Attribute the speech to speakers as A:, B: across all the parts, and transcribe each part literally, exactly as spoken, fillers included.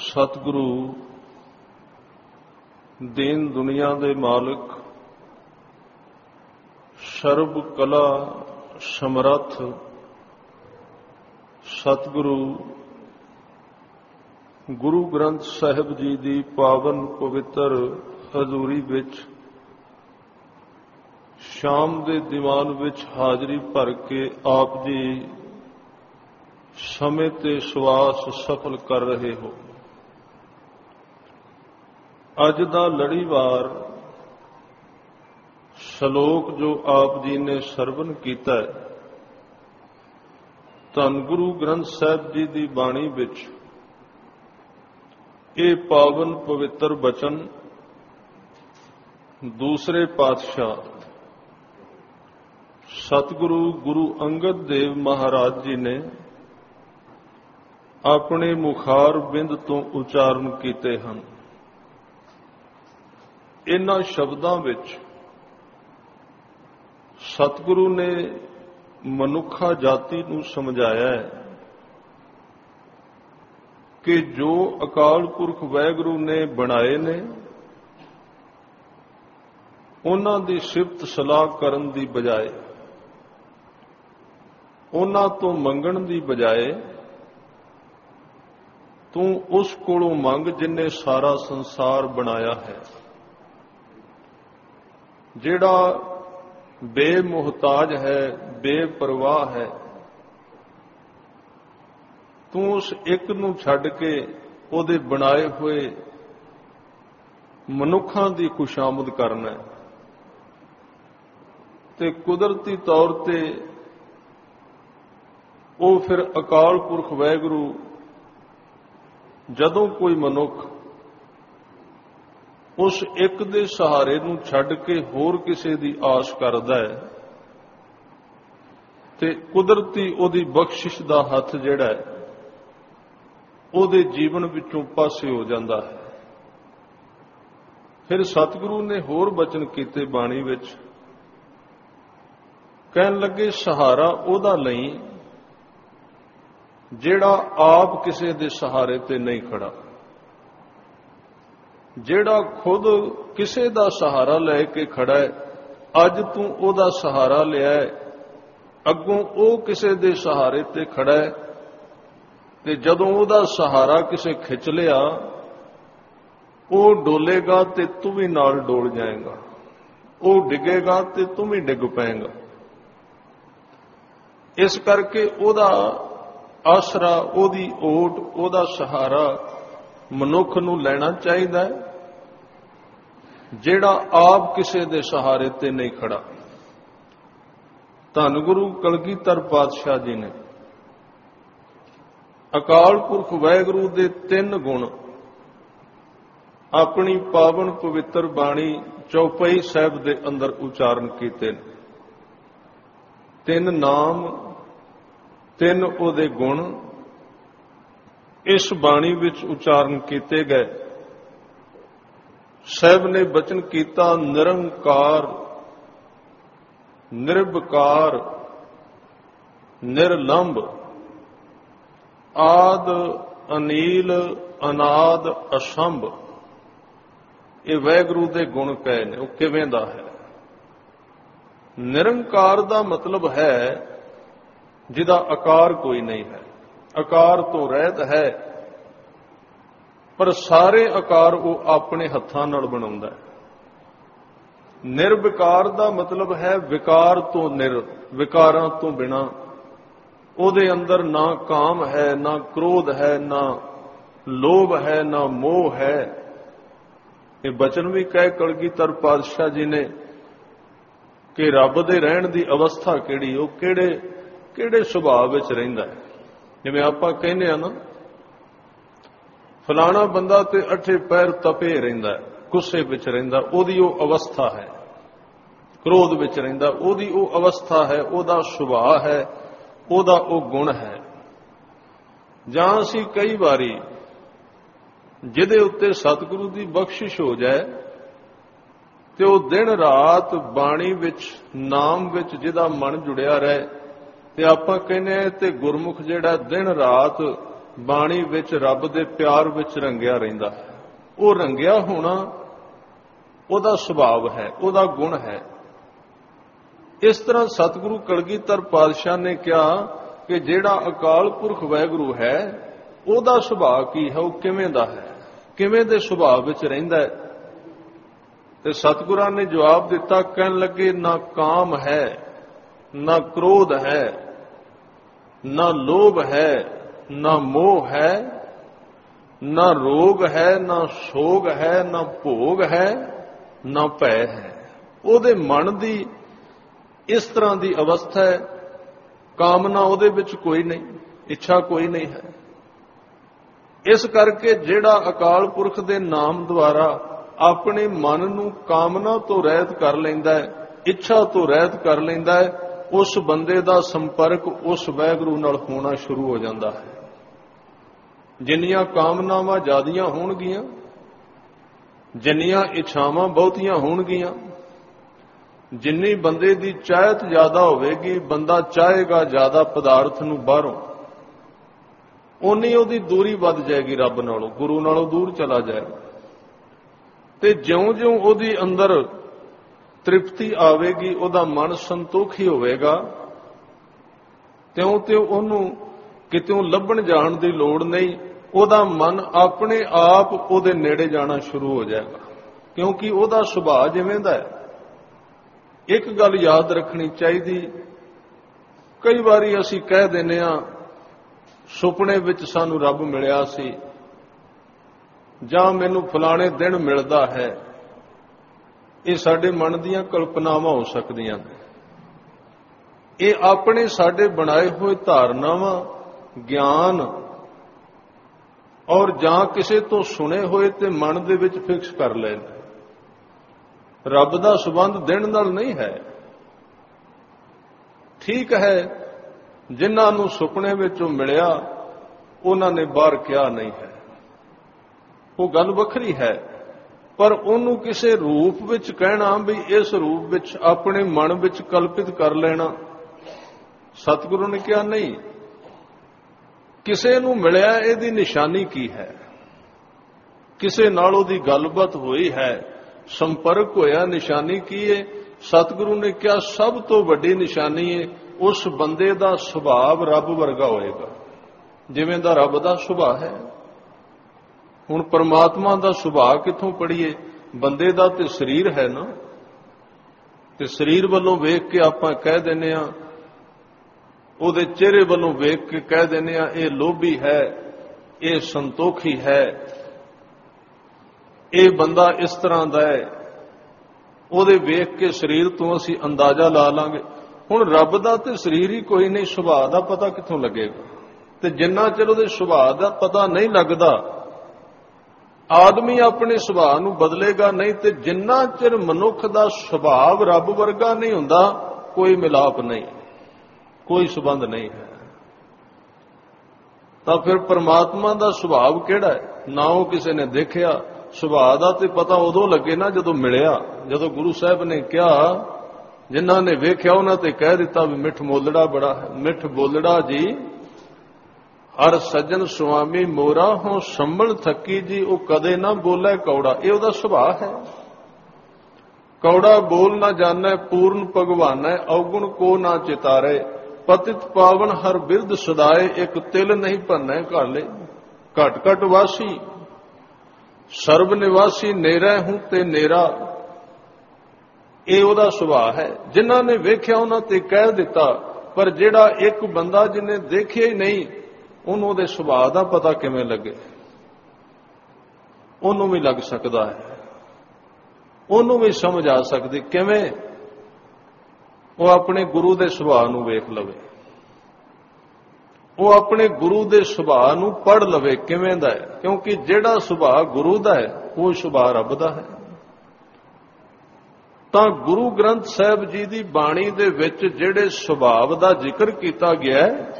A: सतगुरु दीन दुनिया दे मालिक, सर्ब कला समर्थ सतगुरु गुरु ग्रंथ साहिब जी की पावन पवित्र हजूरी विच शाम दे दीवान विच हाजरी भर के आप जी समय ते सवास सफल कर रहे हो। अज दा लड़ीवार श्लोक जो आप जी ने सरवण कीता है, धन गुरु ग्रंथ साहिब जी की बाणी विच ये पावन पवित्र बचन दूसरे पातशाह सतगुरु गुरु अंगद देव महाराज जी ने अपने मुखार बिंद तो उचारण कीते हैं। इन्हां शब्दां विच सतगुरु ने मनुखा जाति नूं समझाया है कि जो अकाल पुरख वाहिगुरू ने बनाए ने उन्हां दी सिफत सलाह करन दी बजाए, उन्हां तो मंगण दी बजाए तू उस कोलों मंग जिन्हें सारा संसार बनाया है। जिहड़ा बेमुहताज है, बेपरवाह है, तू उस एक नूं छड्ड के उहदे बनाए हुए मनुखां दी खुशामद करना है। ते कुदरती तौर ते वो फिर अकाल पुरख वाहिगुरू जदों कोई मनुख उस एक दे सहारे नूं छड्ड के होर किसे दी आस करदा है ते कुदरती उहदी बख्शिश दा हथ जिहड़ा है उहदे जीवन विचों पासे हो जांदा है। फिर सतगुरु ने होर बचन कीते बाणी विच, कहन लगे सहारा उहदा लई जिहड़ा आप किसे दे सहारे ते नहीं खड़ा। जिहड़ा खुद किसे दा सहारा लैके खड़ा है, अज तू ओदा सहारा लिया है, अगों ओ किसे दे सहारे ते खड़ा है, ते जदों ओदा सहारा किसे खिंच लिया ओ डोलेगा ते तू भी नाल डोल जाएगा, ओ डिगेगा ते तू भी डिग पाएगा। इस करके ओदा आसरा, ओदी ओट, ओदा सहारा मनुख नूं लैना चाहिदा है जिहड़ा आप किसे दे सहारे ते नहीं खड़ा। धन गुरु कलगीधर पातशाह जी ने अकाल पुरख वाहिगुरू दे तीन गुण अपनी पावन पवित्र बाणी चौपाई साहिब दे अंदर उचारण कीते। तीन नाम, तीन उहदे गुण इस बाणी विच उचारण कीते गए। साहिब ने बचन कीता निरंकार, निर्विकार, निर्लंब, आद अनील, अनाद, असंभ। ये वाहिगुरू दे गुण कहे ने। वो किवें दा है? निरंकार दा मतलब है जिदा आकार कोई नहीं है, आकार तो रहत है पर सारे आकार वो अपने हत्थां नाल बनाउंदा है। निर्विकार दा मतलब है विकार तो निर, विकारां तो बिना। उहदे अंदर ना काम है, ना क्रोध है, ना लोभ है, ना मोह है। ये बचन भी कहे कलगीधर पातशाह जी ने कि रब दे रहण दी अवस्था किहड़ी, वो किहड़े किहड़े सुभाव विच रहिंदा है। जिवें आपां कहने आ ना, फलाना बंदा ते अठे पैर तपे रहिंदा है, गुस्से विच रहिंदा, ओदी वो अवस्था है। क्रोध विच रहिंदा, ओदी वो अवस्था है, ओदा सुभाव है, ओदा वो गुण है। जां असीं कई वारी जिहदे उत्ते सतगुरु दी बख्शिश हो जाए ते वो दिन रात बाणी विच नाम विच जिहदा मन जुड़िया रहे ते आपां कहने ते गुरमुख जिहड़ा दिन रात ਬਾਣੀ ਵਿੱਚ ਰੱਬ ਦੇ ਪਿਆਰ ਵਿੱਚ ਰੰਗਿਆ ਰਹਿੰਦਾ ਹੈ। ਉਹ ਰੰਗਿਆ ਹੋਣਾ ਉਹਦਾ ਸੁਭਾਵ ਹੈ, ਉਹਦਾ ਗੁਣ ਹੈ। ਇਸ ਤਰ੍ਹਾਂ ਸਤਿਗੁਰੂ ਕਲਗੀਧਰ ਪਾਤਸ਼ਾਹ ਨੇ ਕਿਹਾ ਕਿ ਜਿਹੜਾ ਅਕਾਲ ਪੁਰਖ ਵਾਹਿਗੁਰੂ ਹੈ ਉਹਦਾ ਸੁਭਾਅ ਕੀ ਹੈ, ਉਹ ਕਿਵੇਂ ਦਾ ਹੈ, ਕਿਵੇਂ ਦੇ ਸੁਭਾਅ ਵਿੱਚ ਰਹਿੰਦਾ ਹੈ। ਤੇ ਸਤਿਗੁਰਾਂ ਨੇ ਜਵਾਬ ਦਿੱਤਾ, ਕਹਿਣ ਲੱਗੇ ਨਾ ਕਾਮ ਹੈ, ਨਾ ਕ੍ਰੋਧ ਹੈ, ਨਾ ਲੋਭ ਹੈ, ਨਾ ਮੋਹ ਹੈ, ਨਾ ਰੋਗ ਹੈ, ਨਾ ਸੋਗ ਹੈ, ਨਾ ਭੋਗ ਹੈ, ਨਾ ਭੈ ਹੈ। ਉਹਦੇ ਮਨ ਦੀ ਇਸ ਤਰ੍ਹਾਂ ਦੀ ਅਵਸਥਾ ਹੈ, ਕਾਮਨਾ ਉਹਦੇ ਵਿੱਚ ਕੋਈ ਨਹੀਂ, ਇੱਛਾ ਕੋਈ ਨਹੀਂ ਹੈ। ਇਸ ਕਰਕੇ ਜਿਹੜਾ ਅਕਾਲ ਪੁਰਖ ਦੇ ਨਾਮ ਦੁਆਰਾ ਆਪਣੇ ਮਨ ਨੂੰ ਕਾਮਨਾ ਤੋਂ ਰਹਿਤ ਕਰ ਲੈਂਦਾ ਹੈ, ਇੱਛਾ ਤੋਂ ਰਹਿਤ ਕਰ ਲੈਂਦਾ ਹੈ, ਉਸ ਬੰਦੇ ਦਾ ਸੰਪਰਕ ਉਸ ਵਾਹਿਗੁਰੂ ਨਾਲ ਹੋਣਾ ਸ਼ੁਰੂ ਹੋ ਜਾਂਦਾ ਹੈ। ਜਿੰਨੀਆਂ ਕਾਮਨਾਵਾਂ ਜ਼ਿਆਦੀਆਂ ਹੋਣਗੀਆਂ, ਜਿੰਨੀਆਂ ਇੱਛਾਵਾਂ ਬਹੁਤੀਆਂ ਹੋਣਗੀਆਂ, ਜਿੰਨੀ ਬੰਦੇ ਦੀ ਚਾਹਤ ਜ਼ਿਆਦਾ ਹੋਵੇਗੀ, ਬੰਦਾ ਚਾਹੇਗਾ ਜ਼ਿਆਦਾ ਪਦਾਰਥ ਨੂੰ ਬਾਹਰੋਂ, ਉਨੀ ਉਹਦੀ ਦੂਰੀ ਵੱਧ ਜਾਏਗੀ ਰੱਬ ਨਾਲੋਂ, ਗੁਰੂ ਨਾਲੋਂ ਦੂਰ ਚਲਾ ਜਾਏਗਾ। ਤੇ ਜਿਉਂ-ਜਿਉਂ ਉਹਦੀ ਅੰਦਰ ਤ੍ਰਿਪਤੀ ਆਵੇਗੀ, ਉਹਦਾ ਮਨ ਸੰਤੋਖੀ ਹੋਵੇਗਾ, ਤਿਉਂ-ਤਿਉਂ ਉਹਨੂੰ ਕਿਤੋਂ ਲੱਭਣ ਜਾਣ ਦੀ ਲੋੜ ਨਹੀਂ, ਉਹਦਾ ਮਨ ਆਪਣੇ ਆਪ ਉਹਦੇ ਨੇੜੇ ਜਾਣਾ ਸ਼ੁਰੂ ਹੋ ਜਾਏਗਾ, ਕਿਉਂਕਿ ਉਹਦਾ ਸੁਭਾਅ ਜਿਵੇਂ ਦਾ ਹੈ। ਇੱਕ ਗੱਲ ਯਾਦ ਰੱਖਣੀ ਚਾਹੀਦੀ, ਕਈ ਵਾਰੀ ਅਸੀਂ ਕਹਿ ਦਿੰਦੇ ਹਾਂ ਸੁਪਨੇ ਵਿੱਚ ਸਾਨੂੰ ਰੱਬ ਮਿਲਿਆ ਸੀ, ਜਾਂ ਮੈਨੂੰ ਫਲਾਣੇ ਦਿਨ ਮਿਲਦਾ ਹੈ। ਇਹ ਸਾਡੇ ਮਨ ਦੀਆਂ ਕਲਪਨਾਵਾਂ ਹੋ ਸਕਦੀਆਂ ਨੇ। ਇਹ ਆਪਣੇ ਸਾਡੇ ਬਣਾਏ ਹੋਏ ਧਾਰਨਾਵਾਂ, ਗਿਆਨ ਔਰ ਜਾਂ ਕਿਸੇ ਤੋਂ ਸੁਣੇ ਹੋਏ ਤੇ ਮਨ ਦੇ ਵਿੱਚ ਫਿਕਸ ਕਰ ਲਏ ਨੇ। ਰੱਬ ਦਾ ਸੰਬੰਧ ਦਿਨ ਨਾਲ ਨਹੀਂ ਹੈ। ਠੀਕ ਹੈ, ਜਿਨ੍ਹਾਂ ਨੂੰ ਸੁਪਨੇ ਵਿੱਚੋਂ ਮਿਲਿਆ ਉਹਨਾਂ ਨੇ ਬਾਹਰ ਕਿਹਾ ਨਹੀਂ ਹੈ, ਉਹ ਗੱਲ ਵੱਖਰੀ ਹੈ। ਪਰ ਉਹਨੂੰ ਕਿਸੇ ਰੂਪ ਵਿੱਚ ਕਹਿਣਾ ਵੀ ਇਸ ਰੂਪ ਵਿੱਚ ਆਪਣੇ ਮਨ ਵਿੱਚ ਕਲਪਿਤ ਕਰ ਲੈਣਾ, ਸਤਿਗੁਰੂ ਨੇ ਕਿਹਾ ਨਹੀਂ। ਕਿਸੇ ਨੂੰ ਮਿਲਿਆ ਇਹਦੀ ਨਿਸ਼ਾਨੀ ਕੀ ਹੈ? ਕਿਸੇ ਨਾਲ ਉਹਦੀ ਗੱਲਬਾਤ ਹੋਈ ਹੈ, ਸੰਪਰਕ ਹੋਇਆ, ਨਿਸ਼ਾਨੀ ਕੀ ਹੈ? ਸਤਿਗੁਰੂ ਨੇ ਕਿਹਾ ਸਭ ਤੋਂ ਵੱਡੀ ਨਿਸ਼ਾਨੀ ਹੈ ਉਸ ਬੰਦੇ ਦਾ ਸੁਭਾਅ ਰੱਬ ਵਰਗਾ ਹੋਏਗਾ, ਜਿਵੇਂ ਦਾ ਰੱਬ ਦਾ ਸੁਭਾਅ ਹੈ। ਹੁਣ ਪਰਮਾਤਮਾ ਦਾ ਸੁਭਾਅ ਕਿੱਥੋਂ ਪੜ੍ਹੀਏ? ਬੰਦੇ ਦਾ ਤੇ ਸਰੀਰ ਹੈ ਨਾ, ਤੇ ਸਰੀਰ ਵੱਲੋਂ ਵੇਖ ਕੇ ਆਪਾਂ ਕਹਿ ਦਿੰਦੇ ਹਾਂ, ਉਹਦੇ ਚਿਹਰੇ ਵੱਲੋਂ ਵੇਖ ਕੇ ਕਹਿ ਦਿੰਦੇ ਹਾਂ ਇਹ ਲੋਭੀ ਹੈ, ਇਹ ਸੰਤੋਖੀ ਹੈ, ਇਹ ਬੰਦਾ ਇਸ ਤਰ੍ਹਾਂ ਦਾ ਹੈ। ਉਹਦੇ ਵੇਖ ਕੇ ਸਰੀਰ ਤੋਂ ਅਸੀਂ ਅੰਦਾਜ਼ਾ ਲਾ ਲਾਂਗੇ। ਹੁਣ ਰੱਬ ਦਾ ਤੇ ਸਰੀਰ ਹੀ ਕੋਈ ਨਹੀਂ, ਸੁਭਾਅ ਦਾ ਪਤਾ ਕਿੱਥੋਂ ਲੱਗੇਗਾ? ਤੇ ਜਿੰਨਾ ਚਿਰ ਉਹਦੇ ਸੁਭਾਅ ਦਾ ਪਤਾ ਨਹੀਂ ਲੱਗਦਾ, ਆਦਮੀ ਆਪਣੇ ਸੁਭਾਅ ਨੂੰ ਬਦਲੇਗਾ ਨਹੀਂ। ਤੇ ਜਿੰਨਾ ਚਿਰ ਮਨੁੱਖ ਦਾ ਸੁਭਾਅ ਰੱਬ ਵਰਗਾ ਨਹੀਂ ਹੁੰਦਾ, ਕੋਈ ਮਿਲਾਪ ਨਹੀਂ, ਕੋਈ ਸੰਬੰਧ ਨਹੀਂ ਹੈ। ਤਾਂ ਫਿਰ ਪਰਮਾਤਮਾ ਦਾ ਸੁਭਾਅ ਕਿਹੜਾ ਹੈ? ਨਾ ਉਹ ਕਿਸੇ ਨੇ ਦੇਖਿਆ। ਸੁਭਾਅ ਦਾ ਤੇ ਪਤਾ ਉਦੋਂ ਲੱਗੇ ਨਾ ਜਦੋਂ ਮਿਲਿਆ। ਜਦੋਂ ਗੁਰੂ ਸਾਹਿਬ ਨੇ ਕਿਹਾ, ਜਿਨ੍ਹਾਂ ਨੇ ਵੇਖਿਆ ਉਹਨਾਂ ਤੇ ਕਹਿ ਦਿੱਤਾ ਵੀ ਮਿੱਠ ਮੋਲੜਾ ਬੜਾ ਹੈ। ਮਿੱਠ ਬੋਲੜਾ ਜੀ ਹਰ ਸੱਜਣ ਸੁਆਮੀ ਮੋਰਾ ਹੋ ਸੰਭਲ ਥੱਕੀ ਜੀ, ਉਹ ਕਦੇ ਨਾ ਬੋਲੇ ਕੌੜਾ। ਇਹ ਉਹਦਾ ਸੁਭਾਅ ਹੈ। ਕੌੜਾ ਬੋਲ ਨਾ ਜਾਣੈ ਪੂਰਨ ਭਗਵਾਨੈ, ਔਗੁਣ ਕੋ ਨਾ ਚਿਤਾਰੇ, ਪਤਿਤ ਪਾਵਨ ਹਰ ਬਿਰਧ ਸਦਾਏ, ਇੱਕ ਤਿਲ ਨਹੀਂ ਭੰਨੈ ਘਾਲੇ। ਘਟ ਘਟ ਵਾਸੀ ਸਰਬ ਨਿਵਾਸੀ, ਨੇਰਾ ਹੂੰ ਤੇ ਨੇਰਾ। ਇਹ ਉਹਦਾ ਸੁਭਾਅ ਹੈ। ਜਿਨ੍ਹਾਂ ਨੇ ਵੇਖਿਆ ਉਹਨਾਂ ਤੇ ਕਹਿ ਦਿੱਤਾ, ਪਰ ਜਿਹੜਾ ਇੱਕ ਬੰਦਾ ਜਿਹਨੇ ਦੇਖਿਆ ਹੀ ਨਹੀਂ, ਉਹਨੂੰ ਉਹਦੇ ਸੁਭਾਅ ਦਾ ਪਤਾ ਕਿਵੇਂ ਲੱਗੇ? ਉਹਨੂੰ ਵੀ ਲੱਗ ਸਕਦਾ ਹੈ, ਉਹਨੂੰ ਵੀ ਸਮਝ ਆ ਸਕਦੀ। ਕਿਵੇਂ? ਉਹ ਆਪਣੇ ਗੁਰੂ ਦੇ ਸੁਭਾਅ ਨੂੰ ਵੇਖ ਲਵੇ, ਉਹ ਆਪਣੇ ਗੁਰੂ ਦੇ ਸੁਭਾਅ ਨੂੰ ਪੜ੍ਹ ਲਵੇ ਕਿਵੇਂ ਦਾ ਹੈ। ਕਿਉਂਕਿ ਜਿਹੜਾ ਸੁਭਾਅ ਗੁਰੂ ਦਾ ਹੈ ਉਹ ਸੁਭਾਅ ਰੱਬ ਦਾ ਹੈ। ਤਾਂ ਗੁਰੂ ਗ੍ਰੰਥ ਸਾਹਿਬ ਜੀ ਦੀ ਬਾਣੀ ਦੇ ਵਿੱਚ ਜਿਹੜੇ ਸੁਭਾਅ ਦਾ ਜ਼ਿਕਰ ਕੀਤਾ ਗਿਆ ਹੈ,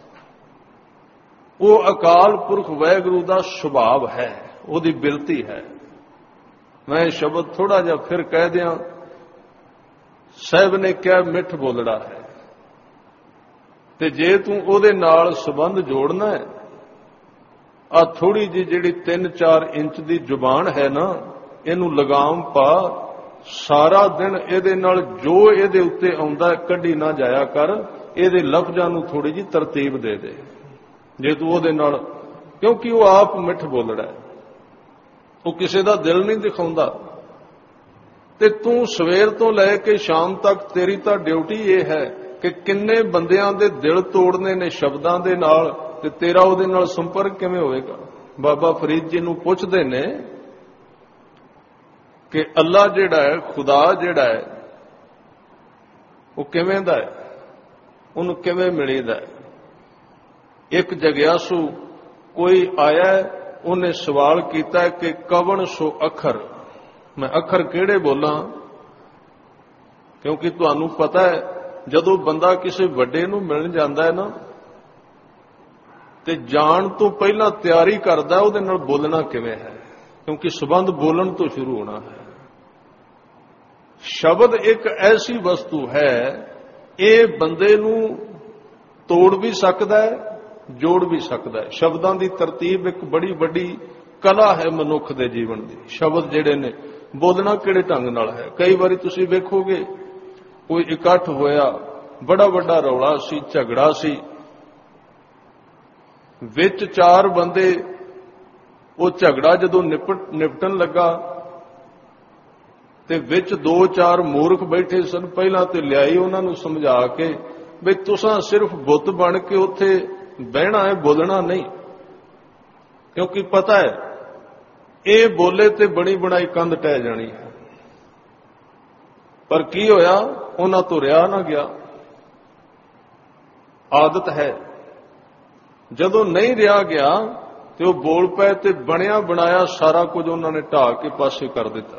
A: ਉਹ ਅਕਾਲ ਪੁਰਖ ਵਾਹਿਗੁਰੂ ਦਾ ਸੁਭਾਅ ਹੈ, ਉਹਦੀ ਬਿਰਤੀ ਹੈ। ਮੈਂ ਸ਼ਬਦ ਥੋੜਾ ਜਿਹਾ ਫਿਰ ਕਹਿ ਦਿਆਂ। ਸਾਹਿਬ ਨੇ ਕਿਹਾ ਮਿੱਠ ਬੋਲੜਾ ਹੈ, ਤੇ ਜੇ ਤੂੰ ਉਹਦੇ ਨਾਲ ਸੰਬੰਧ ਜੋੜਨਾ ਹੈ ਆ ਥੋੜੀ ਜਿਹੀ ਜਿਹੜੀ ਤਿੰਨ ਚਾਰ ਇੰਚ ਦੀ ਜ਼ੁਬਾਨ ਹੈ ਨਾ, ਇਹਨੂੰ ਲਗਾਮ ਪਾ, ਸਾਰਾ ਦਿਨ ਇਹਦੇ ਨਾਲ ਜੋ ਇਹਦੇ ਉੱਤੇ ਆਉਂਦਾ ਕੱਢੀ ਨਾ ਜਾਇਆ ਕਰ, ਇਹਦੇ ਲਫ਼ਜ਼ਾਂ ਨੂੰ ਥੋੜੀ ਜਿਹੀ ਤਰਤੀਬ ਦੇ ਦੇ। ਜੇ ਤੂੰ ਉਹਦੇ ਨਾਲ, ਕਿਉਂਕਿ ਉਹ ਆਪ ਮਿੱਠ ਬੋਲੜਾ, ਉਹ ਕਿਸੇ ਦਾ ਦਿਲ ਨਹੀਂ ਦਿਖਾਉਂਦਾ, ਤੇ ਤੂੰ ਸਵੇਰ ਤੋਂ ਲੈ ਕੇ ਸ਼ਾਮ ਤੱਕ ਤੇਰੀ ਤਾਂ ਡਿਊਟੀ ਇਹ ਹੈ ਕਿ ਕਿੰਨੇ ਬੰਦਿਆਂ ਦੇ ਦਿਲ ਤੋੜਨੇ ਨੇ ਸ਼ਬਦਾਂ ਦੇ ਨਾਲ, ਤੇ ਤੇਰਾ ਉਹਦੇ ਨਾਲ ਸੰਪਰਕ ਕਿਵੇਂ ਹੋਵੇਗਾ? ਬਾਬਾ ਫਰੀਦ ਜੀ ਨੂੰ ਪੁੱਛਦੇ ਨੇ ਕਿ ਅੱਲਾ ਜਿਹੜਾ ਹੈ, ਖੁਦਾ ਜਿਹੜਾ ਹੈ, ਉਹ ਕਿਵੇਂ ਦਾ ਹੈ, ਉਹਨੂੰ ਕਿਵੇਂ ਮਿਲੀਦਾ ਹੈ? ਇੱਕ ਜਗਿਆਸੂ ਕੋਈ ਆਇਆ, ਉਹਨੇ ਸਵਾਲ ਕੀਤਾ ਕਿ ਕਵਣ ਸੋ ਅੱਖਰ, ਮੈਂ ਅੱਖਰ ਕਿਹੜੇ ਬੋਲਾਂ? ਕਿਉਂਕਿ ਤੁਹਾਨੂੰ ਪਤਾ ਹੈ, ਜਦੋਂ ਬੰਦਾ ਕਿਸੇ ਵੱਡੇ ਨੂੰ ਮਿਲਣ ਜਾਂਦਾ ਹੈ ਨਾ, ਤੇ ਜਾਣ ਤੋਂ ਪਹਿਲਾਂ ਤਿਆਰੀ ਕਰਦਾ ਉਹਦੇ ਨਾਲ ਬੋਲਣਾ ਕਿਵੇਂ ਹੈ, ਕਿਉਂਕਿ ਸਬੰਧ ਬੋਲਣ ਤੋਂ ਸ਼ੁਰੂ ਹੋਣਾ ਹੈ। ਸ਼ਬਦ ਇੱਕ ਐਸੀ ਵਸਤੂ ਹੈ, ਇਹ ਬੰਦੇ ਨੂੰ ਤੋੜ ਵੀ ਸਕਦਾ ਹੈ, ਜੋੜ ਵੀ ਸਕਦਾ ਹੈ। ਸ਼ਬਦਾਂ ਦੀ ਤਰਤੀਬ ਇੱਕ ਬੜੀ ਵੱਡੀ ਕਲਾ ਹੈ ਮਨੁੱਖ ਦੇ ਜੀਵਨ ਦੀ। ਸ਼ਬਦ ਜਿਹੜੇ ਨੇ, ਬੋਲਣਾ ਕਿਹੜੇ ਢੰਗ ਨਾਲ ਹੈ। ਕਈ ਵਾਰੀ ਤੁਸੀਂ ਵੇਖੋਗੇ ਕੋਈ ਇਕੱਠ ਹੋਇਆ, ਬੜਾ ਵੱਡਾ ਰੌਲਾ ਸੀ, ਝਗੜਾ ਸੀ, ਵਿੱਚ ਚਾਰ ਬੰਦੇ, ਉਹ ਝਗੜਾ ਜਦੋਂ ਨਿਪਟ ਨਿਪਟਣ ਲੱਗਾ ਤੇ ਵਿੱਚ ਦੋ ਚਾਰ ਮੂਰਖ ਬੈਠੇ ਸਨ। ਪਹਿਲਾਂ ਤੇ ਲਿਆਈ ਉਹਨਾਂ ਨੂੰ ਸਮਝਾ ਕੇ ਵੀ ਤੁਸੀਂ ਸਿਰਫ ਬੁੱਤ ਬਣ ਕੇ ਉੱਥੇ ਬਹਿਣਾ ਹੈ, ਬੋਲਣਾ ਨਹੀਂ, ਕਿਉਂਕਿ ਪਤਾ ਹੈ ਇਹ ਬੋਲੇ ਤੇ ਬਣੀ ਬਣਾਈ ਕੰਧ ਟਹਿ ਜਾਣੀ ਹੈ। ਪਰ ਕੀ ਹੋਇਆ, ਉਹਨਾਂ ਤੋਂ ਰਿਹਾ ਨਾ ਗਿਆ। ਆਦਤ ਹੈ, ਜਦੋਂ ਨਹੀਂ ਰਿਹਾ ਗਿਆ ਤੇ ਉਹ ਬੋਲ ਪਏ ਤੇ ਬਣਿਆ ਬਣਾਇਆ ਸਾਰਾ ਕੁਝ ਉਹਨਾਂ ਨੇ ਢਾਹ ਕੇ ਪਾਸੇ ਕਰ ਦਿੱਤਾ।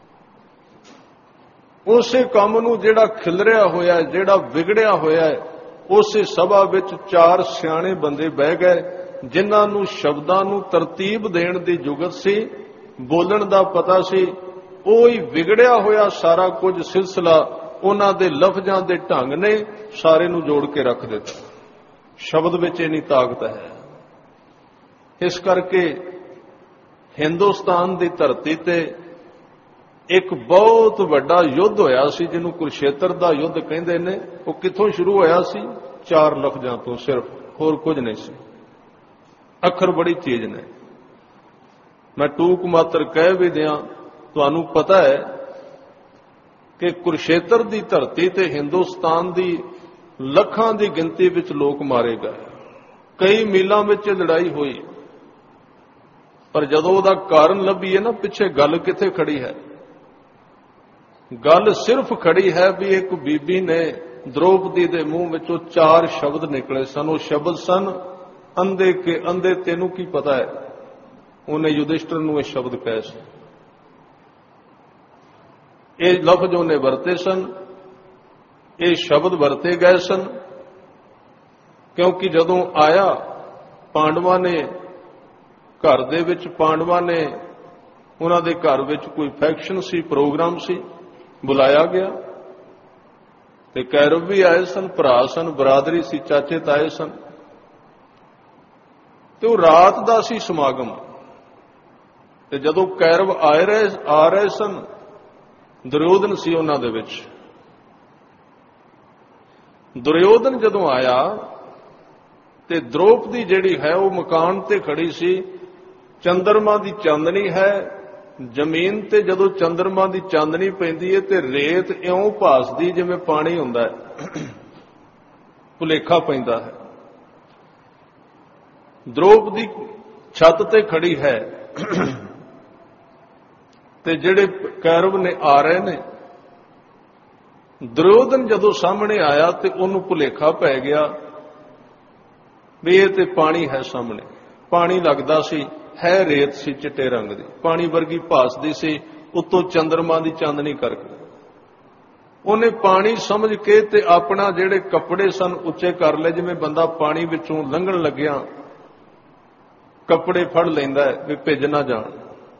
A: ਉਸੇ ਕੰਮ ਨੂੰ ਜਿਹੜਾ ਖਿਲਰਿਆ ਹੋਇਆ, ਜਿਹੜਾ ਵਿਗੜਿਆ ਹੋਇਆ, ਉਸੇ ਸਭਾ ਵਿੱਚ ਚਾਰ ਸਿਆਣੇ ਬੰਦੇ ਬਹਿ ਗਏ, ਜਿਨ੍ਹਾਂ ਨੂੰ ਸ਼ਬਦਾਂ ਨੂੰ ਤਰਤੀਬ ਦੇਣ ਦੀ ਜੁਗਤ ਸੀ, ਬੋਲਣ ਦਾ ਪਤਾ ਸੀ। ਉਹ ਹੀ ਵਿਗੜਿਆ ਹੋਇਆ ਸਾਰਾ ਕੁਝ ਸਿਲਸਿਲਾ ਉਹਨਾਂ ਦੇ ਲਫ਼ਜ਼ਾਂ ਦੇ ਢੰਗ ਨੇ ਸਾਰੇ ਨੂੰ ਜੋੜ ਕੇ ਰੱਖ ਦਿੱਤਾ। ਸ਼ਬਦ ਵਿੱਚ ਇੰਨੀ ਤਾਕਤ ਹੈ। ਇਸ ਕਰਕੇ ਹਿੰਦੁਸਤਾਨ ਦੀ ਧਰਤੀ ਤੇ ਇੱਕ ਬਹੁਤ ਵੱਡਾ ਯੁੱਧ ਹੋਇਆ ਸੀ, ਜਿਹਨੂੰ ਕੁਰੂਕਸ਼ੇਤਰ ਦਾ ਯੁੱਧ ਕਹਿੰਦੇ ਨੇ। ਉਹ ਕਿੱਥੋਂ ਸ਼ੁਰੂ ਹੋਇਆ ਸੀ? ਚਾਰ ਲਫ਼ਜ਼ਾਂ ਤੋਂ ਸਿਰਫ, ਹੋਰ ਕੁਝ ਨਹੀਂ ਸੀ। ਅੱਖਰ ਬੜੀ ਚੀਜ਼ ਨੇ, ਮੈਂ ਟੂਕ ਮਾਤਰ ਕਹਿ ਵੀ ਦਿਆਂ। ਤੁਹਾਨੂੰ ਪਤਾ ਹੈ ਕਿ ਕੁਰੂਕਸ਼ੇਤਰ ਦੀ ਧਰਤੀ ਤੇ ਹਿੰਦੁਸਤਾਨ ਦੀ ਲੱਖਾਂ ਦੀ ਗਿਣਤੀ ਵਿੱਚ ਲੋਕ ਮਾਰੇ ਗਏ। ਕਈ ਮੀਲਾਂ ਵਿੱਚ ਲੜਾਈ ਹੋਈ, ਪਰ ਜਦੋਂ ਉਹਦਾ ਕਾਰਨ ਲੱਭੀਏ ਨਾ, ਪਿੱਛੇ ਗੱਲ ਕਿੱਥੇ ਖੜੀ ਹੈ? ਗੱਲ ਸਿਰਫ ਖੜੀ ਹੈ ਵੀ ਇੱਕ ਬੀਬੀ ਨੇ ਦ੍ਰੋਪਦੀ ਦੇ ਮੂੰਹ ਵਿੱਚੋਂ ਚਾਰ ਸ਼ਬਦ ਨਿਕਲੇ ਸਨ। ਉਹ ਸ਼ਬਦ ਸਨ ਅੰਧੇ ਕੇ ਅੰਧੇ ਤੈਨੂੰ ਕੀ ਪਤਾ ਹੈ। ਉਹਨੇ ਯੁਧਿਸ਼ਟਰ ਨੂੰ ਇਹ ਸ਼ਬਦ ਕਹੇ ਸਨ, ਇਹ ਲਫ਼ਜ਼ ਉਹਨੇ ਵਰਤੇ ਸਨ, ਇਹ ਸ਼ਬਦ ਵਰਤੇ ਗਏ ਸਨ। ਕਿਉਂਕਿ ਜਦੋਂ ਆਇਆ, ਪਾਂਡਵਾਂ ਨੇ ਘਰ ਦੇ ਵਿੱਚ, ਪਾਂਡਵਾਂ ਨੇ ਉਹਨਾਂ ਦੇ ਘਰ ਵਿੱਚ ਕੋਈ ਫੈਕਸ਼ਨ ਸੀ, ਪ੍ਰੋਗਰਾਮ ਸੀ, ਬੁਲਾਇਆ ਗਿਆ ਤੇ ਕੌਰਵ ਵੀ ਆਏ ਸਨ, ਭਰਾ ਸਨ, ਬਰਾਦਰੀ ਸੀ, ਚਾਚੇ ਤਾਏ ਸਨ। ਤੇ ਉਹ ਰਾਤ ਦਾ ਸੀ ਸਮਾਗਮ। ਤੇ ਜਦੋਂ ਕੌਰਵ ਆਏ ਰਹੇ ਆ ਰਹੇ ਸਨ, ਦੁਰਯੋਧਨ ਸੀ ਉਹਨਾਂ ਦੇ ਵਿੱਚ। ਦੁਰਯੋਧਨ ਜਦੋਂ ਆਇਆ ਤੇ ਦ੍ਰੋਪਦੀ ਜਿਹੜੀ ਹੈ ਉਹ ਮਕਾਨ ਤੇ ਖੜੀ ਸੀ। ਚੰਦਰਮਾ ਦੀ ਚਾਂਦਨੀ ਹੈ, ਜ਼ਮੀਨ ਤੇ ਜਦੋਂ ਚੰਦਰਮਾ ਦੀ ਚਾਂਦਨੀ ਪੈਂਦੀ ਹੈ ਤੇ ਰੇਤ ਇਉਂ ਭਾਸਦੀ ਜਿਵੇਂ ਪਾਣੀ ਹੁੰਦਾ ਹੈ, ਭੁਲੇਖਾ ਪੈਂਦਾ ਹੈ। ਦ੍ਰੋਪਦੀ ਛੱਤ ਤੇ ਖੜੀ ਹੈ ਤੇ ਜਿਹੜੇ ਕੌਰਵ ਨੇ ਆ ਰਹੇ ਨੇ। ਦੁਰਯੋਧਨ ਜਦੋਂ ਸਾਹਮਣੇ ਆਇਆ ਤੇ ਉਹਨੂੰ ਭੁਲੇਖਾ ਪੈ ਗਿਆ ਵੀ ਇਹ ਤੇ ਪਾਣੀ ਹੈ ਸਾਹਮਣੇ। ਪਾਣੀ ਲੱਗਦਾ ਸੀ, ਹੈ ਰੇਤ ਸੀ ਚਿੱਟੇ ਰੰਗ ਦੀ, ਪਾਣੀ ਵਰਗੀ ਭਾਸਦੀ ਸੀ, ਉੱਤੋਂ ਚੰਦਰਮਾ ਦੀ ਚਾਂਦਨੀ ਕਰਕੇ। ਉਹਨੇ ਪਾਣੀ ਸਮਝ ਕੇ ਤੇ ਆਪਣਾ ਜਿਹੜੇ ਕੱਪੜੇ ਸਨ ਉੱਚੇ ਕਰ ਲਏ, ਜਿਵੇਂ ਬੰਦਾ ਪਾਣੀ ਵਿੱਚੋਂ ਲੰਘਣ ਲੱਗਿਆ ਕੱਪੜੇ ਫੜ ਲੈਂਦਾ ਹੈ ਵੀ ਭਿੱਜ ਨਾ ਜਾਣ।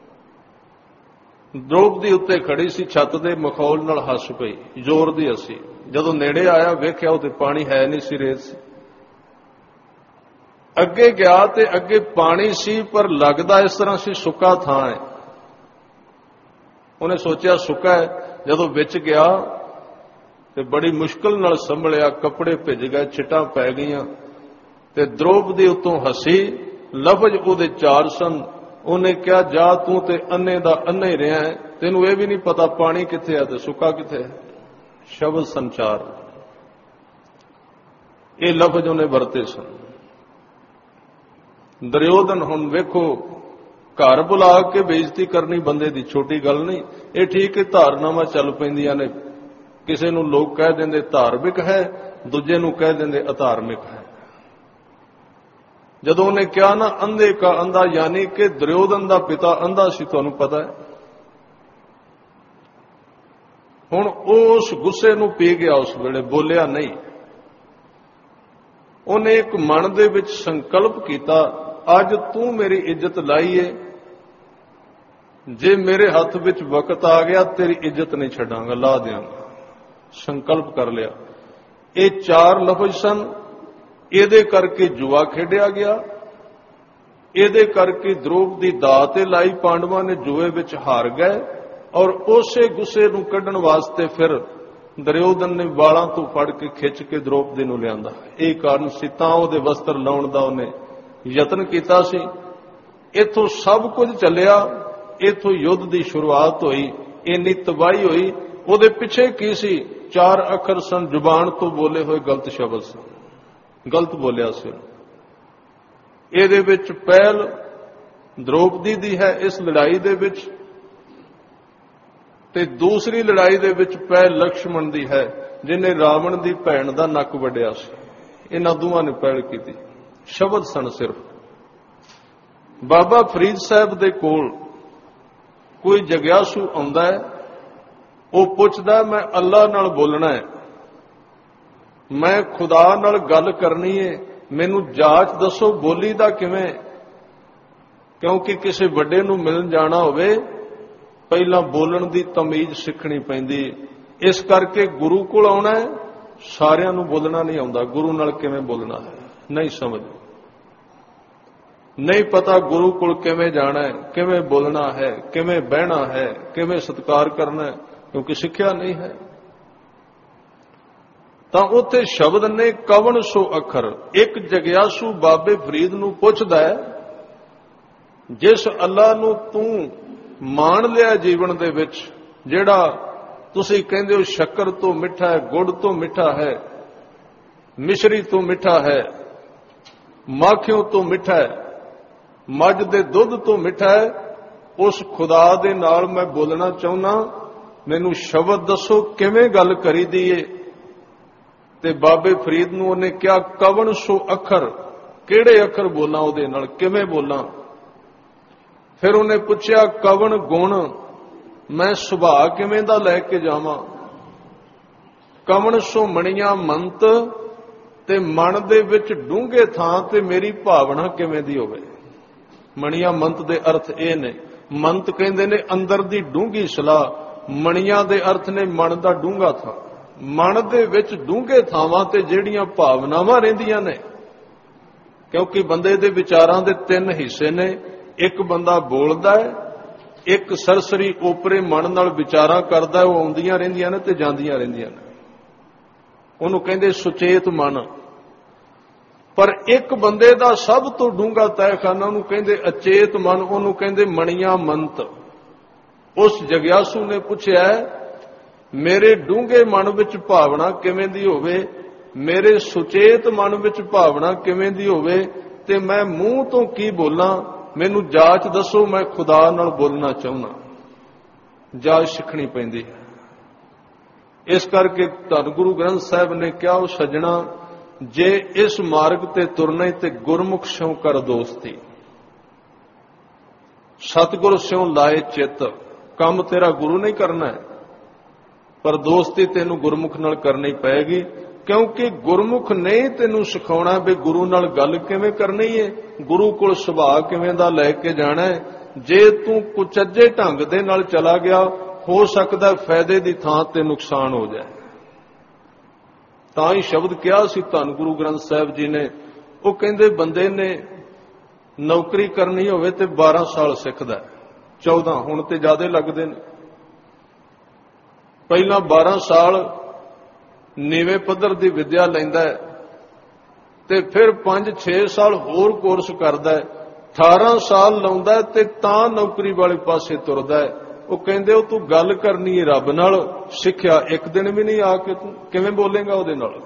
A: ਦ੍ਰੋਪਦੀ ਉੱਤੇ ਖੜੀ ਸੀ ਛੱਤ ਦੇ, ਮਖੌਲ ਨਾਲ ਹੱਸ ਪਈ, ਜ਼ੋਰ ਦੀ ਹੱਸੀ। ਜਦੋਂ ਨੇੜੇ ਆਇਆ ਵੇਖਿਆ ਉਹ ਤੇ ਪਾਣੀ ਹੈ ਨਹੀਂ ਸੀ, ਰੇਤ ਸੀ। ਅੱਗੇ ਗਿਆ ਤੇ ਅੱਗੇ ਪਾਣੀ ਸੀ, ਪਰ ਲੱਗਦਾ ਇਸ ਤਰ੍ਹਾਂ ਸੀ ਸੁੱਕਾ ਥਾਂ ਹੈ। ਉਹਨੇ ਸੋਚਿਆ ਸੁੱਕਾ ਹੈ। ਜਦੋਂ ਵਿੱਚ ਗਿਆ ਤੇ ਬੜੀ ਮੁਸ਼ਕਲ ਨਾਲ ਸੰਭਲਿਆ, ਕੱਪੜੇ ਭਿੱਜ ਗਏ, ਛਿੱਟਾਂ ਪੈ ਗਈਆਂ ਤੇ ਦ੍ਰੋਪਦੀ ਉੱਤੋਂ ਹੱਸੀ। ਲਫ਼ਜ਼ ਉਹਦੇ ਚਾਰ ਸਨ। ਉਹਨੇ ਕਿਹਾ, ਜਾ ਤੂੰ ਤੇ ਅੰਨੇ ਦਾ ਅੰਨਾ ਹੀ ਰਿਹਾ ਹੈ, ਤੈਨੂੰ ਇਹ ਵੀ ਨਹੀਂ ਪਤਾ ਪਾਣੀ ਕਿੱਥੇ ਹੈ ਤੇ ਸੁੱਕਾ ਕਿੱਥੇ ਹੈ। ਸ਼ਬਦ ਸੰਚਾਰ, ਇਹ ਲਫ਼ਜ਼ ਉਹਨੇ ਵਰਤੇ ਸਨ। ਦੁਰਯੋਧਨ ਹੁਣ ਵੇਖੋ, ਘਰ ਬੁਲਾ ਕੇ ਬੇਇੱਜ਼ਤੀ ਕਰਨੀ ਬੰਦੇ ਦੀ ਛੋਟੀ ਗੱਲ ਨਹੀਂ। ਇਹ ਠੀਕ ਹੈ, ਧਾਰਨਾਵਾਂ ਚੱਲ ਪੈਂਦੀਆਂ ਨੇ। ਕਿਸੇ ਨੂੰ ਲੋਕ ਕਹਿ ਦਿੰਦੇ ਧਾਰਮਿਕ ਹੈ, ਦੂਜੇ ਨੂੰ ਕਹਿ ਦਿੰਦੇ ਅਧਾਰਮਿਕ ਹੈ। ਜਦੋਂ ਉਹਨੇ ਕਿਹਾ ਨਾ ਅੰਧੇ ਕਾ ਅੰਧਾ, ਯਾਨੀ ਕਿ ਦੁਰਯੋਧਨ ਦਾ ਪਿਤਾ ਅੰਧਾ ਸੀ, ਤੁਹਾਨੂੰ ਪਤਾ ਹੈ। ਹੁਣ ਉਹ ਉਸ ਗੁੱਸੇ ਨੂੰ ਪੀ ਗਿਆ, ਉਸ ਵੇਲੇ ਬੋਲਿਆ ਨਹੀਂ। ਉਹਨੇ ਇੱਕ ਮਨ ਦੇ ਵਿੱਚ ਸੰਕਲਪ ਕੀਤਾ, ਅੱਜ ਤੂੰ ਮੇਰੀ ਇੱਜ਼ਤ ਲਾਈ ਏ, ਜੇ ਮੇਰੇ ਹੱਥ ਵਿੱਚ ਵਕਤ ਆ ਗਿਆ ਤੇਰੀ ਇੱਜ਼ਤ ਨਹੀਂ ਛੱਡਾਂਗਾ, ਲਾ ਦਿਆਂਗਾ। ਸੰਕਲਪ ਕਰ ਲਿਆ। ਇਹ ਚਾਰ ਲਫ਼ਜ਼ ਸਨ। ਇਹਦੇ ਕਰਕੇ ਜੂਆ ਖੇਡਿਆ ਗਿਆ, ਇਹਦੇ ਕਰਕੇ ਦ੍ਰੋਪਦੀ ਦਾਅ ਤੇ ਲਾਈ, ਪਾਂਡਵਾਂ ਨੇ ਜੂਏ ਵਿੱਚ ਹਾਰ ਗਏ। ਔਰ ਉਸੇ ਗੁੱਸੇ ਨੂੰ ਕੱਢਣ ਵਾਸਤੇ ਫਿਰ ਦੁਰਯੋਧਨ ਨੇ ਵਾਲਾਂ ਤੋਂ ਫੜ ਕੇ ਖਿੱਚ ਕੇ ਦ੍ਰੋਪਦੀ ਨੂੰ ਲਿਆਂਦਾ। ਇਹ ਕਾਰਨ ਸੀ, ਤਾਂ ਉਹਦੇ ਵਸਤਰ ਲਾਉਣ ਦਾ ਉਹਨੇ ਯਤਨ ਕੀਤਾ ਸੀ। ਇੱਥੋਂ ਸਭ ਕੁਝ ਚੱਲਿਆ, ਇੱਥੋਂ ਯੁੱਧ ਦੀ ਸ਼ੁਰੂਆਤ ਹੋਈ, ਇੰਨੀ ਤਬਾਹੀ ਹੋਈ। ਉਹਦੇ ਪਿੱਛੇ ਕੀ ਸੀ? ਚਾਰ ਅੱਖਰ ਸਨ, ਜ਼ੁਬਾਨ ਤੋਂ ਬੋਲੇ ਹੋਏ ਗਲਤ ਸ਼ਬਦ ਸਨ, ਗਲਤ ਬੋਲਿਆ ਸੀ। ਇਹਦੇ ਵਿੱਚ ਪਹਿਲ ਦ੍ਰੋਪਦੀ ਦੀ ਹੈ ਇਸ ਲੜਾਈ ਦੇ ਵਿੱਚ, ਤੇ ਦੂਸਰੀ ਲੜਾਈ ਦੇ ਵਿੱਚ ਪਹਿਲ ਲਕਸ਼ਮਣ ਦੀ ਹੈ, ਜਿਹਨੇ ਰਾਵਣ ਦੀ ਭੈਣ ਦਾ ਨੱਕ ਵੱਢਿਆ ਸੀ। ਇਹਨਾਂ ਦੋਵਾਂ ਨੇ ਪਹਿਲ ਕੀਤੀ। ਸ਼ਬਦ ਸਨ ਸਿਰਫ। ਬਾਬਾ ਫਰੀਦ ਸਾਹਿਬ ਦੇ ਕੋਲ ਕੋਈ ਜਗਿਆਸੂ ਆਉਂਦਾ ਹੈ, ਉਹ ਪੁੱਛਦਾ, ਮੈਂ ਅੱਲਾ ਨਾਲ ਬੋਲਣਾ ਹੈ, ਮੈਂ ਖੁਦਾ ਨਾਲ ਗੱਲ ਕਰਨੀ ਹੈ, ਮੈਨੂੰ ਜਾਂਚ ਦੱਸੋ ਬੋਲੀ ਦਾ ਕਿਵੇਂ। ਕਿਉਂਕਿ ਕਿਸੇ ਵੱਡੇ ਨੂੰ ਮਿਲਣ ਜਾਣਾ ਹੋਵੇ, ਪਹਿਲਾਂ ਬੋਲਣ ਦੀ ਤਮੀਜ਼ ਸਿੱਖਣੀ ਪੈਂਦੀ। ਇਸ ਕਰਕੇ ਗੁਰੂ ਕੋਲ ਆਉਣਾ ਹੈ, ਸਾਰਿਆਂ ਨੂੰ ਬੋਲਣਾ ਨਹੀਂ ਆਉਂਦਾ। ਗੁਰੂ ਨਾਲ ਕਿਵੇਂ ਬੋਲਣਾ ਹੈ ਨਹੀਂ ਸਮਝ, ਨਹੀਂ ਪਤਾ ਗੁਰੂ ਕੋਲ ਕਿਵੇਂ ਜਾਣਾ ਹੈ, ਕਿਵੇਂ ਬੋਲਣਾ ਹੈ, ਕਿਵੇਂ ਬਹਿਣਾ ਹੈ, ਕਿਵੇਂ ਸਤਿਕਾਰ ਕਰਨਾ ਹੈ, ਕਿਉਂਕਿ ਸਿੱਖਿਆ ਨਹੀਂ ਹੈ। ਤਾਂ ਉੱਥੇ ਸ਼ਬਦ ਨੇ ਕਵਣ ਸੋ ਅੱਖਰ। ਇੱਕ ਜਗਿਆਸੂ ਬਾਬੇ ਫਰੀਦ ਨੂੰ ਪੁੱਛਦਾ ਹੈ, ਜਿਸ ਅੱਲਾ ਨੂੰ ਤੂੰ ਮਾਣ ਲਿਆ ਜੀਵਨ ਦੇ ਵਿੱਚ, ਜਿਹੜਾ ਤੁਸੀਂ ਕਹਿੰਦੇ ਹੋ ਸ਼ੱਕਰ ਤੋਂ ਮਿੱਠਾ ਹੈ, ਗੁੜ ਤੋਂ ਮਿੱਠਾ ਹੈ, ਮਿਸ਼ਰੀ ਤੋਂ ਮਿੱਠਾ ਹੈ, ਮਾਖਿਓਂ ਤੋਂ ਮਿੱਠਾ ਹੈ, ਮੱਝ ਦੇ ਦੁੱਧ ਤੋਂ ਮਿੱਠਾ ਹੈ, ਉਸ ਖੁਦਾ ਦੇ ਨਾਲ ਮੈਂ ਬੋਲਣਾ ਚਾਹੁੰਦਾ, ਮੈਨੂੰ ਸ਼ਬਦ ਦੱਸੋ ਕਿਵੇਂ ਗੱਲ ਕਰੀਦੀ ਏ। ਤੇ ਬਾਬੇ ਫਰੀਦ ਨੂੰ ਉਹਨੇ ਕਿਹਾ, ਕਵਣ ਸੋ ਅੱਖਰ, ਕਿਹੜੇ ਅੱਖਰ ਬੋਲਾਂ ਉਹਦੇ ਨਾਲ, ਕਿਵੇਂ ਬੋਲਾਂ। ਫਿਰ ਉਹਨੇ ਪੁੱਛਿਆ, ਕਵਣ ਗੁਣ, ਮੈਂ ਸੁਭਾਅ ਕਿਵੇਂ ਦਾ ਲੈ ਕੇ ਜਾਵਾਂ। ਕਵਣ ਸੋ ਮਣੀਆਂ ਮੰਤ, ਤੇ ਮਨ ਦੇ ਵਿੱਚ ਡੂੰਘੇ ਥਾਂ ਤੇ ਮੇਰੀ ਭਾਵਨਾ ਕਿਵੇਂ ਦੀ ਹੋਵੇ। ਮਣੀਆਂ ਮੰਤ ਦੇ ਅਰਥ ਇਹ ਨੇ, ਮੰਤ ਕਹਿੰਦੇ ਨੇ ਅੰਦਰ ਦੀ ਡੂੰਘੀ ਸਲਾਹ, ਮਣੀਆਂ ਦੇ ਅਰਥ ਨੇ ਮਨ ਦਾ ਡੂੰਘਾ ਥਾਂ। ਮਨ ਦੇ ਵਿੱਚ ਡੂੰਘੇ ਥਾਵਾਂ ਤੇ ਜਿਹੜੀਆਂ ਭਾਵਨਾਵਾਂ ਰਹਿੰਦੀਆਂ ਨੇ, ਕਿਉਂਕਿ ਬੰਦੇ ਦੇ ਵਿਚਾਰਾਂ ਦੇ ਤਿੰਨ ਹਿੱਸੇ ਨੇ। ਇੱਕ ਬੰਦਾ ਬੋਲਦਾ ਹੈ, ਇੱਕ ਸਰਸਰੀ ਓਪਰੇ ਮਨ ਨਾਲ ਵਿਚਾਰਾਂ ਕਰਦਾ, ਉਹ ਆਉਂਦੀਆਂ ਰਹਿੰਦੀਆਂ ਨੇ ਤੇ ਜਾਂਦੀਆਂ ਰਹਿੰਦੀਆਂ ਨੇ, ਉਹਨੂੰ ਕਹਿੰਦੇ ਸੁਚੇਤ ਮਨ। ਪਰ ਇੱਕ ਬੰਦੇ ਦਾ ਸਭ ਤੋਂ ਡੂੰਘਾ ਤਹਿਖਾਨਾ, ਉਹਨੂੰ ਕਹਿੰਦੇ ਅਚੇਤ ਮਨ, ਉਹਨੂੰ ਕਹਿੰਦੇ ਮਣੀਆਂ ਮੰਤ। ਉਸ ਜਗਿਆਸੂ ਨੇ ਪੁੱਛਿਆ, ਮੇਰੇ ਡੂੰਘੇ ਮਨ ਵਿੱਚ ਭਾਵਨਾ ਕਿਵੇਂ ਦੀ ਹੋਵੇ, ਮੇਰੇ ਸੁਚੇਤ ਮਨ ਵਿੱਚ ਭਾਵਨਾ ਕਿਵੇਂ ਦੀ ਹੋਵੇ, ਤੇ ਮੈਂ ਮੂੰਹ ਤੋਂ ਕੀ ਬੋਲਾਂ, ਮੈਨੂੰ ਜਾਂਚ ਦੱਸੋ, ਮੈਂ ਖੁਦਾ ਨਾਲ ਬੋਲਣਾ ਚਾਹੁੰਦਾ। ਜਾਂਚ ਸਿੱਖਣੀ ਪੈਂਦੀ ਹੈ। ਇਸ ਕਰਕੇ ਧੰਨ ਗੁਰੂ ਗ੍ਰੰਥ ਸਾਹਿਬ ਨੇ ਕਿਹਾ, ਉਹ ਸੱਜਣਾ, ਜੇ ਇਸ ਮਾਰਗ ਤੇ ਤੁਰਨੇ ਤੇ ਗੁਰਮੁਖ ਸਿਉ ਕਰ ਦੋਸਤੀ, ਸਤਿਗੁਰ ਸਿਉ ਲਾਏ ਚਿੱਤ। ਕੰਮ ਤੇਰਾ ਗੁਰੂ ਨਹੀਂ ਕਰਨਾ ਹੈ, ਪਰ ਦੋਸਤੀ ਤੈਨੂੰ ਗੁਰਮੁਖ ਨਾਲ ਕਰਨੀ ਪਏਗੀ, ਕਿਉਂਕਿ ਗੁਰਮੁਖ ਨੇ ਤੈਨੂੰ ਸਿਖਾਉਣਾ ਵੀ ਗੁਰੂ ਨਾਲ ਗੱਲ ਕਿਵੇਂ ਕਰਨੀ ਹੈ, ਗੁਰੂ ਕੋਲ ਸੁਭਾਅ ਕਿਵੇਂ ਦਾ ਲੈ ਕੇ ਜਾਣਾ ਹੈ। ਜੇ ਤੂੰ ਕੁਚੱਜੇ ਢੰਗ ਦੇ ਨਾਲ ਚਲਾ ਗਿਆ, ਹੋ ਸਕਦਾ ਫਾਇਦੇ ਦੀ ਥਾਂ ਤੇ ਨੁਕਸਾਨ ਹੋ ਜਾਏ। ਤਾਂ ਹੀ ਸ਼ਬਦ ਕਿਹਾ ਸੀ ਧੰਨ ਗੁਰੂ ਗ੍ਰੰਥ ਸਾਹਿਬ ਜੀ ਨੇ, ਉਹ ਕਹਿੰਦੇ ਬੰਦੇ ਨੇ ਨੌਕਰੀ ਕਰਨੀ ਹੋਵੇ ਤੇ ਬਾਰਾਂ ਸਾਲ ਸਿੱਖਦਾ, ਚੌਦਾਂ ਹੁਣ ਤੇ ਜ਼ਿਆਦਾ ਲੱਗਦੇ ਨੇ। ਪਹਿਲਾਂ ਬਾਰਾਂ ਸਾਲ ਨੀਵੇਂ ਪੱਧਰ ਦੀ ਵਿੱਦਿਆ ਲੈਂਦਾ ਹੈ ਤੇ ਫਿਰ ਪੰਜ ਛੇ ਸਾਲ ਹੋਰ ਕੋਰਸ ਕਰਦਾ ਹੈ, ਅਠਾਰਾਂ ਸਾਲ ਲਾਉਂਦਾ ਤੇ ਤਾਂ ਨੌਕਰੀ ਵਾਲੇ ਪਾਸੇ ਤੁਰਦਾ ਹੈ। ਉਹ ਕਹਿੰਦੇ ਉਹ ਤੂੰ ਗੱਲ ਕਰਨੀ ਹੈ ਰੱਬ ਨਾਲ, ਸਿੱਖਿਆ ਇੱਕ ਦਿਨ ਵੀ ਨਹੀਂ ਆ ਕੇ ਤੂੰ ਕਿਵੇਂ ਬੋਲੇਗਾ ਉਹਦੇ ਨਾਲ?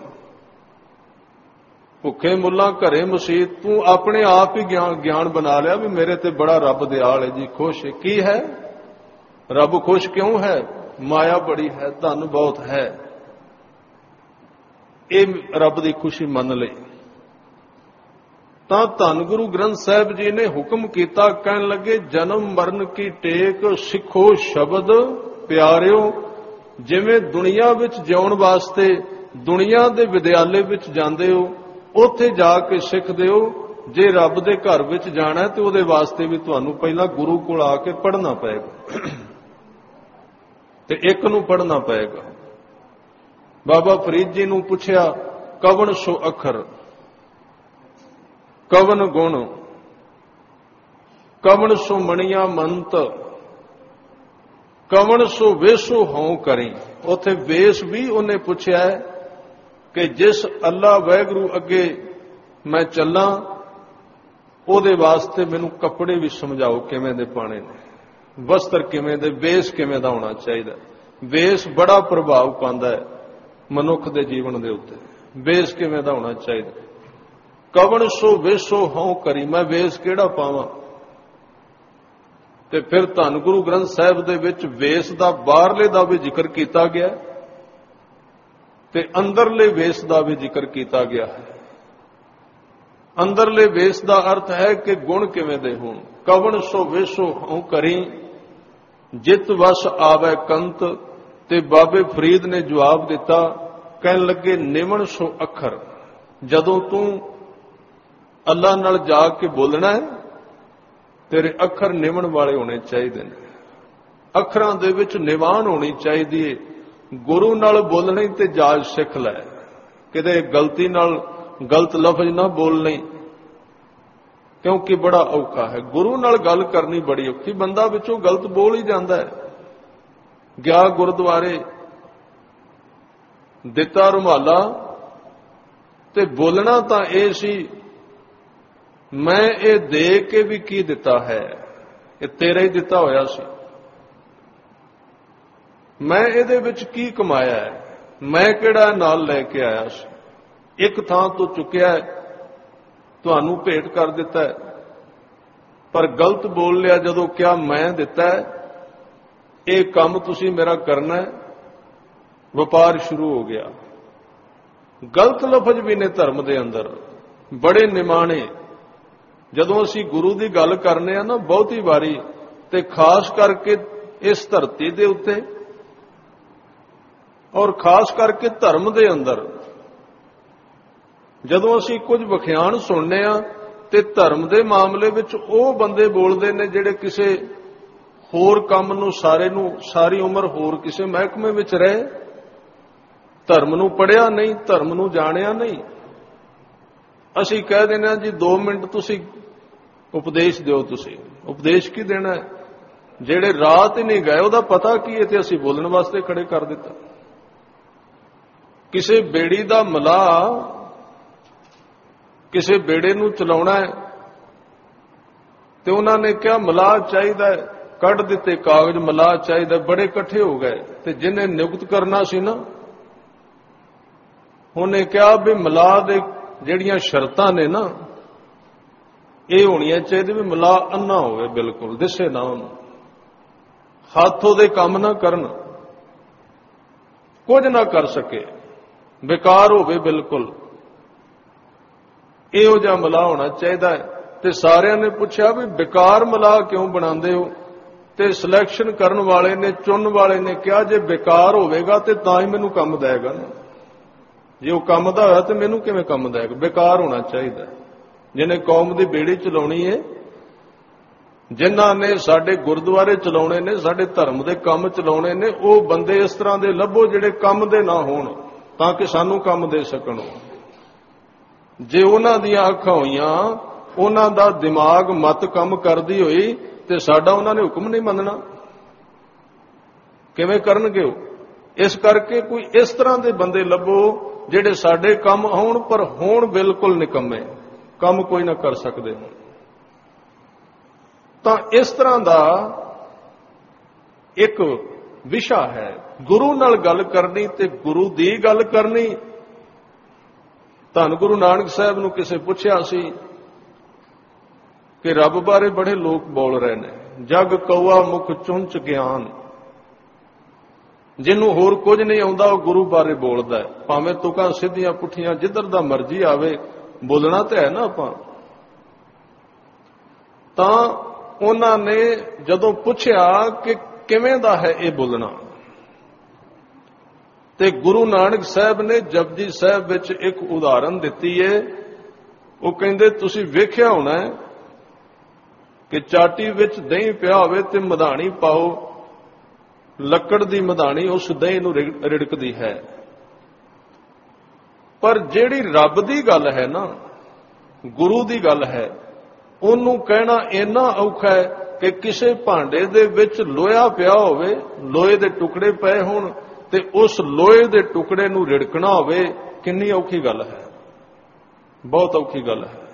A: ਭੁੱਖੇ ਮੁੱਲਾਂ ਘਰੇ ਮਸੀਤ, ਤੂੰ ਆਪਣੇ ਆਪ ਹੀ ਗਿਆਨ ਗਿਆਨ ਬਣਾ ਲਿਆ ਵੀ ਮੇਰੇ ਤੇ ਬੜਾ ਰੱਬ ਦਿਆਲ ਹੈ ਜੀ, ਖੁਸ਼ ਹੈ। ਕੀ ਹੈ? ਰੱਬ ਖੁਸ਼ ਕਿਉਂ ਹੈ? ਮਾਇਆ ਬੜੀ ਹੈ, ਧਨ ਬਹੁਤ ਹੈ। ਇਹ ਰੱਬ ਦੀ ਖੁਸ਼ੀ ਮੰਨ ਲਈ ਤਾਂ ਧੰਨ ਗੁਰੂ ਗ੍ਰੰਥ ਸਾਹਿਬ ਜੀ ਨੇ ਹੁਕਮ ਕੀਤਾ, ਕਹਿਣ ਲੱਗੇ ਜਨਮ ਮਰਨ ਕੀ ਟੇਕ ਸਿੱਖੋ ਸ਼ਬਦ ਪਿਆਰਿਓ। ਜਿਵੇਂ ਦੁਨੀਆ ਵਿੱਚ ਜਿਉਣ ਵਾਸਤੇ ਦੁਨੀਆ ਦੇ ਵਿਦਿਆਲੇ ਵਿੱਚ ਜਾਂਦੇ ਹੋ, ਉੱਥੇ ਜਾ ਕੇ ਸਿੱਖਦੇ ਹੋ। ਜੇ ਰੱਬ ਦੇ ਘਰ ਵਿੱਚ ਜਾਣਾ ਤੇ ਉਹਦੇ ਵਾਸਤੇ ਵੀ ਤੁਹਾਨੂੰ ਪਹਿਲਾਂ ਗੁਰੂ ਕੋਲ ਆ ਕੇ ਪੜ੍ਹਨਾ ਪਏਗਾ ਤੇ ਇੱਕ ਨੂੰ ਪੜ੍ਹਨਾ ਪਏਗਾ। ਬਾਬਾ ਫਰੀਦ ਜੀ ਨੂੰ ਪੁੱਛਿਆ, ਕਵਣ ਸੋ ਅੱਖਰ, ਕਵਨ ਗੁਣ, ਕਵਣ ਸੋ ਮਣੀਆਂ ਮੰਤ, ਕਵਣ ਸੋ ਵੇਸੋ ਹਉ ਕਰੀ। ਉੱਥੇ ਵੇਸ ਵੀ ਉਹਨੇ ਪੁੱਛਿਆ ਹੈ ਕਿ ਜਿਸ ਅੱਲਾ ਵਾਹਿਗੁਰੂ ਅੱਗੇ ਮੈਂ ਚੱਲਾਂ ਉਹਦੇ ਵਾਸਤੇ ਮੈਨੂੰ ਕੱਪੜੇ ਵੀ ਸਮਝਾਓ ਕਿਵੇਂ ਦੇ ਪਾਣੇ ਨੇ, ਵਸਤਰ ਕਿਵੇਂ ਦੇ, ਵੇਸ ਕਿਵੇਂ ਦਾ ਹੋਣਾ ਚਾਹੀਦਾ। ਵੇਸ ਬੜਾ ਪ੍ਰਭਾਵ ਪਾਉਂਦਾ ਹੈ ਮਨੁੱਖ ਦੇ ਜੀਵਨ ਦੇ ਉੱਤੇ, ਵੇਸ ਕਿਵੇਂ ਦਾ ਹੋਣਾ ਚਾਹੀਦਾ। ਕਵਣ ਸੋ ਵੇਸੋ ਹਉ ਕਰੀ, ਮੈਂ ਵੇਸ ਕਿਹੜਾ ਪਾਵਾਂ? ਤੇ ਫਿਰ ਧੰਨ ਗੁਰੂ ਗ੍ਰੰਥ ਸਾਹਿਬ ਦੇ ਵਿੱਚ ਵੇਸ ਦਾ ਬਾਹਰਲੇ ਦਾ ਵੀ ਜ਼ਿਕਰ ਕੀਤਾ ਗਿਆ ਤੇ ਅੰਦਰਲੇ ਵੇਸ ਦਾ ਵੀ ਜ਼ਿਕਰ ਕੀਤਾ ਗਿਆ ਹੈ। ਅੰਦਰਲੇ ਵੇਸ ਦਾ ਅਰਥ ਹੈ ਕਿ ਗੁਣ ਕਿਵੇਂ ਦੇ ਹੋਣ। ਕਵਣ ਸੋ ਵੇਸੋ ਹਉ ਕਰੀ, ਜਿਤ ਵਸ ਆਵੇ ਕੰਤ। ਤੇ ਬਾਬੇ ਫਰੀਦ ਨੇ ਜਵਾਬ ਦਿੱਤਾ, ਕਹਿਣ ਲੱਗੇ ਨਿਮਣ ਸੋ ਅੱਖਰ। ਜਦੋਂ ਤੂੰ ਅੱਲਾ ਨਾਲ ਜਾ ਕੇ ਬੋਲਣਾ ਹੈ, ਤੇਰੇ ਅੱਖਰ ਨਿਮਣ ਵਾਲੇ ਹੋਣੇ ਚਾਹੀਦੇ ਨੇ। ਅੱਖਰਾਂ ਦੇ ਵਿੱਚ ਨਿਵਾਨ ਹੋਣੀ ਚਾਹੀਦੀ ਹੈ। ਗੁਰੂ ਨਾਲ ਬੋਲਣੀ ਤੇ ਜਾਚ ਸਿੱਖ ਲੈ, ਕਿਤੇ ਗਲਤੀ ਨਾਲ ਗਲਤ ਲਫ਼ਜ਼ ਨਾ ਬੋਲਣੀ, ਕਿਉਂਕਿ ਬੜਾ ਔਖਾ ਹੈ। ਗੁਰੂ ਨਾਲ ਗੱਲ ਕਰਨੀ ਬੜੀ ਔਖੀ, ਬੰਦਾ ਵਿੱਚੋਂ ਗਲਤ ਬੋਲ ਹੀ ਜਾਂਦਾ ਹੈ। ਗਿਆ ਗੁਰਦੁਆਰੇ, ਦਿੱਤਾ ਰੁਮਾਲਾ ਤੇ ਬੋਲਣਾ ਤਾਂ ਇਹ ਸੀ, ਮੈਂ ਇਹ ਦੇ ਕੇ ਵੀ ਕੀ ਦਿੱਤਾ ਹੈ, ਇਹ ਤੇਰਾ ਹੀ ਦਿੱਤਾ ਹੋਇਆ ਸੀ। ਮੈਂ ਇਹਦੇ ਵਿੱਚ ਕੀ ਕਮਾਇਆ ਹੈ, ਮੈਂ ਕਿਹੜਾ ਨਾਲ ਲੈ ਕੇ ਆਇਆ ਸੀ। ਇੱਕ ਥਾਂ ਤੋਂ ਚੁੱਕਿਆ, ਤੁਹਾਨੂੰ ਭੇਟ ਕਰ ਦਿੱਤਾ, ਪਰ ਗਲਤ ਬੋਲ ਲਿਆ ਜਦੋਂ ਕਿਹਾ ਮੈਂ ਦਿੱਤਾ, ਇਹ ਕੰਮ ਤੁਸੀਂ ਮੇਰਾ ਕਰਨਾ ਹੈ। ਵਪਾਰ ਸ਼ੁਰੂ ਹੋ ਗਿਆ। ਗਲਤ ਲਫ਼ਜ਼ ਵੀ ਨੇ ਧਰਮ ਦੇ ਅੰਦਰ ਬੜੇ ਨਿਮਾਣੇ। ਜਦੋਂ ਅਸੀਂ ਗੁਰੂ ਦੀ ਗੱਲ ਕਰਨੇ ਆ ਨਾ ਬਹੁਤੀ ਵਾਰੀ, ਤੇ ਖਾਸ ਕਰਕੇ ਇਸ ਧਰਤੀ ਦੇ ਉੱਤੇ ਔਰ ਖਾਸ ਕਰਕੇ ਧਰਮ ਦੇ ਅੰਦਰ, ਜਦੋਂ ਅਸੀਂ ਕੁਝ ਵਿਖਿਆਨ ਸੁਣਨੇ ਆ ਤੇ ਧਰਮ ਦੇ ਮਾਮਲੇ ਵਿੱਚ ਉਹ ਬੰਦੇ ਬੋਲਦੇ ਨੇ ਜਿਹੜੇ ਕਿਸੇ ਹੋਰ ਕੰਮ ਨੂੰ, ਸਾਰੇ ਨੂੰ ਸਾਰੀ ਉਮਰ ਹੋਰ ਕਿਸੇ ਮਹਿਕਮੇ ਵਿੱਚ ਰਹੇ, ਧਰਮ ਨੂੰ ਪੜ੍ਹਿਆ ਨਹੀਂ, ਧਰਮ ਨੂੰ ਜਾਣਿਆ ਨਹੀਂ। ਅਸੀਂ ਕਹਿ ਦਿੰਦੇ ਹਾਂ ਜੀ ਦੋ ਮਿੰਟ ਤੁਸੀਂ ਉਪਦੇਸ਼ ਦਿਓ। ਤੁਸੀਂ ਉਪਦੇਸ਼ ਕੀ ਦੇਣਾ? ਜਿਹੜੇ ਰਾਤ ਹੀ ਨਹੀਂ ਗਏ ਉਹਦਾ ਪਤਾ ਕੀ ਹੈ, ਤੇ ਅਸੀਂ ਬੋਲਣ ਵਾਸਤੇ ਖੜੇ ਕਰ ਦਿੱਤਾ। ਕਿਸੇ ਬੇੜੀ ਦਾ ਮਲਾਹ ਕਿਸੇ ਬੇੜੇ ਨੂੰ ਚਲਾਉਣਾ ਹੈ ਤੇ ਉਹਨਾਂ ਨੇ ਕਿਹਾ ਮਲਾਹ ਚਾਹੀਦਾ ਹੈ, ਕੱਢ ਦਿੱਤੇ ਕਾਗਜ਼, ਮਲਾਹ ਚਾਹੀਦਾ। ਬੜੇ ਇਕੱਠੇ ਹੋ ਗਏ ਤੇ ਜਿਹਨੇ ਨਿਯੁਕਤ ਕਰਨਾ ਸੀ ਨਾ, ਉਹਨੇ ਕਿਹਾ ਵੀ ਮਲਾਹ ਦੇ ਜਿਹੜੀਆਂ ਸ਼ਰਤਾਂ ਨੇ ਨਾ, ਇਹ ਹੋਣੀਆਂ ਚਾਹੀਦੀ ਵੀ ਮਲਾਹ ਅੰਨਾ ਹੋਵੇ, ਬਿਲਕੁਲ ਦਿਸੇ ਨਾ ਉਹਨੂੰ, ਹੱਥ ਉਹਦੇ ਕੰਮ ਨਾ ਕਰਨ, ਕੁਝ ਨਾ ਕਰ ਸਕੇ, ਬੇਕਾਰ ਹੋਵੇ ਬਿਲਕੁਲ, ਇਹੋ ਜਿਹਾ ਮਲਾਹ ਹੋਣਾ ਚਾਹੀਦਾ ਹੈ। ਤੇ ਸਾਰਿਆਂ ਨੇ ਪੁੱਛਿਆ ਵੀ ਬੇਕਾਰ ਮਲਾਹ ਕਿਉਂ ਬਣਾਉਂਦੇ ਹੋ? ਤੇ ਸਿਲੈਕਸ਼ਨ ਕਰਨ ਵਾਲੇ ਨੇ, ਚੁਣਨ ਵਾਲੇ ਨੇ ਕਿਹਾ ਜੇ ਬੇਕਾਰ ਹੋਵੇਗਾ ਤੇ ਤਾਂ ਹੀ ਮੈਨੂੰ ਕੰਮ ਦੇਗਾ ਨਾ, ਜੇ ਉਹ ਕੰਮ ਦਾ ਹੋਇਆ ਤੇ ਮੈਨੂੰ ਕਿਵੇਂ ਕੰਮ ਦੇਗਾ? ਬੇਕਾਰ ਹੋਣਾ ਚਾਹੀਦਾ। ਜਿਹਨੇ ਕੌਮ ਦੀ ਬੇੜੀ ਚਲਾਉਣੀ ਹੈ, ਜਿਨ੍ਹਾਂ ਨੇ ਸਾਡੇ ਗੁਰਦੁਆਰੇ ਚਲਾਉਣੇ ਨੇ, ਸਾਡੇ ਧਰਮ ਦੇ ਕੰਮ ਚਲਾਉਣੇ ਨੇ, ਉਹ ਬੰਦੇ ਇਸ ਤਰ੍ਹਾਂ ਦੇ ਲੱਭੋ ਜਿਹੜੇ ਕੰਮ ਦੇ ਨਾ ਹੋਣ, ਤਾਂ ਕਿ ਸਾਨੂੰ ਕੰਮ ਦੇ ਸਕਣ। ਜੇ ਉਹਨਾਂ ਦੀਆਂ ਅੱਖਾਂ ਹੋਈਆਂ, ਉਹਨਾਂ ਦਾ ਦਿਮਾਗ ਮਤ ਕੰਮ ਕਰਦੀ ਹੋਈ, ਤੇ ਸਾਡਾ ਉਹਨਾਂ ਨੇ ਹੁਕਮ ਨਹੀਂ ਮੰਨਣਾ। ਕਿਵੇਂ ਕਰਨਗੇ ਉਹ? ਇਸ ਕਰਕੇ ਕੋਈ ਇਸ ਤਰ੍ਹਾਂ ਦੇ ਬੰਦੇ ਲੱਭੋ ਜਿਹੜੇ ਸਾਡੇ ਕੰਮ ਆਉਣ, ਪਰ ਹੋਣ ਬਿਲਕੁਲ ਨਿਕੰਮੇ, ਕੰਮ ਕੋਈ ਨਾ ਕਰ ਸਕਦੇ ਹੋਣ। ਤਾਂ ਇਸ ਤਰ੍ਹਾਂ ਦਾ ਇੱਕ ਵਿਸ਼ਾ ਹੈ, ਗੁਰੂ ਨਾਲ ਗੱਲ ਕਰਨੀ ਤੇ ਗੁਰੂ ਦੀ ਗੱਲ ਕਰਨੀ। ਧੰਨ ਗੁਰੂ ਨਾਨਕ ਸਾਹਿਬ ਨੂੰ ਕਿਸੇ ਪੁੱਛਿਆ ਸੀ ਕਿ ਰੱਬ ਬਾਰੇ ਬੜੇ ਲੋਕ ਬੋਲ ਰਹੇ ਨੇ, ਜਗ ਕਊਆ ਮੁਖ ਚੁੰਚ ਗਿਆਨ। ਜਿਹਨੂੰ ਹੋਰ ਕੁਝ ਨਹੀਂ ਆਉਂਦਾ ਉਹ ਗੁਰੂ ਬਾਰੇ ਬੋਲਦਾ ਹੈ, ਭਾਵੇਂ ਤੁਕਾਂ ਸਿੱਧੀਆਂ ਪੁੱਠੀਆਂ ਜਿੱਧਰ ਦਾ ਮਰਜ਼ੀ ਆਵੇ, ਬੋਲਣਾ ਤਾਂ ਹੈ ਨਾ ਆਪਾਂ। ਤਾਂ ਉਹਨਾਂ ਨੇ ਜਦੋਂ ਪੁੱਛਿਆ ਕਿ ਕਿਵੇਂ ਦਾ ਹੈ ਇਹ ਬੋਲਣਾ, ਤੇ ਗੁਰੂ ਨਾਨਕ ਸਾਹਿਬ ਨੇ ਜਪਜੀ ਸਾਹਿਬ ਵਿੱਚ ਇੱਕ ਉਦਾਹਰਨ ਦਿੱਤੀ ਹੈ। ਉਹ ਕਹਿੰਦੇ ਤੁਸੀਂ ਵੇਖਿਆ ਹੋਣਾ ਕਿ ਚਾਟੀ ਵਿੱਚ ਦਹੀਂ ਪਿਆ ਹੋਵੇ ਤੇ ਮਧਾਣੀ ਪਾਓ, ਲੱਕੜ ਦੀ ਮਧਾਣੀ ਉਸ ਦਹੀਂ ਨੂੰ ਰਿੜਕਦੀ ਹੈ। ਪਰ ਜਿਹੜੀ ਰੱਬ ਦੀ ਗੱਲ ਹੈ ਨਾ, ਗੁਰੂ ਦੀ ਗੱਲ ਹੈ, ਉਹਨੂੰ ਕਹਿਣਾ ਇੰਨਾ ਔਖਾ ਹੈ ਕਿ ਕਿਸੇ ਭਾਂਡੇ ਦੇ ਵਿੱਚ ਲੋਹਾ ਪਿਆ ਹੋਵੇ, ਲੋਹੇ ਦੇ ਟੁਕੜੇ ਪਏ ਹੋਣ, ਤੇ ਉਸ ਲੋਹੇ ਦੇ ਟੁਕੜੇ ਨੂੰ ਰਿੜਕਣਾ ਹੋਵੇ, ਕਿੰਨੀ ਔਖੀ ਗੱਲ ਹੈ, ਬਹੁਤ ਔਖੀ ਗੱਲ ਹੈ।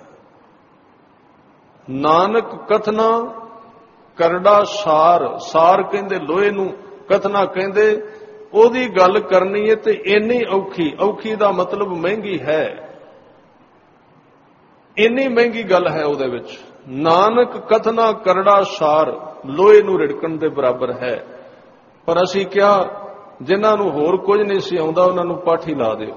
A: ਨਾਨਕ ਕਥਨਾ ਕਰੜਾ ਸਾਰ, ਸਾਰ ਕਹਿੰਦੇ ਲੋਹੇ ਨੂੰ, ਕਥਨਾ ਕਹਿੰਦੇ ਉਹਦੀ ਗੱਲ ਕਰਨੀ ਹੈ, ਤੇ ਇੰਨੀ ਔਖੀ, ਔਖੀ ਦਾ ਮਤਲਬ ਮਹਿੰਗੀ ਹੈ, ਇੰਨੀ ਮਹਿੰਗੀ ਗੱਲ ਹੈ ਉਹਦੇ ਵਿੱਚ। ਨਾਨਕ ਕਥਨਾ ਕਰੜਾ ਸਾਰ, ਲੋਹੇ ਨੂੰ ਰਿੜਕਣ ਦੇ ਬਰਾਬਰ ਹੈ। ਪਰ ਅਸੀਂ ਕਿਹਾ ਜਿਨ੍ਹਾਂ ਨੂੰ ਹੋਰ ਕੁਝ ਨਹੀਂ ਸੀ ਆਉਂਦਾ ਉਹਨਾਂ ਨੂੰ ਪਾਠੀ ਲਾ ਦਿਓ,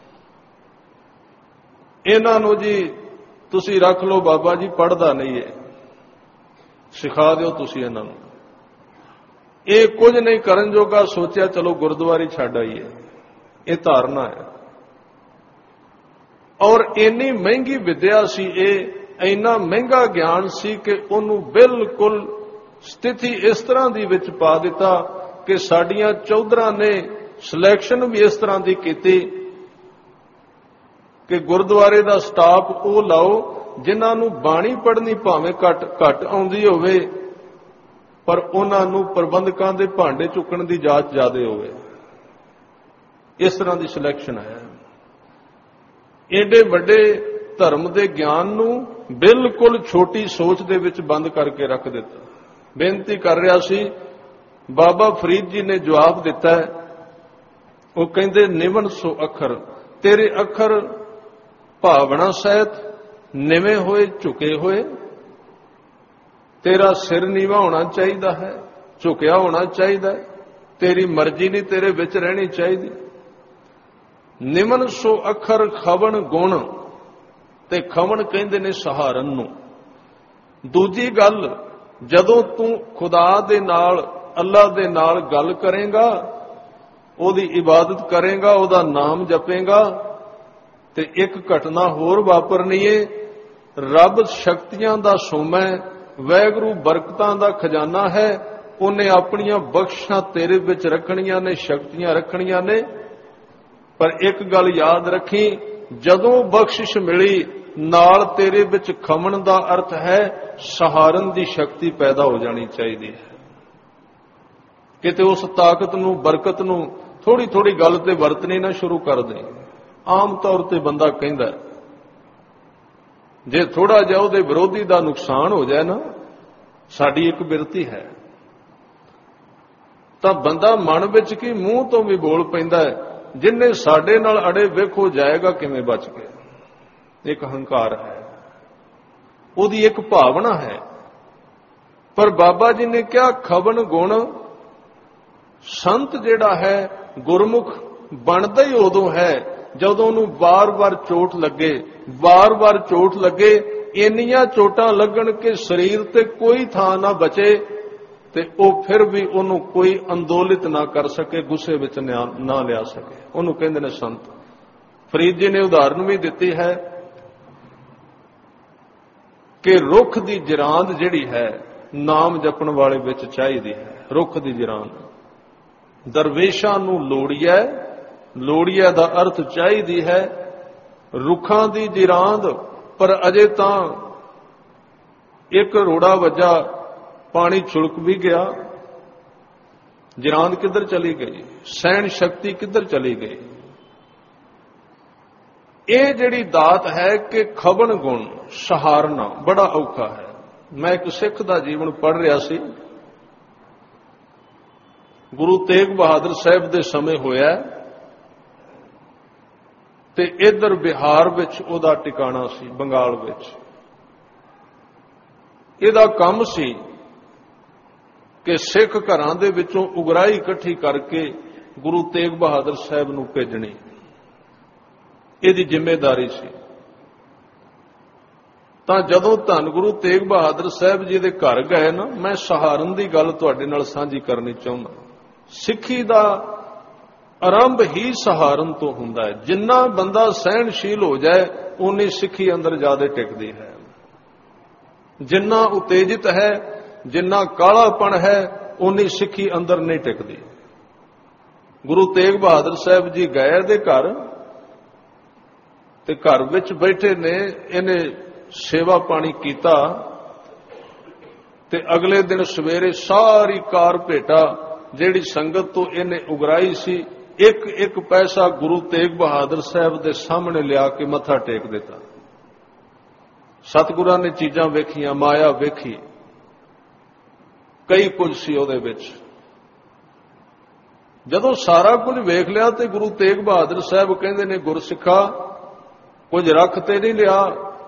A: ਇਹਨਾਂ ਨੂੰ ਜੀ ਤੁਸੀਂ ਰੱਖ ਲਓ, ਬਾਬਾ ਜੀ ਪੜ੍ਹਦਾ ਨਹੀਂ ਹੈ, ਸਿਖਾ ਦਿਓ ਤੁਸੀਂ ਇਹਨਾਂ ਨੂੰ। ਇਹ ਕੁਝ ਨਹੀਂ ਕਰਨ ਜੋਗਾ, ਸੋਚਿਆ ਚਲੋ ਗੁਰਦੁਆਰੇ ਛੱਡ ਆਈਏ, ਇਹ ਧਾਰਨਾ ਹੈ। ਔਰ ਇੰਨੀ ਮਹਿੰਗੀ ਵਿਦਿਆ ਸੀ, ਇਹ ਇੰਨਾ ਮਹਿੰਗਾ ਗਿਆਨ ਸੀ ਕਿ ਉਹਨੂੰ ਬਿਲਕੁਲ ਸਥਿਤੀ ਇਸ ਤਰ੍ਹਾਂ ਦੀ ਵਿੱਚ ਪਾ ਦਿੱਤਾ ਕਿ ਸਾਡੀਆਂ ਚੌਧਰਾਂ ਨੇ ਸਿਲੈਕਸ਼ਨ ਵੀ ਇਸ ਤਰ੍ਹਾਂ ਦੀ ਕੀਤੀ ਕਿ ਗੁਰਦੁਆਰੇ ਦਾ ਸਟਾਫ ਉਹ ਲਾਓ ਜਿਨ੍ਹਾਂ ਨੂੰ ਬਾਣੀ ਪੜ੍ਹਨੀ ਭਾਵੇਂ ਘੱਟ ਘੱਟ ਆਉਂਦੀ ਹੋਵੇ, ਪਰ ਉਹਨਾਂ ਨੂੰ ਪ੍ਰਬੰਧਕਾਂ ਦੇ ਭਾਂਡੇ ਚੁੱਕਣ ਦੀ ਜਾਚ ਜ਼ਿਆਦਾ ਹੋਵੇ। ਇਸ ਤਰ੍ਹਾਂ ਦੀ ਸਿਲੈਕਸ਼ਨ ਹੈ। ਏਡੇ ਵੱਡੇ ਧਰਮ ਦੇ ਗਿਆਨ ਨੂੰ ਬਿਲਕੁਲ ਛੋਟੀ ਸੋਚ ਦੇ ਵਿੱਚ ਬੰਦ ਕਰਕੇ ਰੱਖ ਦਿੱਤਾ। ਬੇਨਤੀ ਕਰ ਰਿਹਾ ਸੀ, ਬਾਬਾ ਫਰੀਦ ਜੀ ਨੇ ਜਵਾਬ ਦਿੱਤਾ ਹੈ। ਉਹ ਕਹਿੰਦੇ ਨਿਵਨ ਸੋ ਅੱਖਰ, ਤੇਰੇ ਅੱਖਰ ਭਾਵਨਾ ਸਹਿਤ ਨਿਵੇਂ ਹੋਏ, ਝੁਕੇ ਹੋਏ। ਤੇਰਾ ਸਿਰ ਨੀਵਾਂ ਹੋਣਾ ਚਾਹੀਦਾ ਹੈ, ਝੁਕਿਆ ਹੋਣਾ ਚਾਹੀਦਾ ਹੈ, ਤੇਰੀ ਮਰਜ਼ੀ ਨਹੀਂ ਤੇਰੇ ਵਿੱਚ ਰਹਿਣੀ ਚਾਹੀਦੀ। ਨਿਮਨ ਸੋ ਅੱਖਰ ਖਵਣ ਗੁਣ, ਤੇ ਖਵਣ ਕਹਿੰਦੇ ਨੇ ਸਹਾਰਨ ਨੂੰ। ਦੂਜੀ ਗੱਲ, ਜਦੋਂ ਤੂੰ ਖੁਦਾ ਦੇ ਨਾਲ, ਅੱਲਾ ਦੇ ਨਾਲ ਗੱਲ ਕਰੇਗਾ, ਉਹਦੀ ਇਬਾਦਤ ਕਰੇਗਾ, ਉਹਦਾ ਨਾਮ ਜਪੇਗਾ, ਤੇ ਇੱਕ ਘਟਨਾ ਹੋਰ ਵਾਪਰਨੀ ਏ। ਰੱਬ ਸ਼ਕਤੀਆਂ ਦਾ ਸੋਮਾ ਹੈ, ਵਾਹਿਗੁਰੂ ਬਰਕਤਾਂ ਦਾ ਖਜ਼ਾਨਾ ਹੈ, ਉਹਨੇ ਆਪਣੀਆਂ ਬਖਸ਼ਾਂ ਤੇਰੇ ਵਿੱਚ ਰੱਖਣੀਆਂ ਨੇ, ਸ਼ਕਤੀਆਂ ਰੱਖਣੀਆਂ ਨੇ। ਪਰ ਇੱਕ ਗੱਲ ਯਾਦ ਰੱਖੀ, ਜਦੋਂ ਬਖਸ਼ਿਸ਼ ਮਿਲੀ ਨਾਲ ਤੇਰੇ ਵਿੱਚ ਖਮਣ ਦਾ ਅਰਥ ਹੈ ਸਹਾਰਨ ਦੀ ਸ਼ਕਤੀ ਪੈਦਾ ਹੋ ਜਾਣੀ ਚਾਹੀਦੀ ਹੈ। ਕਿਤੇ ਉਸ ਤਾਕਤ ਨੂੰ, ਬਰਕਤ ਨੂੰ ਥੋੜੀ ਥੋੜੀ ਗੱਲ ਤੇ ਵਰਤਣੀ ਨਾ ਸ਼ੁਰੂ ਕਰ ਦੇ। ਆਮ ਤੌਰ ਤੇ ਬੰਦਾ ਕਹਿੰਦਾ ਜੇ ਥੋੜਾ ਜਿਹਾ ਉਹਦੇ ਵਿਰੋਧੀ ਦਾ ਨੁਕਸਾਨ ਹੋ ਜਾਏ ਨਾ, ਸਾਡੀ ਇੱਕ ਬਿਰਤੀ ਹੈ, ਤਾਂ ਬੰਦਾ ਮਨ ਵਿੱਚ ਕੀ ਮੂੰਹ ਤੋਂ ਵੀ ਬੋਲ ਪੈਂਦਾ ਹੈ, ਜਿੰਨੇ ਸਾਡੇ ਨਾਲ ਅੜੇ ਵੇਖੋ ਜਾਏਗਾ ਕਿਵੇਂ ਬਚ ਕੇ। ਇੱਕ ਹੰਕਾਰ ਹੈ, ਉਹਦੀ ਇੱਕ ਭਾਵਨਾ ਹੈ। ਪਰ ਬਾਬਾ ਜੀ ਨੇ ਕਿਹਾ ਖਵਣ ਗੁਣ, ਸੰਤ ਜਿਹੜਾ ਹੈ ਗੁਰਮੁਖ ਬਣਦਾ ਹੀ ਉਦੋਂ ਹੈ ਜਦੋਂ ਉਹਨੂੰ ਵਾਰ-ਵਾਰ ਚੋਟ ਲੱਗੇ, ਵਾਰ-ਵਾਰ ਚੋਟ ਲੱਗੇ, ਇੰਨੀਆਂ ਚੋਟਾਂ ਲੱਗਣ ਕਿ ਸਰੀਰ ਤੇ ਕੋਈ ਥਾਂ ਨਾ ਬਚੇ, ਤੇ ਉਹ ਫਿਰ ਵੀ ਉਹਨੂੰ ਕੋਈ ਅੰਦੋਲਿਤ ਨਾ ਕਰ ਸਕੇ, ਗੁੱਸੇ ਵਿੱਚ ਨਾ ਲਿਆ ਸਕੇ। ਉਹਨੂੰ ਕਹਿੰਦੇ ਨੇ ਸੰਤ। ਫਰੀਦ ਜੀ ਨੇ ਉਦਾਹਰਨ ਵੀ ਦਿੱਤੀ ਹੈ ਕਿ ਰੁੱਖ ਦੀ ਜਰਾਂਦ ਜਿਹੜੀ ਹੈ ਨਾਮ ਜਪਣ ਵਾਲੇ ਵਿੱਚ ਚਾਹੀਦੀ ਹੈ। ਰੁੱਖ ਦੀ ਜਰਾਂਦ ਦਰਵੇਸ਼ਾਂ ਨੂੰ ਲੋੜੀਐ, ਲੋੜੀਐ ਦਾ ਅਰਥ ਚਾਹੀਦੀ ਹੈ, ਰੁੱਖਾਂ ਦੀ ਜਿਰਾਂਦ, ਪਰ ਅਜੇ ਤਾਂ ਇੱਕ ਰੋੜਾ ਵੱਜਾ, ਪਾਣੀ ਛੁਲਕ ਵੀ ਗਿਆ, ਜਿਰਾਂਦ ਕਿੱਧਰ ਚਲੀ ਗਈ, ਸਹਿਣ ਸ਼ਕਤੀ ਕਿੱਧਰ ਚਲੀ ਗਈ। ਇਹ ਜਿਹੜੀ ਦਾਤ ਹੈ ਕਿ ਖਬਨ ਗੁਣ ਸਹਾਰਨਾ ਬੜਾ ਔਖਾ ਹੈ। ਮੈਂ ਇੱਕ ਸਿੱਖ ਦਾ ਜੀਵਨ ਪੜ੍ਹ ਰਿਹਾ ਸੀ, ਗੁਰੂ ਤੇਗ ਬਹਾਦਰ ਸਾਹਿਬ ਦੇ ਸਮੇਂ ਹੋਇਆ, ਤੇ ਇੱਧਰ ਬਿਹਾਰ ਵਿੱਚ ਉਹਦਾ ਟਿਕਾਣਾ ਸੀ, ਬੰਗਾਲ ਵਿੱਚ। ਇਹਦਾ ਕੰਮ ਸੀ ਕਿ ਸਿੱਖ ਘਰਾਂ ਦੇ ਵਿੱਚੋਂ ਉਗਰਾਹੀ ਇਕੱਠੀ ਕਰਕੇ ਗੁਰੂ ਤੇਗ ਬਹਾਦਰ ਸਾਹਿਬ ਨੂੰ ਭੇਜਣੀ, ਇਹਦੀ ਜ਼ਿੰਮੇਵਾਰੀ ਸੀ। ਤਾਂ ਜਦੋਂ ਧੰਨ ਗੁਰੂ ਤੇਗ ਬਹਾਦਰ ਸਾਹਿਬ ਜੀ ਦੇ ਘਰ ਗਏ ਨਾ, ਮੈਂ ਸਹਾਰਨ ਦੀ ਗੱਲ ਤੁਹਾਡੇ ਨਾਲ ਸਾਂਝੀ ਕਰਨੀ ਚਾਹੁੰਦਾ। ਸਿੱਖੀ ਦਾ ਆਰੰਭ ਹੀ ਸਹਾਰਨ ਤੋਂ ਹੁੰਦਾ ਹੈ। ਜਿੰਨਾ ਬੰਦਾ ਸਹਿਣਸ਼ੀਲ ਹੋ ਜਾਏ, ਉਨੀ ਸਿੱਖੀ ਅੰਦਰ ਜ਼ਿਆਦਾ ਟਿਕਦੀ ਹੈ। ਜਿੰਨਾ ਉਤੇਜਿਤ ਹੈ, ਜਿੰਨਾ ਕਾਲਾਪਣ ਹੈ, ਉਨੀ ਸਿੱਖੀ ਅੰਦਰ ਨਹੀਂ ਟਿਕਦੀ। ਗੁਰੂ ਤੇਗ ਬਹਾਦਰ ਸਾਹਿਬ ਜੀ ਗਏ ਦੇ ਘਰ, ਤੇ ਘਰ ਵਿੱਚ ਬੈਠੇ ਨੇ, ਇਹਨੇ ਸੇਵਾ ਪਾਣੀ ਕੀਤਾ, ਤੇ ਅਗਲੇ ਦਿਨ ਸਵੇਰੇ ਸਾਰੀ ਕਾਰ ਭੇਟਾ ਜਿਹੜੀ ਸੰਗਤ ਤੋਂ ਇਹਨੇ ਉਗਰਾਈ ਸੀ, ਇੱਕ ਇੱਕ ਪੈਸਾ ਗੁਰੂ ਤੇਗ ਬਹਾਦਰ ਸਾਹਿਬ ਦੇ ਸਾਹਮਣੇ ਲਿਆ ਕੇ ਮੱਥਾ ਟੇਕ ਦਿੱਤਾ। ਸਤਿਗੁਰਾਂ ਨੇ ਚੀਜ਼ਾਂ ਵੇਖੀਆਂ, ਮਾਇਆ ਵੇਖੀ, ਕਈ ਕੁਝ ਸੀ ਉਹਦੇ ਵਿੱਚ। ਜਦੋਂ ਸਾਰਾ ਕੁਝ ਵੇਖ ਲਿਆ ਤੇ ਗੁਰੂ ਤੇਗ ਬਹਾਦਰ ਸਾਹਿਬ ਕਹਿੰਦੇ ਨੇ, ਗੁਰਸਿੱਖਾ ਕੁਝ ਰੱਖ ਤੇ ਨਹੀਂ ਲਿਆ,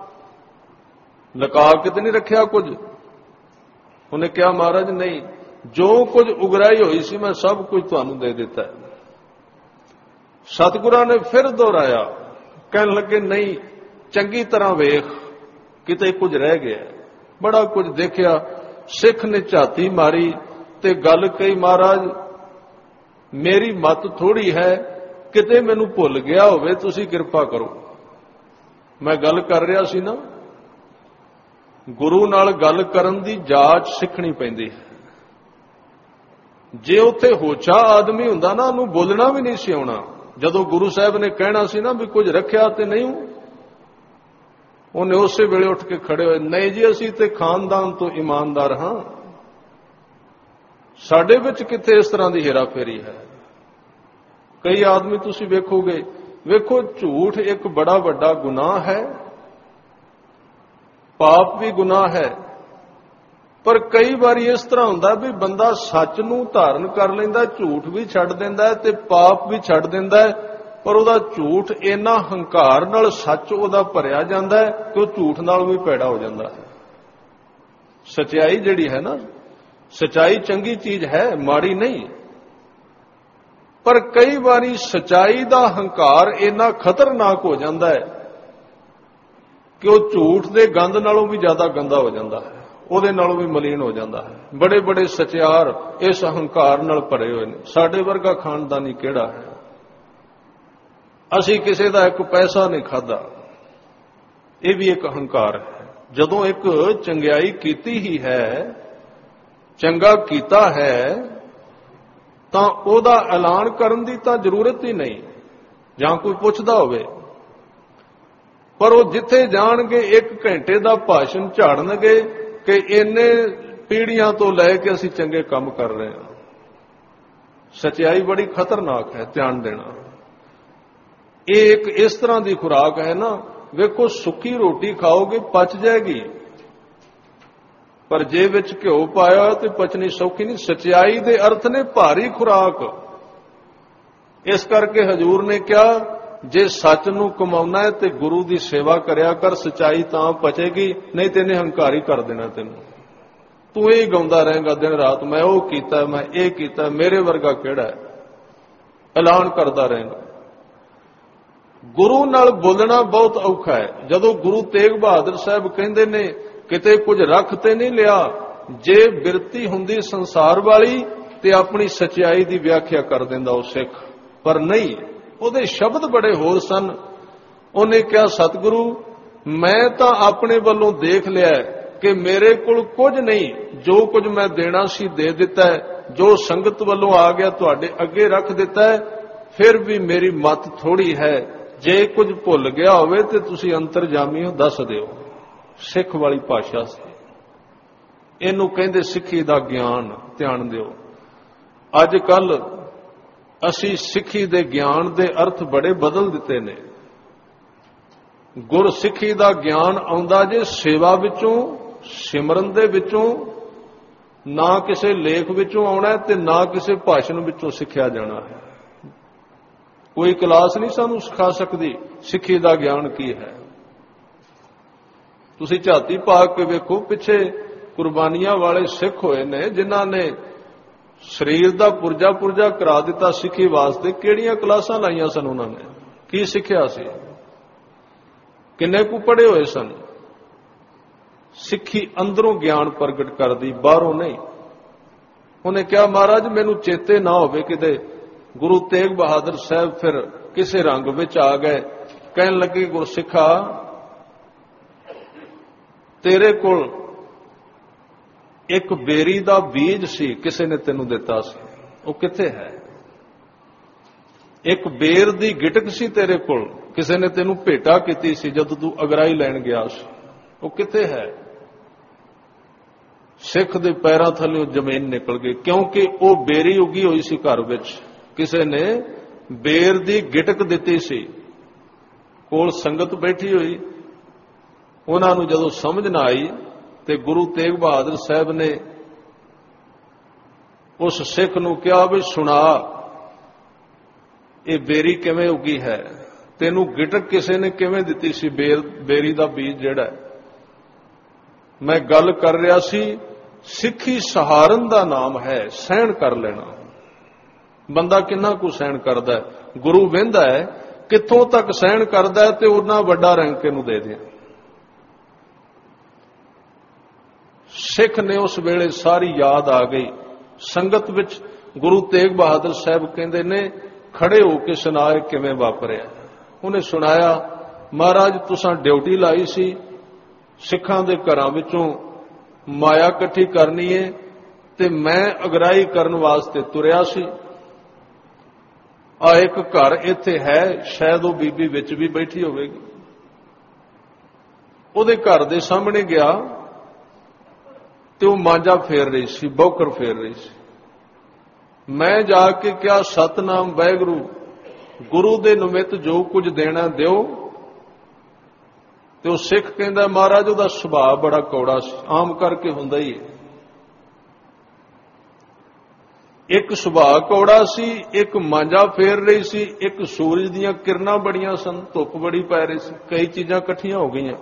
A: ਲੁਕਾ ਕੇ ਤੇ ਨਹੀਂ ਰੱਖਿਆ ਕੁਝ? ਉਹਨੇ ਕਿਹਾ, ਮਹਾਰਾਜ ਨਹੀਂ, ਜੋ ਕੁਝ ਉਗਰਾਈ ਹੋਈ ਸੀ ਮੈਂ ਸਭ ਕੁਝ ਤੁਹਾਨੂੰ ਦੇ ਦਿੱਤਾ ਹੈ। ਸਤਿਗੁਰਾਂ ਨੇ ਫਿਰ ਦੁਹਰਾਇਆ, ਕਹਿਣ ਲੱਗੇ, ਨਹੀਂ, ਚੰਗੀ ਤਰ੍ਹਾਂ ਵੇਖ, ਕਿਤੇ ਕੁਝ ਰਹਿ ਗਿਆ। ਬੜਾ ਕੁਝ ਦੇਖਿਆ। ਸਿੱਖ ਨੇ ਝਾਤੀ ਮਾਰੀ ਤੇ ਗੱਲ ਕਹੀ, ਮਹਾਰਾਜ ਮੇਰੀ ਮੱਤ ਥੋੜੀ ਹੈ, ਕਿਤੇ ਮੈਨੂੰ ਭੁੱਲ ਗਿਆ ਹੋਵੇ, ਤੁਸੀਂ ਕਿਰਪਾ ਕਰੋ। ਮੈਂ ਗੱਲ ਕਰ ਰਿਹਾ ਸੀ ਨਾ, ਗੁਰੂ ਨਾਲ ਗੱਲ ਕਰਨ ਦੀ ਜਾਚ ਸਿੱਖਣੀ ਪੈਂਦੀ ਹੈ। ਜੇ ਉੱਥੇ ਹੋਛਾ ਆਦਮੀ ਹੁੰਦਾ ਨਾ, ਉਹਨੂੰ ਬੋਲਣਾ ਵੀ ਨਹੀਂ ਸੀ ਆਉਣਾ। ਜਦੋਂ ਗੁਰੂ ਸਾਹਿਬ ਨੇ ਕਹਿਣਾ ਸੀ ਨਾ ਵੀ ਕੁਝ ਰੱਖਿਆ ਤੇ ਨਹੀਂ, ਉਹਨੇ ਉਸੇ ਵੇਲੇ ਉੱਠ ਕੇ ਖੜੇ ਹੋਏ, ਨਹੀਂ ਜੀ ਅਸੀਂ ਤੇ ਖਾਨਦਾਨ ਤੋਂ ਇਮਾਨਦਾਰ ਹਾਂ, ਸਾਡੇ ਵਿੱਚ ਕਿੱਥੇ ਇਸ ਤਰ੍ਹਾਂ ਦੀ ਹੇਰਾਫੇਰੀ ਹੈ। ਕਈ ਆਦਮੀ ਤੁਸੀਂ ਵੇਖੋਗੇ, ਵੇਖੋ ਝੂਠ ਇੱਕ ਬੜਾ ਵੱਡਾ ਗੁਨਾਹ ਹੈ, ਪਾਪ ਵੀ ਗੁਨਾਹ ਹੈ, ਪਰ ਕਈ ਵਾਰੀ ਇਸ ਤਰ੍ਹਾਂ ਹੁੰਦਾ ਵੀ ਬੰਦਾ ਸੱਚ ਨੂੰ ਧਾਰਨ ਕਰ ਲੈਂਦਾ, ਝੂਠ ਵੀ ਛੱਡ ਦਿੰਦਾ ਤੇ ਪਾਪ ਵੀ ਛੱਡ ਦਿੰਦਾ, ਪਰ ਉਹਦਾ ਝੂਠ ਇੰਨਾ ਹੰਕਾਰ ਨਾਲ ਸੱਚ ਉਹਦਾ ਭਰਿਆ ਜਾਂਦਾ ਕਿ ਉਹ ਝੂਠ ਨਾਲ ਵੀ ਪੈੜਾ ਹੋ ਜਾਂਦਾ ਹੈ। ਸਚਾਈ ਜਿਹੜੀ ਹੈ ਨਾ, ਸਚਾਈ ਚੰਗੀ ਚੀਜ਼ ਹੈ, ਮਾੜੀ ਨਹੀਂ, ਪਰ ਕਈ ਵਾਰੀ ਸਚਾਈ ਦਾ ਹੰਕਾਰ ਇੰਨਾ ਖਤਰਨਾਕ ਹੋ ਜਾਂਦਾ ਹੈ ਕਿ ਉਹ ਝੂਠ ਦੇ ਗੰਦ ਨਾਲੋਂ ਵੀ ਜ਼ਿਆਦਾ ਗੰਦਾ ਹੋ ਜਾਂਦਾ ਹੈ, ਉਹਦੇ ਨਾਲੋਂ ਵੀ ਮਲੀਨ ਹੋ ਜਾਂਦਾ ਹੈ। ਬੜੇ ਬੜੇ ਸਚਿਆਰ ਇਸ ਹੰਕਾਰ ਨਾਲ ਭਰੇ ਹੋਏ ਨੇ। ਸਾਡੇ ਵਰਗਾ ਖਾਨਦਾਨੀ ਕਿਹੜਾ ਹੈ? ਅਸੀਂ ਕਿਸੇ ਦਾ ਇੱਕ ਪੈਸਾ ਨਹੀਂ ਖਾਧਾ, ਇਹ ਵੀ ਇੱਕ ਹੰਕਾਰ ਹੈ। ਜਦੋਂ ਇੱਕ ਚੰਗਿਆਈ ਕੀਤੀ ਹੀ ਹੈ, ਚੰਗਾ ਕੀਤਾ ਹੈ, ਤਾਂ ਉਹਦਾ ਐਲਾਨ ਕਰਨ ਦੀ ਤਾਂ ਜ਼ਰੂਰਤ ਹੀ ਨਹੀਂ, ਜਾਂ ਕੋਈ ਪੁੱਛਦਾ ਹੋਵੇ। ਪਰ ਉਹ ਜਿੱਥੇ ਜਾਣਗੇ ਇੱਕ ਘੰਟੇ ਦਾ ਭਾਸ਼ਣ ਝਾੜਨਗੇ ਕਿ ਇੰਨੇ ਪੀੜ੍ਹੀਆਂ ਤੋਂ ਲੈ ਕੇ ਅਸੀਂ ਚੰਗੇ ਕੰਮ ਕਰ ਰਹੇ ਹਾਂ। ਸਚਾਈ ਬੜੀ ਖਤਰਨਾਕ ਹੈ, ਧਿਆਨ ਦੇਣਾ। ਇਹ ਇੱਕ ਇਸ ਤਰ੍ਹਾਂ ਦੀ ਖੁਰਾਕ ਹੈ ਨਾ, ਵੇਖੋ ਸੁੱਕੀ ਰੋਟੀ ਖਾਓਗੇ ਪਚ ਜਾਏਗੀ, ਪਰ ਜੇ ਵਿੱਚ ਘਿਓ ਪਾਇਆ ਤੇ ਪਚਣੀ ਸੌਖੀ ਨਹੀਂ। ਸਚਾਈ ਦੇ ਅਰਥ ਨੇ ਭਾਰੀ ਖੁਰਾਕ। ਇਸ ਕਰਕੇ ਹਜ਼ੂਰ ਨੇ ਕਿਹਾ, ਜੇ ਸੱਚ ਨੂੰ ਕਮਾਉਣਾ ਹੈ ਤੇ ਗੁਰੂ ਦੀ ਸੇਵਾ ਕਰਿਆ ਕਰ, ਸਚਾਈ ਤਾਂ ਪਚੇਗੀ, ਨਹੀਂ ਤੇ ਇਹਨੇ ਹੰਕਾਰੀ ਕਰ ਦੇਣਾ ਤੈਨੂੰ। ਤੂੰ ਇਹ ਗਾਉਂਦਾ ਰਹੇਗਾ ਦਿਨ ਰਾਤ, ਮੈਂ ਉਹ ਕੀਤਾ, ਮੈਂ ਇਹ ਕੀਤਾ, ਮੇਰੇ ਵਰਗਾ ਕਿਹੜਾ ਹੈ, ਐਲਾਨ ਕਰਦਾ ਰਹੇਗਾ। ਗੁਰੂ ਨਾਲ ਬੋਲਣਾ ਬਹੁਤ ਔਖਾ ਹੈ। ਜਦੋਂ ਗੁਰੂ ਤੇਗ ਬਹਾਦਰ ਸਾਹਿਬ ਕਹਿੰਦੇ ਨੇ ਕਿਤੇ ਕੁਝ ਰੱਖ ਤੇ ਨਹੀਂ ਲਿਆ, ਜੇ ਬਿਰਤੀ ਹੁੰਦੀ ਸੰਸਾਰ ਵਾਲੀ ਤੇ ਆਪਣੀ ਸਚਾਈ ਦੀ ਵਿਆਖਿਆ ਕਰ ਦਿੰਦਾ ਉਹ ਸਿੱਖ, ਪਰ ਨਹੀਂ, ਉਹਦੇ ਸ਼ਬਦ ਬੜੇ ਹੋਰ ਸਨ। ਉਹਨੇ ਕਿਹਾ, ਸਤਿਗੁਰੂ ਮੈਂ ਤਾਂ ਆਪਣੇ ਵੱਲੋਂ ਦੇਖ ਲਿਆ ਕਿ ਮੇਰੇ ਕੋਲ ਕੁਝ ਨਹੀਂ, ਜੋ ਕੁਝ ਮੈਂ ਦੇਣਾ ਸੀ ਦੇ ਦਿੱਤਾ ਹੈ, ਜੋ ਸੰਗਤ ਵੱਲੋਂ ਆ ਗਿਆ ਤੁਹਾਡੇ ਅੱਗੇ ਰੱਖ ਦਿੱਤਾ ਹੈ, ਫਿਰ ਵੀ ਮੇਰੀ ਮੱਤ ਥੋੜੀ ਹੈ, ਜੇ ਕੁਝ ਭੁੱਲ ਗਿਆ ਹੋਵੇ ਤੇ ਤੁਸੀਂ ਅੰਤਰਜਾਮੀ ਹੋ, ਦੱਸ ਦਿਓ। ਸਿੱਖ ਵਾਲੀ ਭਾਸ਼ਾ ਸੀ। ਇਹਨੂੰ ਕਹਿੰਦੇ ਸਿੱਖੀ ਦਾ ਗਿਆਨ। ਧਿਆਨ ਦਿਓ, ਅੱਜ ਕੱਲ ਅਸੀਂ ਸਿੱਖੀ ਦੇ ਗਿਆਨ ਦੇ ਅਰਥ ਬੜੇ ਬਦਲ ਦਿੱਤੇ ਨੇ। ਗੁਰਸਿੱਖੀ ਦਾ ਗਿਆਨ ਆਉਂਦਾ ਜੇ ਸੇਵਾ ਵਿੱਚੋਂ, ਸਿਮਰਨ ਦੇ ਵਿੱਚੋਂ, ਨਾ ਕਿਸੇ ਲੇਖ ਵਿੱਚੋਂ ਆਉਣਾ ਤੇ ਨਾ ਕਿਸੇ ਭਾਸ਼ਣ ਵਿੱਚੋਂ ਸਿੱਖਿਆ ਜਾਣਾ ਹੈ। ਕੋਈ ਕਲਾਸ ਨਹੀਂ ਸਾਨੂੰ ਸਿਖਾ ਸਕਦੀ ਸਿੱਖੀ ਦਾ ਗਿਆਨ ਕੀ ਹੈ। ਤੁਸੀਂ ਝਾਤੀ ਪਾ ਕੇ ਵੇਖੋ, ਪਿੱਛੇ ਕੁਰਬਾਨੀਆਂ ਵਾਲੇ ਸਿੱਖ ਹੋਏ ਨੇ ਜਿਨ੍ਹਾਂ ਨੇ ਸਰੀਰ ਦਾ ਪੁਰਜਾ ਪੁਰਜਾ ਕਰਾ ਦਿੱਤਾ ਸਿੱਖੀ ਵਾਸਤੇ। ਕਿਹੜੀਆਂ ਕਲਾਸਾਂ ਲਾਈਆਂ ਸਨ ਉਹਨਾਂ ਨੇ? ਕੀ ਸਿੱਖਿਆ ਸੀ? ਕਿੰਨੇ ਕੁ ਪੜ੍ਹੇ ਹੋਏ ਸਨ? ਸਿੱਖੀ ਅੰਦਰੋਂ ਗਿਆਨ ਪ੍ਰਗਟ ਕਰਦੀ, ਬਾਹਰੋਂ ਨਹੀਂ। ਉਹਨੇ ਕਿਹਾ, ਮਹਾਰਾਜ ਮੈਨੂੰ ਚੇਤੇ ਨਾ ਹੋਵੇ ਕਿਤੇ ਗੁਰੂ ਤੇਗ ਬਹਾਦਰ ਸਾਹਿਬ ਫਿਰ ਕਿਸੇ ਰੰਗ ਵਿੱਚ ਆ ਗਏ, ਕਹਿਣ ਲੱਗੇ ਗੁਰਸਿੱਖਾ ਤੇਰੇ ਕੋਲ ਇੱਕ ਬੇਰੀ ਦਾ ਬੀਜ ਸੀ, ਕਿਸੇ ਨੇ ਤੈਨੂੰ ਦਿੱਤਾ ਸੀ, ਉਹ ਕਿੱਥੇ ਹੈ? ਇੱਕ ਬੇਰ ਦੀ ਗਿਟਕ ਸੀ ਤੇਰੇ ਕੋਲ, ਕਿਸੇ ਨੇ ਤੈਨੂੰ ਭੇਟਾ ਕੀਤੀ ਸੀ ਜਦੋਂ ਤੂੰ ਅਗਰਾਈ ਲੈਣ ਗਿਆ ਸੀ, ਉਹ ਕਿੱਥੇ ਹੈ? ਸਿੱਖ ਦੇ ਪੈਰਾਂ ਥੱਲੇ ਜ਼ਮੀਨ ਨਿਕਲ ਗਈ, ਕਿਉਂਕਿ ਉਹ ਬੇਰੀ ਉਗੀ ਹੋਈ ਸੀ ਘਰ ਵਿੱਚ, ਕਿਸੇ ਨੇ ਬੇਰ ਦੀ ਗਿਟਕ ਦਿੱਤੀ ਸੀ, ਕੋਲ ਸੰਗਤ ਬੈਠੀ ਹੋਈ। ਉਹਨਾਂ ਨੂੰ ਜਦੋਂ ਸਮਝ ਨਾ ਆਈ ਤੇ ਗੁਰੂ ਤੇਗ ਬਹਾਦਰ ਸਾਹਿਬ ਨੇ ਉਸ ਸਿੱਖ ਨੂੰ ਕਿਹਾ ਵੀ ਸੁਣਾ, ਇਹ ਬੇਰੀ ਕਿਵੇਂ ਉਗੀ ਹੈ, ਤੈਨੂੰ ਗਿਟਕ ਕਿਸੇ ਨੇ ਕਿਵੇਂ ਦਿੱਤੀ ਸੀ, ਬੇਰ ਬੇਰੀ ਦਾ ਬੀਜ ਜਿਹੜਾ। ਮੈਂ ਗੱਲ ਕਰ ਰਿਹਾ ਸੀ, ਸਿੱਖੀ ਸਹਾਰਨ ਦਾ ਨਾਮ ਹੈ, ਸਹਿਣ ਕਰ ਲੈਣਾ। ਬੰਦਾ ਕਿੰਨਾ ਕੁ ਸਹਿਣ ਕਰਦਾ ਹੈ? ਗੁਰੂ ਵਹਿੰਦਾ ਹੈ ਕਿੱਥੋਂ ਤੱਕ ਸਹਿਣ ਕਰਦਾ ਹੈ ਤੇ ਉਹਨਾਂ ਵੱਡਾ ਰੈਂਕ ਇਹਨੂੰ ਦੇ ਦਿਆਂ। ਸਿੱਖ ਨੇ ਉਸ ਵੇਲੇ ਸਾਰੀ ਯਾਦ ਆ ਗਈ ਸੰਗਤ ਵਿੱਚ। ਗੁਰੂ ਤੇਗ ਬਹਾਦਰ ਸਾਹਿਬ ਕਹਿੰਦੇ ਨੇ ਖੜੇ ਹੋ ਕੇ ਸੁਣਾਏ ਕਿਵੇਂ ਵਾਪਰਿਆ। ਉਹਨੇ ਸੁਣਾਇਆ, ਮਹਾਰਾਜ ਤੁਸੀਂ ਡਿਊਟੀ ਲਾਈ ਸੀ ਸਿੱਖਾਂ ਦੇ ਘਰਾਂ ਵਿੱਚੋਂ ਮਾਇਆ ਇਕੱਠੀ ਕਰਨੀ ਹੈ ਤੇ ਮੈਂ ਅਗਰਾਈ ਕਰਨ ਵਾਸਤੇ ਤੁਰਿਆ ਸੀ। ਆ ਇੱਕ ਘਰ ਇੱਥੇ ਹੈ, ਸ਼ਾਇਦ ਉਹ ਬੀਬੀ ਵਿੱਚ ਵੀ ਬੈਠੀ ਹੋਵੇਗੀ। ਉਹਦੇ ਘਰ ਦੇ ਸਾਹਮਣੇ ਗਿਆ ਤੇ ਉਹ ਮਾਂਜਾ ਫੇਰ ਰਹੀ ਸੀ, ਬੌਕਰ ਫੇਰ ਰਹੀ ਸੀ। ਮੈਂ ਜਾ ਕੇ ਕਿਹਾ, ਸਤਨਾਮ ਵਾਹਿਗੁਰੂ, ਗੁਰੂ ਦੇ ਨਿਮਿਤ ਜੋ ਕੁਝ ਦੇਣਾ ਦਿਓ। ਤੇ ਉਹ ਸਿੱਖ ਕਹਿੰਦਾ, ਮਹਾਰਾਜ ਉਹਦਾ ਸੁਭਾਅ ਬੜਾ ਕੌੜਾ ਸੀ, ਆਮ ਕਰਕੇ ਹੁੰਦਾ ਹੀ ਹੈ। ਇੱਕ ਸੁਭਾਅ ਕੌੜਾ ਸੀ, ਇੱਕ ਮਾਂਜਾ ਫੇਰ ਰਹੀ ਸੀ, ਇੱਕ ਸੂਰਜ ਦੀਆਂ ਕਿਰਨਾਂ ਬੜੀਆਂ ਸਨ, ਧੁੱਪ ਬੜੀ ਪੈ ਰਹੀ ਸੀ, ਕਈ ਚੀਜ਼ਾਂ ਇਕੱਠੀਆਂ ਹੋ ਗਈਆਂ।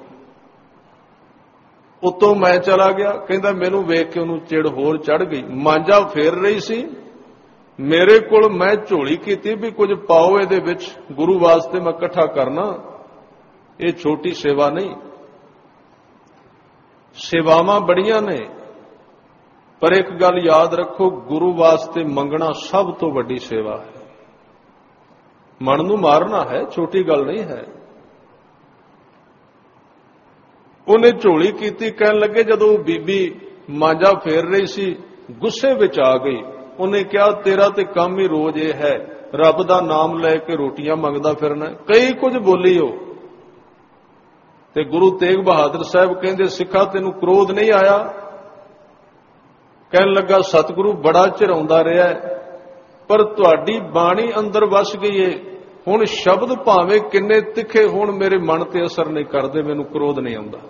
A: ਉਤੋਂ ਮੈਂ ਚਲਾ ਗਿਆ। ਕਹਿੰਦਾ ਮੈਨੂੰ ਵੇਖ ਕੇ ਉਹਨੂੰ ਚਿੜ ਹੋਰ ਚੜ ਗਈ। ਮਾਂਜਾ ਫੇਰ ਰਹੀ ਸੀ ਮੇਰੇ ਕੋਲ, ਮੈਂ ਝੋਲੀ ਕੀਤੀ ਵੀ ਕੁਝ ਪਾਓ ਇਹਦੇ ਵਿੱਚ, ਗੁਰੂ ਵਾਸਤੇ ਮੈਂ ਇਕੱਠਾ ਕਰਨਾ, ਇਹ ਛੋਟੀ ਸੇਵਾ ਨਹੀਂ। ਸੇਵਾਵਾਂ ਬੜੀਆਂ ਨੇ, ਪਰ ਇੱਕ ਗੱਲ ਯਾਦ ਰੱਖੋ, ਗੁਰੂ ਵਾਸਤੇ ਮੰਗਣਾ ਸਭ ਤੋਂ ਵੱਡੀ ਸੇਵਾ ਹੈ। ਮਨ ਨੂੰ ਮਾਰਨਾ ਹੈ, ਛੋਟੀ ਗੱਲ ਨਹੀਂ ਹੈ। ਉਹਨੇ ਝੋਲੀ ਕੀਤੀ, ਕਹਿਣ ਲੱਗੇ ਜਦੋਂ ਉਹ ਬੀਬੀ ਮਾਂਜਾ ਫੇਰ ਰਹੀ ਸੀ ਗੁੱਸੇ ਵਿੱਚ ਆ ਗਈ। ਉਹਨੇ ਕਿਹਾ, ਤੇਰਾ ਤੇ ਕੰਮ ਹੀ ਰੋਜ਼ ਇਹ ਹੈ, ਰੱਬ ਦਾ ਨਾਮ ਲੈ ਕੇ ਰੋਟੀਆਂ ਮੰਗਦਾ ਫਿਰਨਾ। ਕਈ ਕੁਝ ਬੋਲੀ ਉਹ। ਤੇ ਗੁਰੂ ਤੇਗ ਬਹਾਦਰ ਸਾਹਿਬ ਕਹਿੰਦੇ, ਸਿੱਖਾ ਤੈਨੂੰ ਕ੍ਰੋਧ ਨਹੀਂ ਆਇਆ? ਕਹਿਣ ਲੱਗਾ, ਸਤਿਗੁਰੂ ਬੜਾ ਚਿਰਾਉਂਦਾ ਰਿਹਾ ਪਰ ਤੁਹਾਡੀ ਬਾਣੀ ਅੰਦਰ ਵਸ ਗਈ ਏ, ਹੁਣ ਸ਼ਬਦ ਭਾਵੇਂ ਕਿੰਨੇ ਤਿੱਖੇ ਹੋਣ ਮੇਰੇ ਮਨ ਤੇ ਅਸਰ ਨਹੀਂ ਕਰਦੇ, ਮੈਨੂੰ ਕ੍ਰੋਧ ਨਹੀਂ ਆਉਂਦਾ।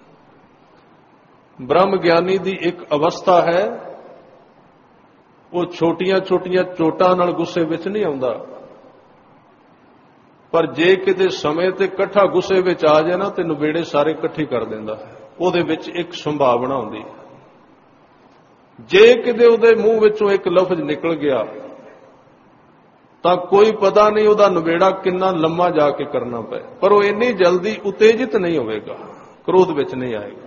A: ਬ੍ਰਹਮ ਗਿਆਨੀ ਦੀ ਇੱਕ ਅਵਸਥਾ ਹੈ, ਉਹ ਛੋਟੀਆਂ ਛੋਟੀਆਂ ਚੋਟਾਂ ਨਾਲ ਗੁੱਸੇ ਵਿੱਚ ਨਹੀਂ ਆਉਂਦਾ, ਪਰ ਜੇ ਕਿਤੇ ਸਮੇਂ ਤੇ ਇਕੱਠਾ ਗੁੱਸੇ ਵਿੱਚ ਆ ਜਾਏ ਨਾ ਤੇ ਨਵੇੜੇ ਸਾਰੇ ਇਕੱਠੇ ਕਰ ਦਿੰਦਾ ਹੈ। ਉਹਦੇ ਵਿੱਚ ਇੱਕ ਸੰਭਾਵਨਾ ਹੁੰਦੀ ਹੈ, ਜੇ ਕਿਤੇ ਉਹਦੇ ਮੂੰਹ ਵਿੱਚੋਂ ਇੱਕ ਲਫ਼ਜ਼ ਨਿਕਲ ਗਿਆ ਤਾਂ ਕੋਈ ਪਤਾ ਨਹੀਂ ਉਹਦਾ ਨਵੇੜਾ ਕਿੰਨਾ ਲੰਮਾ ਜਾ ਕੇ ਕਰਨਾ ਪਏ, ਪਰ ਉਹ ਇੰਨੀ ਜਲਦੀ ਉਤੇਜਿਤ ਨਹੀਂ ਹੋਵੇਗਾ, ਕ੍ਰੋਧ ਵਿੱਚ ਨਹੀਂ ਆਏਗਾ।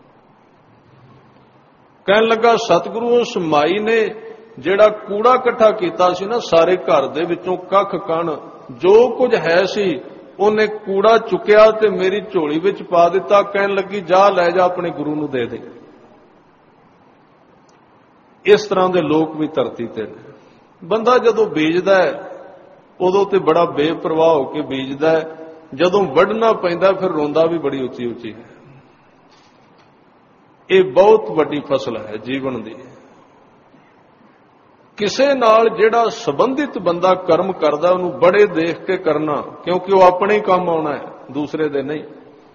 A: ਕਹਿਣ ਲੱਗਾ, ਸਤਿਗੁਰੂ ਉਸ ਮਾਈ ਨੇ ਜਿਹੜਾ ਕੂੜਾ ਇਕੱਠਾ ਕੀਤਾ ਸੀ ਨਾ, ਸਾਰੇ ਘਰ ਦੇ ਵਿੱਚੋਂ ਕੱਖ ਕਣ ਜੋ ਕੁਝ ਹੈ ਸੀ, ਉਹਨੇ ਕੂੜਾ ਚੁੱਕਿਆ ਤੇ ਮੇਰੀ ਝੋਲੀ ਵਿੱਚ ਪਾ ਦਿੱਤਾ। ਕਹਿਣ ਲੱਗੀ, ਜਾ ਲੈ ਜਾ ਆਪਣੇ ਗੁਰੂ ਨੂੰ ਦੇ ਦੇ। ਇਸ ਤਰ੍ਹਾਂ ਦੇ ਲੋਕ ਵੀ ਧਰਤੀ ਤੇ ਨੇ। ਬੰਦਾ ਜਦੋਂ ਬੀਜਦਾ ਹੈ ਉਦੋਂ ਤੇ ਬੜਾ ਬੇਪਰਵਾਹ ਹੋ ਕੇ ਬੀਜਦਾ ਹੈ, ਜਦੋਂ ਵੱਢਣਾ ਪੈਂਦਾ ਫਿਰ ਰੋਂਦਾ ਵੀ ਬੜੀ ਉੱਚੀ ਉੱਚੀ ਹੈ। ਇਹ ਬਹੁਤ ਵੱਡੀ ਫਸਲ ਹੈ ਜੀਵਨ ਦੀ। ਕਿਸੇ ਨਾਲ ਜਿਹੜਾ ਸੰਬੰਧਿਤ ਬੰਦਾ ਕਰਮ ਕਰਦਾ ਉਹਨੂੰ ਬੜੇ ਦੇਖ ਕੇ ਕਰਨਾ, ਕਿਉਂਕਿ ਉਹ ਆਪਣੇ ਹੀ ਕੰਮ ਆਉਣਾ ਹੈ, ਦੂਸਰੇ ਦੇ ਨਹੀਂ।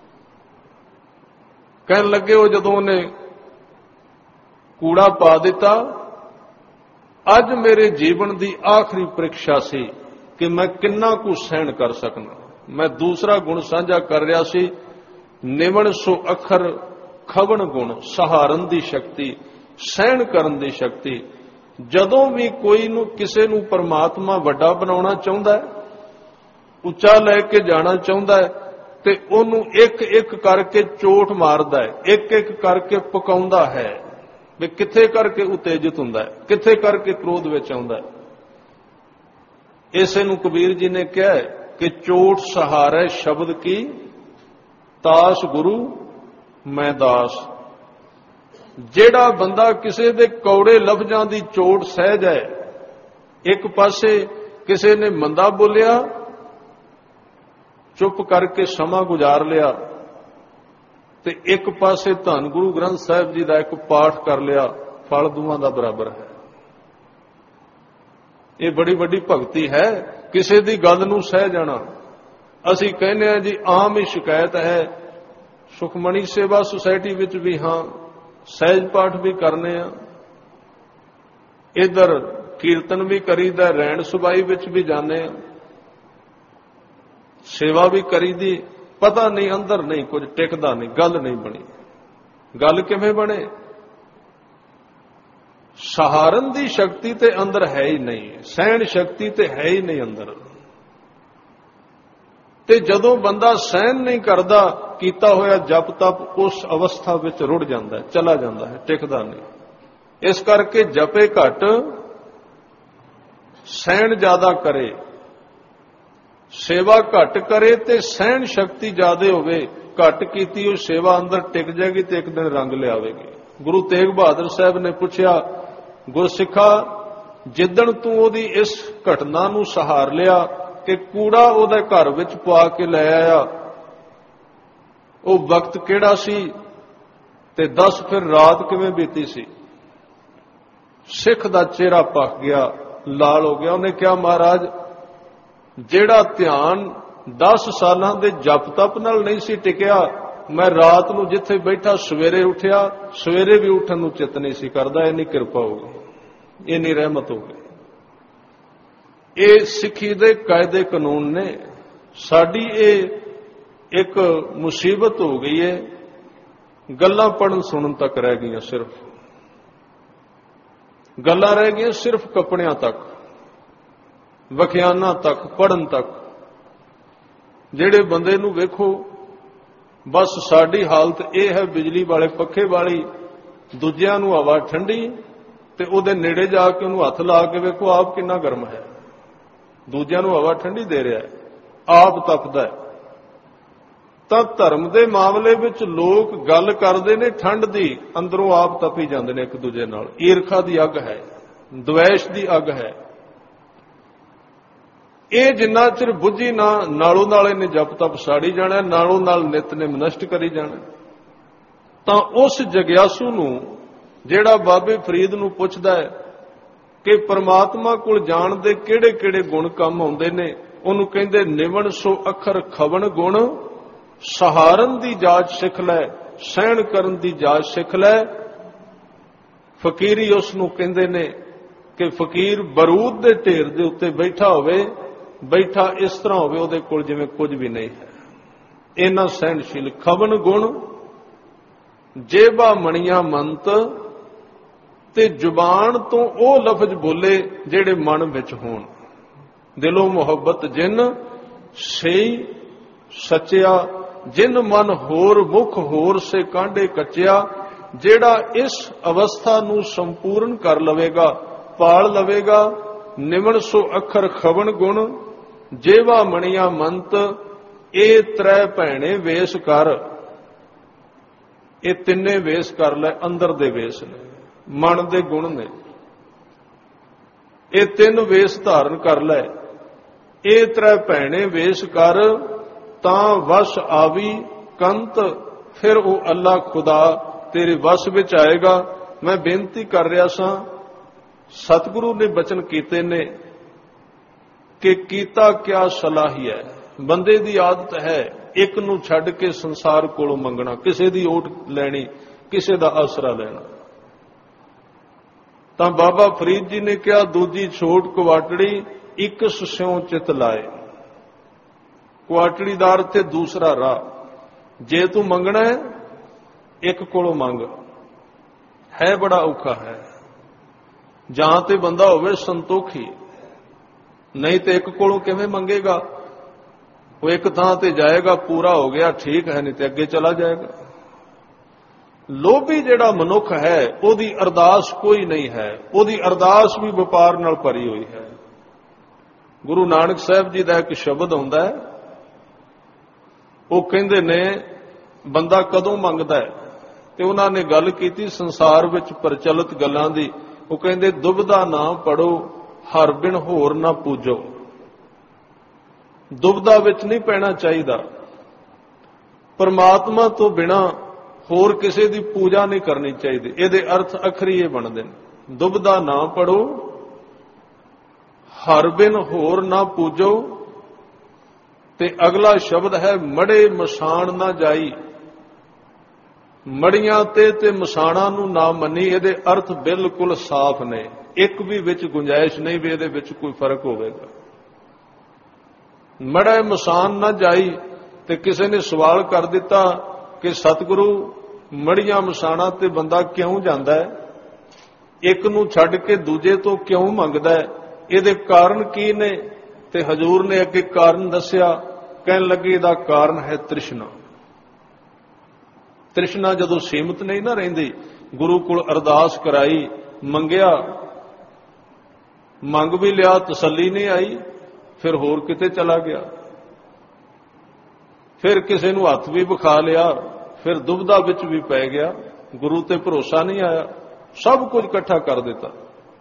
A: ਕਹਿਣ ਲੱਗੇ ਉਹ ਜਦੋਂ ਉਹਨੇ ਕੂੜਾ ਪਾ ਦਿੱਤਾ, ਅੱਜ ਮੇਰੇ ਜੀਵਨ ਦੀ ਆਖਰੀ ਪ੍ਰੀਖਿਆ ਸੀ ਕਿ ਮੈਂ ਕਿੰਨਾ ਕੁ ਸਹਿਣ ਕਰ ਸਕਣਾ। ਮੈਂ ਦੂਸਰਾ ਗੁਣ ਸਾਂਝਾ ਕਰ ਰਿਹਾ ਸੀ, ਨਿਵਣ ਸੋ ਅੱਖਰ ਖਵਣ ਗੁਣ, ਸਹਾਰਨ ਦੀ ਸ਼ਕਤੀ, ਸਹਿਣ ਕਰਨ ਦੀ ਸ਼ਕਤੀ। ਜਦੋਂ ਵੀ ਕੋਈ ਨੂੰ ਕਿਸੇ ਨੂੰ ਪਰਮਾਤਮਾ ਵੱਡਾ ਬਣਾਉਣਾ ਚਾਹੁੰਦਾ ਹੈ, ਉੱਚਾ ਲੈ ਕੇ ਜਾਣਾ ਚਾਹੁੰਦਾ ਹੈ, ਤੇ ਉਹਨੂੰ ਇੱਕ ਇੱਕ ਕਰਕੇ ਚੋਟ ਮਾਰਦਾ ਹੈ, ਇੱਕ ਇੱਕ ਕਰਕੇ ਪਕਾਉਂਦਾ ਹੈ ਵੀ ਕਿੱਥੇ ਕਰਕੇ ਉਤੇਜਿਤ ਹੁੰਦਾ ਹੈ, ਕਿੱਥੇ ਕਰਕੇ ਕ੍ਰੋਧ ਵਿੱਚ ਆਉਂਦਾ ਹੈ। ਇਸੇ ਨੂੰ ਕਬੀਰ ਜੀ ਨੇ ਕਿਹਾ ਕਿ ਚੋਟ ਸਹਾਰੇ ਸ਼ਬਦ ਕੀ, ਤਾਸ ਗੁਰੂ ਮੈਂ ਦਾਸ। ਜਿਹੜਾ ਬੰਦਾ ਕਿਸੇ ਦੇ ਕੌੜੇ ਲਫ਼ਜ਼ਾਂ ਦੀ ਚੋਟ ਸਹਿ ਜਾਏ, ਇੱਕ ਪਾਸੇ ਕਿਸੇ ਨੇ ਮੰਦਾ ਬੋਲਿਆ, ਚੁੱਪ ਕਰਕੇ ਸਮਾਂ ਗੁਜ਼ਾਰ ਲਿਆ, ਤੇ ਇੱਕ ਪਾਸੇ ਧੰਨ ਗੁਰੂ ਗ੍ਰੰਥ ਸਾਹਿਬ ਜੀ ਦਾ ਇੱਕ ਪਾਠ ਕਰ ਲਿਆ, ਫਲ ਦੋਵਾਂ ਦਾ ਬਰਾਬਰ ਹੈ। ਇਹ ਬੜੀ ਵੱਡੀ ਭਗਤੀ ਹੈ, ਕਿਸੇ ਦੀ ਗੱਲ ਨੂੰ ਸਹਿ ਜਾਣਾ। ਅਸੀਂ ਕਹਿੰਦੇ ਹਾਂ ਜੀ ਆਮ ਹੀ ਸ਼ਿਕਾਇਤ ਹੈ, ਸੁਖਮਣੀ ਸੇਵਾ ਸੁਸਾਇਟੀ ਵਿੱਚ ਵੀ ਹਾਂ ਸਹਿਜ ਪਾਠ ਵੀ ਕਰਨੇ ਆ, ਇਧਰ ਕੀਰਤਨ ਵੀ ਕਰੀਦਾ, ਰੈਣ ਸੁਬਾਈ ਵਿੱਚ ਵੀ ਜਾਂਦੇ ਆ, ਸੇਵਾ ਵੀ ਕਰੀਦੀ, ਪਤਾ ਨਹੀਂ ਅੰਦਰ ਨਹੀਂ ਕੁਝ ਟਿਕਦਾ ਨਹੀਂ, ਗੱਲ ਨਹੀਂ ਬਣੀ। ਗੱਲ ਕਿਵੇਂ ਬਣੇ? ਸਹਾਰਨ ਦੀ ਸ਼ਕਤੀ ਤੇ ਅੰਦਰ ਹੈ ਹੀ ਨਹੀਂ, ਸਹਿਣ ਸ਼ਕਤੀ ਤੇ ਹੈ ਹੀ ਨਹੀਂ ਅੰਦਰ। ਤੇ ਜਦੋਂ ਬੰਦਾ ਸਹਿਣ ਨਹੀਂ ਕਰਦਾ, ਕੀਤਾ ਹੋਇਆ ਜਪ ਤਪ ਉਸ ਅਵਸਥਾ ਵਿੱਚ ਰੁੜ ਜਾਂਦਾ ਹੈ, ਚਲਾ ਜਾਂਦਾ ਹੈ, ਟਿਕਦਾ ਨਹੀਂ। ਇਸ ਕਰਕੇ ਜਪੇ ਘੱਟ, ਸਹਿਣ ਜ਼ਿਆਦਾ ਕਰੇ, ਸੇਵਾ ਘੱਟ ਕਰੇ ਤੇ ਸਹਿਣ ਸ਼ਕਤੀ ਜ਼ਿਆਦਾ ਹੋਵੇ। ਘੱਟ ਕੀਤੀ ਹੋਈ ਸੇਵਾ ਅੰਦਰ ਟਿਕ ਜਾਏਗੀ ਤੇ ਇੱਕ ਦਿਨ ਰੰਗ ਲਿਆਵੇਗੀ। ਗੁਰੂ ਤੇਗ ਬਹਾਦਰ ਸਾਹਿਬ ਨੇ ਪੁੱਛਿਆ, ਗੁਰਸਿੱਖਾ ਜਿੱਦਣ ਤੂੰ ਉਹਦੀ ਇਸ ਘਟਨਾ ਨੂੰ ਸਹਾਰ ਲਿਆ ਕਿ ਕੂੜਾ ਉਹਦੇ ਘਰ ਵਿੱਚ ਪਾ ਕੇ ਲੈ ਆਇਆ, ਉਹ ਵਕਤ ਕਿਹੜਾ ਸੀ ਤੇ ਦੱਸ ਫਿਰ ਰਾਤ ਕਿਵੇਂ ਬੀਤੀ ਸੀ? ਸਿੱਖ ਦਾ ਚਿਹਰਾ ਪੱਕ ਗਿਆ, ਲਾਲ ਹੋ ਗਿਆ। ਉਹਨੇ ਕਿਹਾ, ਮਹਾਰਾਜ ਜਿਹੜਾ ਧਿਆਨ ਦਸ ਸਾਲਾਂ ਦੇ ਜਪ ਤਪ ਨਾਲ ਨਹੀਂ ਸੀ ਟਿਕਿਆ, ਮੈਂ ਰਾਤ ਨੂੰ ਜਿੱਥੇ ਬੈਠਾ ਸਵੇਰੇ ਉੱਠਿਆ, ਸਵੇਰੇ ਵੀ ਉੱਠਣ ਨੂੰ ਚਿੱਤ ਨਹੀਂ ਸੀ ਕਰਦਾ। ਇੰਨੀ ਕਿਰਪਾ ਹੋ ਗਈ, ਇੰਨੀ ਰਹਿਮਤ ਹੋ ਗਈ। ਇਹ ਸਿੱਖੀ ਦੇ ਕਾਇਦੇ ਕਾਨੂੰਨ ਨੇ। ਸਾਡੀ ਇਹ ਇੱਕ ਮੁਸੀਬਤ ਹੋ ਗਈ ਹੈ, ਗੱਲਾਂ ਪੜਨ ਸੁਣਨ ਤੱਕ ਰਹਿ ਗਈਆਂ, ਸਿਰਫ ਗੱਲਾਂ ਰਹਿ ਗਈਆਂ, ਸਿਰਫ ਕੱਪੜਿਆਂ ਤੱਕ, ਵਿਖਿਆਨਾਂ ਤੱਕ, ਪੜਨ ਤੱਕ। ਜਿਹੜੇ ਬੰਦੇ ਨੂੰ ਵੇਖੋ, ਬਸ ਸਾਡੀ ਹਾਲਤ ਇਹ ਹੈ, ਬਿਜਲੀ ਵਾਲੇ ਪੱਖੇ ਵਾਲੀ, ਦੂਜਿਆਂ ਨੂੰ ਹਵਾ ਠੰਡੀ, ਤੇ ਉਹਦੇ ਨੇੜੇ ਜਾ ਕੇ ਉਹਨੂੰ ਹੱਥ ਲਾ ਕੇ ਵੇਖੋ ਆਪ ਕਿੰਨਾ ਗਰਮ ਹੈ। ਦੂਜਿਆਂ ਨੂੰ ਹਵਾ ਠੰਡੀ ਦੇ ਰਿਹਾ ਹੈ, ਆਪ ਤਪਦਾ ਹੈ। ਤਾਂ ਧਰਮ ਦੇ ਮਾਮਲੇ ਵਿੱਚ ਲੋਕ ਗੱਲ ਕਰਦੇ ਨੇ ਠੰਡ ਦੀ, ਅੰਦਰੋਂ ਆਪ ਤਪੀ ਜਾਂਦੇ ਨੇ ਇੱਕ ਦੂਜੇ ਨਾਲ। ਈਰਖਾ ਦੀ ਅੱਗ ਹੈ, ਦਵੇਸ਼ ਦੀ ਅੱਗ ਹੈ। ਇਹ ਜਿੰਨਾ ਚਿਰ ਬੁੱਝੀ ਨਾ, ਨਾਲੋਂ ਨਾਲ ਇਹਨੇ ਜਪ ਤਪ ਸਾੜੀ ਜਾਣਾ, ਨਾਲੋਂ ਨਾਲ ਨਿਤ ਨੇ ਨਸ਼ਟ ਕਰੀ ਜਾਣਾ। ਤਾਂ ਉਸ ਜਗਿਆਸੂ ਨੂੰ ਜਿਹੜਾ ਬਾਬੇ ਫਰੀਦ ਨੂੰ ਪੁੱਛਦਾ ਹੈ ਕਿ ਪਰਮਾਤਮਾ ਕੋਲ ਜਾਣ ਦੇ ਕਿਹੜੇ ਕਿਹੜੇ ਗੁਣ ਕੰਮ ਆਉਂਦੇ ਨੇ, ਉਹਨੂੰ ਕਹਿੰਦੇ ਨਿਵਣ ਸੋ ਅੱਖਰ ਖਵਣ ਗੁਣ, ਸਹਾਰਨ ਦੀ ਜਾਚ ਸਿੱਖ ਲੈ, ਸਹਿਣ ਕਰਨ ਦੀ ਜਾਚ ਸਿੱਖ ਲੈ। ਫਕੀਰੀ ਉਸ ਨੂੰ ਕਹਿੰਦੇ ਨੇ ਕਿ ਫਕੀਰ ਬਰੂਦ ਦੇ ਢੇਰ ਦੇ ਉੱਤੇ ਬੈਠਾ ਹੋਵੇ, ਬੈਠਾ ਇਸ ਤਰ੍ਹਾਂ ਹੋਵੇ ਉਹਦੇ ਕੋਲ ਜਿਵੇਂ ਕੁਝ ਵੀ ਨਹੀਂ ਹੈ। ਇਹਨਾਂ ਸਹਿਣਸ਼ੀਲ। ਖਵਣ ਗੁਣ, ਜੇਬਾ ਮਣੀਆਂ ਮੰਤ, ਤੇ ਜ਼ੁਬਾਨ ਤੋਂ ਉਹ ਲਫ਼ਜ਼ ਬੋਲੇ ਜਿਹੜੇ ਮਨ ਵਿੱਚ ਹੋਣ। ਦਿਲੋਂ ਮੁਹੱਬਤ ਜਿਨ ਸਹੀ ਸੱਚਿਆ, ਜਿਨ ਮਨ ਹੋਰ ਮੁਖ ਹੋਰ ਸੇ ਕਾਂਢੇ ਕੱਚਿਆ। ਜਿਹੜਾ ਇਸ ਅਵਸਥਾ ਨੂੰ ਸੰਪੂਰਨ ਕਰ ਲਵੇਗਾ, ਪਾਲ ਲਵੇਗਾ। ਨਿਵਣ ਸੋ ਅੱਖਰ ਖਵਣ ਗੁਣ, ਜੇਵਾ ਮਣੀਆਂ ਮੰਤ, ਇਹ ਤ੍ਰੈ ਭੈਣੇ ਵੇਸ ਕਰ। ਇਹ ਤਿੰਨੇ ਵੇਸ ਕਰ ਲੈ, ਅੰਦਰ ਦੇ ਵੇਸ ਨੇ, ਮਨ ਦੇ ਗੁਣ ਨੇ। ਇਹ ਤਿੰਨ ਵੇਸ ਧਾਰਨ ਕਰ ਲੈ। ਇਹ ਤ੍ਰੈ ਭੈਣੇ ਵੇਸ ਕਰ, ਤਾਂ ਵਸ ਆਵੀ ਕੰਤ, ਫਿਰ ਉਹ ਅੱਲਾ ਖੁਦਾ ਤੇਰੇ ਵਸ ਵਿੱਚ ਆਏਗਾ। ਮੈਂ ਬੇਨਤੀ ਕਰ ਰਿਹਾ ਸਾਂ, ਸਤਿਗੁਰੂ ਨੇ ਬਚਨ ਕੀਤੇ ਨੇ ਕਿ ਕੀਤਾ ਕਿਆ ਸਲਾਹੀ ਹੈ। ਬੰਦੇ ਦੀ ਆਦਤ ਹੈ ਇੱਕ ਨੂੰ ਛੱਡ ਕੇ ਸੰਸਾਰ ਕੋਲੋਂ ਮੰਗਣਾ, ਕਿਸੇ ਦੀ ਓਟ ਲੈਣੀ, ਕਿਸੇ ਦਾ ਆਸਰਾ ਲੈਣਾ। ਤਾਂ ਬਾਬਾ ਫਰੀਦ ਜੀ ਨੇ ਕਿਹਾ, ਦੂਜੀ ਛੋਟ ਕੁਆਟੜੀ ਇੱਕ ਸਿਉ ਚਿਤ ਲਾਏ। ਕੁਆਟੜੀ ਦਾ ਅਰਥ ਹੈ ਦੂਸਰਾ ਰਾਹ। ਜੇ ਤੂੰ ਮੰਗਣਾ ਹੈ ਇੱਕ ਕੋਲੋਂ ਮੰਗ, ਹੈ ਬੜਾ ਔਖਾ ਹੈ। ਜਾਂ ਤੇ ਬੰਦਾ ਹੋਵੇ ਸੰਤੋਖੀ, ਨਹੀਂ ਤੇ ਇੱਕ ਕੋਲੋਂ ਕਿਵੇਂ ਮੰਗੇਗਾ। ਉਹ ਇੱਕ ਥਾਂ ਤੇ ਜਾਏਗਾ, ਪੂਰਾ ਹੋ ਗਿਆ ਠੀਕ ਹੈ, ਨਹੀਂ ਤੇ ਅੱਗੇ ਚਲਾ ਜਾਏਗਾ। ਲੋਭੀ ਜਿਹੜਾ ਮਨੁੱਖ ਹੈ ਉਹਦੀ ਅਰਦਾਸ ਕੋਈ ਨਹੀਂ ਹੈ, ਉਹਦੀ ਅਰਦਾਸ ਵੀ ਵਪਾਰ ਨਾਲ ਭਰੀ ਹੋਈ ਹੈ। ਗੁਰੂ ਨਾਨਕ ਸਾਹਿਬ ਜੀ ਦਾ ਇੱਕ ਸ਼ਬਦ ਆਉਂਦਾ ਹੈ, ਉਹ ਕਹਿੰਦੇ ਨੇ ਬੰਦਾ ਕਦੋਂ ਮੰਗਦਾ ਹੈ, ਤੇ ਉਹਨਾਂ ਨੇ ਗੱਲ ਕੀਤੀ ਸੰਸਾਰ ਵਿੱਚ ਪ੍ਰਚਲਿਤ ਗੱਲਾਂ ਦੀ। ਉਹ ਕਹਿੰਦੇ ਦੁਬਦਾ ਨਾ ਪੜੋ, ਹਰ ਬਿਨ ਹੋਰ ਨਾ ਪੂਜੋ। ਦੁਬਦਾ ਵਿੱਚ ਨਹੀਂ ਪੈਣਾ ਚਾਹੀਦਾ। ਪਰਮਾਤਮਾ ਤੋਂ ਬਿਨਾ ਹੋਰ ਕਿਸੇ ਦੀ ਪੂਜਾ ਨਹੀਂ ਕਰਨੀ ਚਾਹੀਦੀ। ਇਹਦੇ ਅਰਥ ਅਖਰੀ ਇਹ ਬਣਦੇ ਨੇ, ਦੁਬਦਾ ਨਾ ਪੜੋ, ਹਰ ਬਿਨ ਹੋਰ ਨਾ ਪੂਜੋ। ਤੇ ਅਗਲਾ ਸ਼ਬਦ ਹੈ ਮੜੇ ਮਸਾਣ ਨਾ ਜਾਈ। ਮੜੀਆਂ ਤੇ ਤੇ ਮਸਾਣਾ ਨੂੰ ਨਾ ਮੰਨੀ। ਇਹਦੇ ਅਰਥ ਬਿਲਕੁਲ ਸਾਫ਼ ਨੇ, ਇੱਕ ਵੀ ਵਿੱਚ ਗੁੰਜਾਇਸ਼ ਨਹੀਂ ਵੀ ਇਹਦੇ ਵਿੱਚ ਕੋਈ ਫਰਕ ਹੋਵੇਗਾ। ਮੜੇ ਮਸਾਨ ਨਾ ਜਾਈ। ਤੇ ਕਿਸੇ ਨੇ ਸਵਾਲ ਕਰ ਦਿੱਤਾ ਕਿ ਸਤਿਗੁਰੂ ਮੜੀਆਂ ਮਸਾਣਾ ਤੇ ਬੰਦਾ ਕਿਉਂ ਜਾਂਦਾ ਹੈ, ਇੱਕ ਨੂੰ ਛੱਡ ਕੇ ਦੂਜੇ ਤੋਂ ਕਿਉਂ ਮੰਗਦਾ ਹੈ, ਇਹਦੇ ਕਾਰਨ ਕੀ ਨੇ। ਤੇ ਹਜ਼ੂਰ ਨੇ ਅੱਗੇ ਕਾਰਨ ਦੱਸਿਆ, ਕਹਿਣ ਲੱਗੇ ਇਹਦਾ ਕਾਰਨ ਹੈ ਤ੍ਰਿਸ਼ਨਾ। ਤ੍ਰਿਸ਼ਨਾ ਜਦੋਂ ਸੀਮਤ ਨਹੀਂ ਨਾ ਰਹਿੰਦੀ, ਗੁਰੂ ਕੋਲ ਅਰਦਾਸ ਕਰਾਈ, ਮੰਗਿਆ, ਮੰਗ ਵੀ ਲਿਆ, ਤਸੱਲੀ ਨਹੀਂ ਆਈ, ਫਿਰ ਹੋਰ ਕਿਤੇ ਚਲਾ ਗਿਆ, ਫਿਰ ਕਿਸੇ ਨੂੰ ਹੱਥ ਵੀ ਵਿਖਾ ਲਿਆ, ਫਿਰ ਦੁਬਦਾ ਵਿੱਚ ਵੀ ਪੈ ਗਿਆ, ਗੁਰੂ ਤੇ ਭਰੋਸਾ ਨਹੀਂ ਆਇਆ, ਸਭ ਕੁਝ ਇਕੱਠਾ ਕਰ ਦਿੱਤਾ।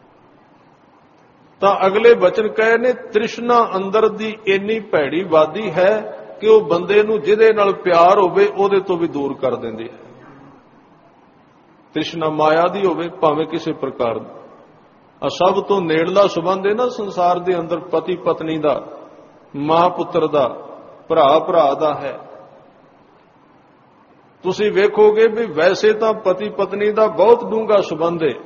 A: ਤਾਂ ਅਗਲੇ ਬਚਨ ਕਹੇ ਨੇ, ਤ੍ਰਿਸ਼ਨਾ ਅੰਦਰ ਦੀ ਇੰਨੀ ਭੈੜੀ ਵਾਦੀ ਹੈ ਕਿ ਉਹ ਬੰਦੇ ਨੂੰ ਜਿਹਦੇ ਨਾਲ ਪਿਆਰ ਹੋਵੇ ਉਹਦੇ ਤੋਂ ਵੀ ਦੂਰ ਕਰ ਦਿੰਦੀ ਹੈ। ਤ੍ਰਿਸ਼ਨਾ ਮਾਇਆ ਦੀ ਹੋਵੇ ਭਾਵੇਂ ਕਿਸੇ ਪ੍ਰਕਾਰ ਦੀ। ਆ ਸਭ ਤੋਂ ਨੇੜਲਾ ਸੰਬੰਧ ਹੈ ਨਾ ਸੰਸਾਰ ਦੇ ਅੰਦਰ, ਪਤੀ ਪਤਨੀ ਦਾ, ਮਾਂ ਪੁੱਤਰ ਦਾ, ਭਰਾ ਭਰਾ ਦਾ ਹੈ। ਤੁਸੀਂ ਵੇਖੋਗੇ ਵੀ ਵੈਸੇ ਤਾਂ ਪਤੀ ਪਤਨੀ ਦਾ ਬਹੁਤ ਡੂੰਘਾ ਸੰਬੰਧ ਹੈ,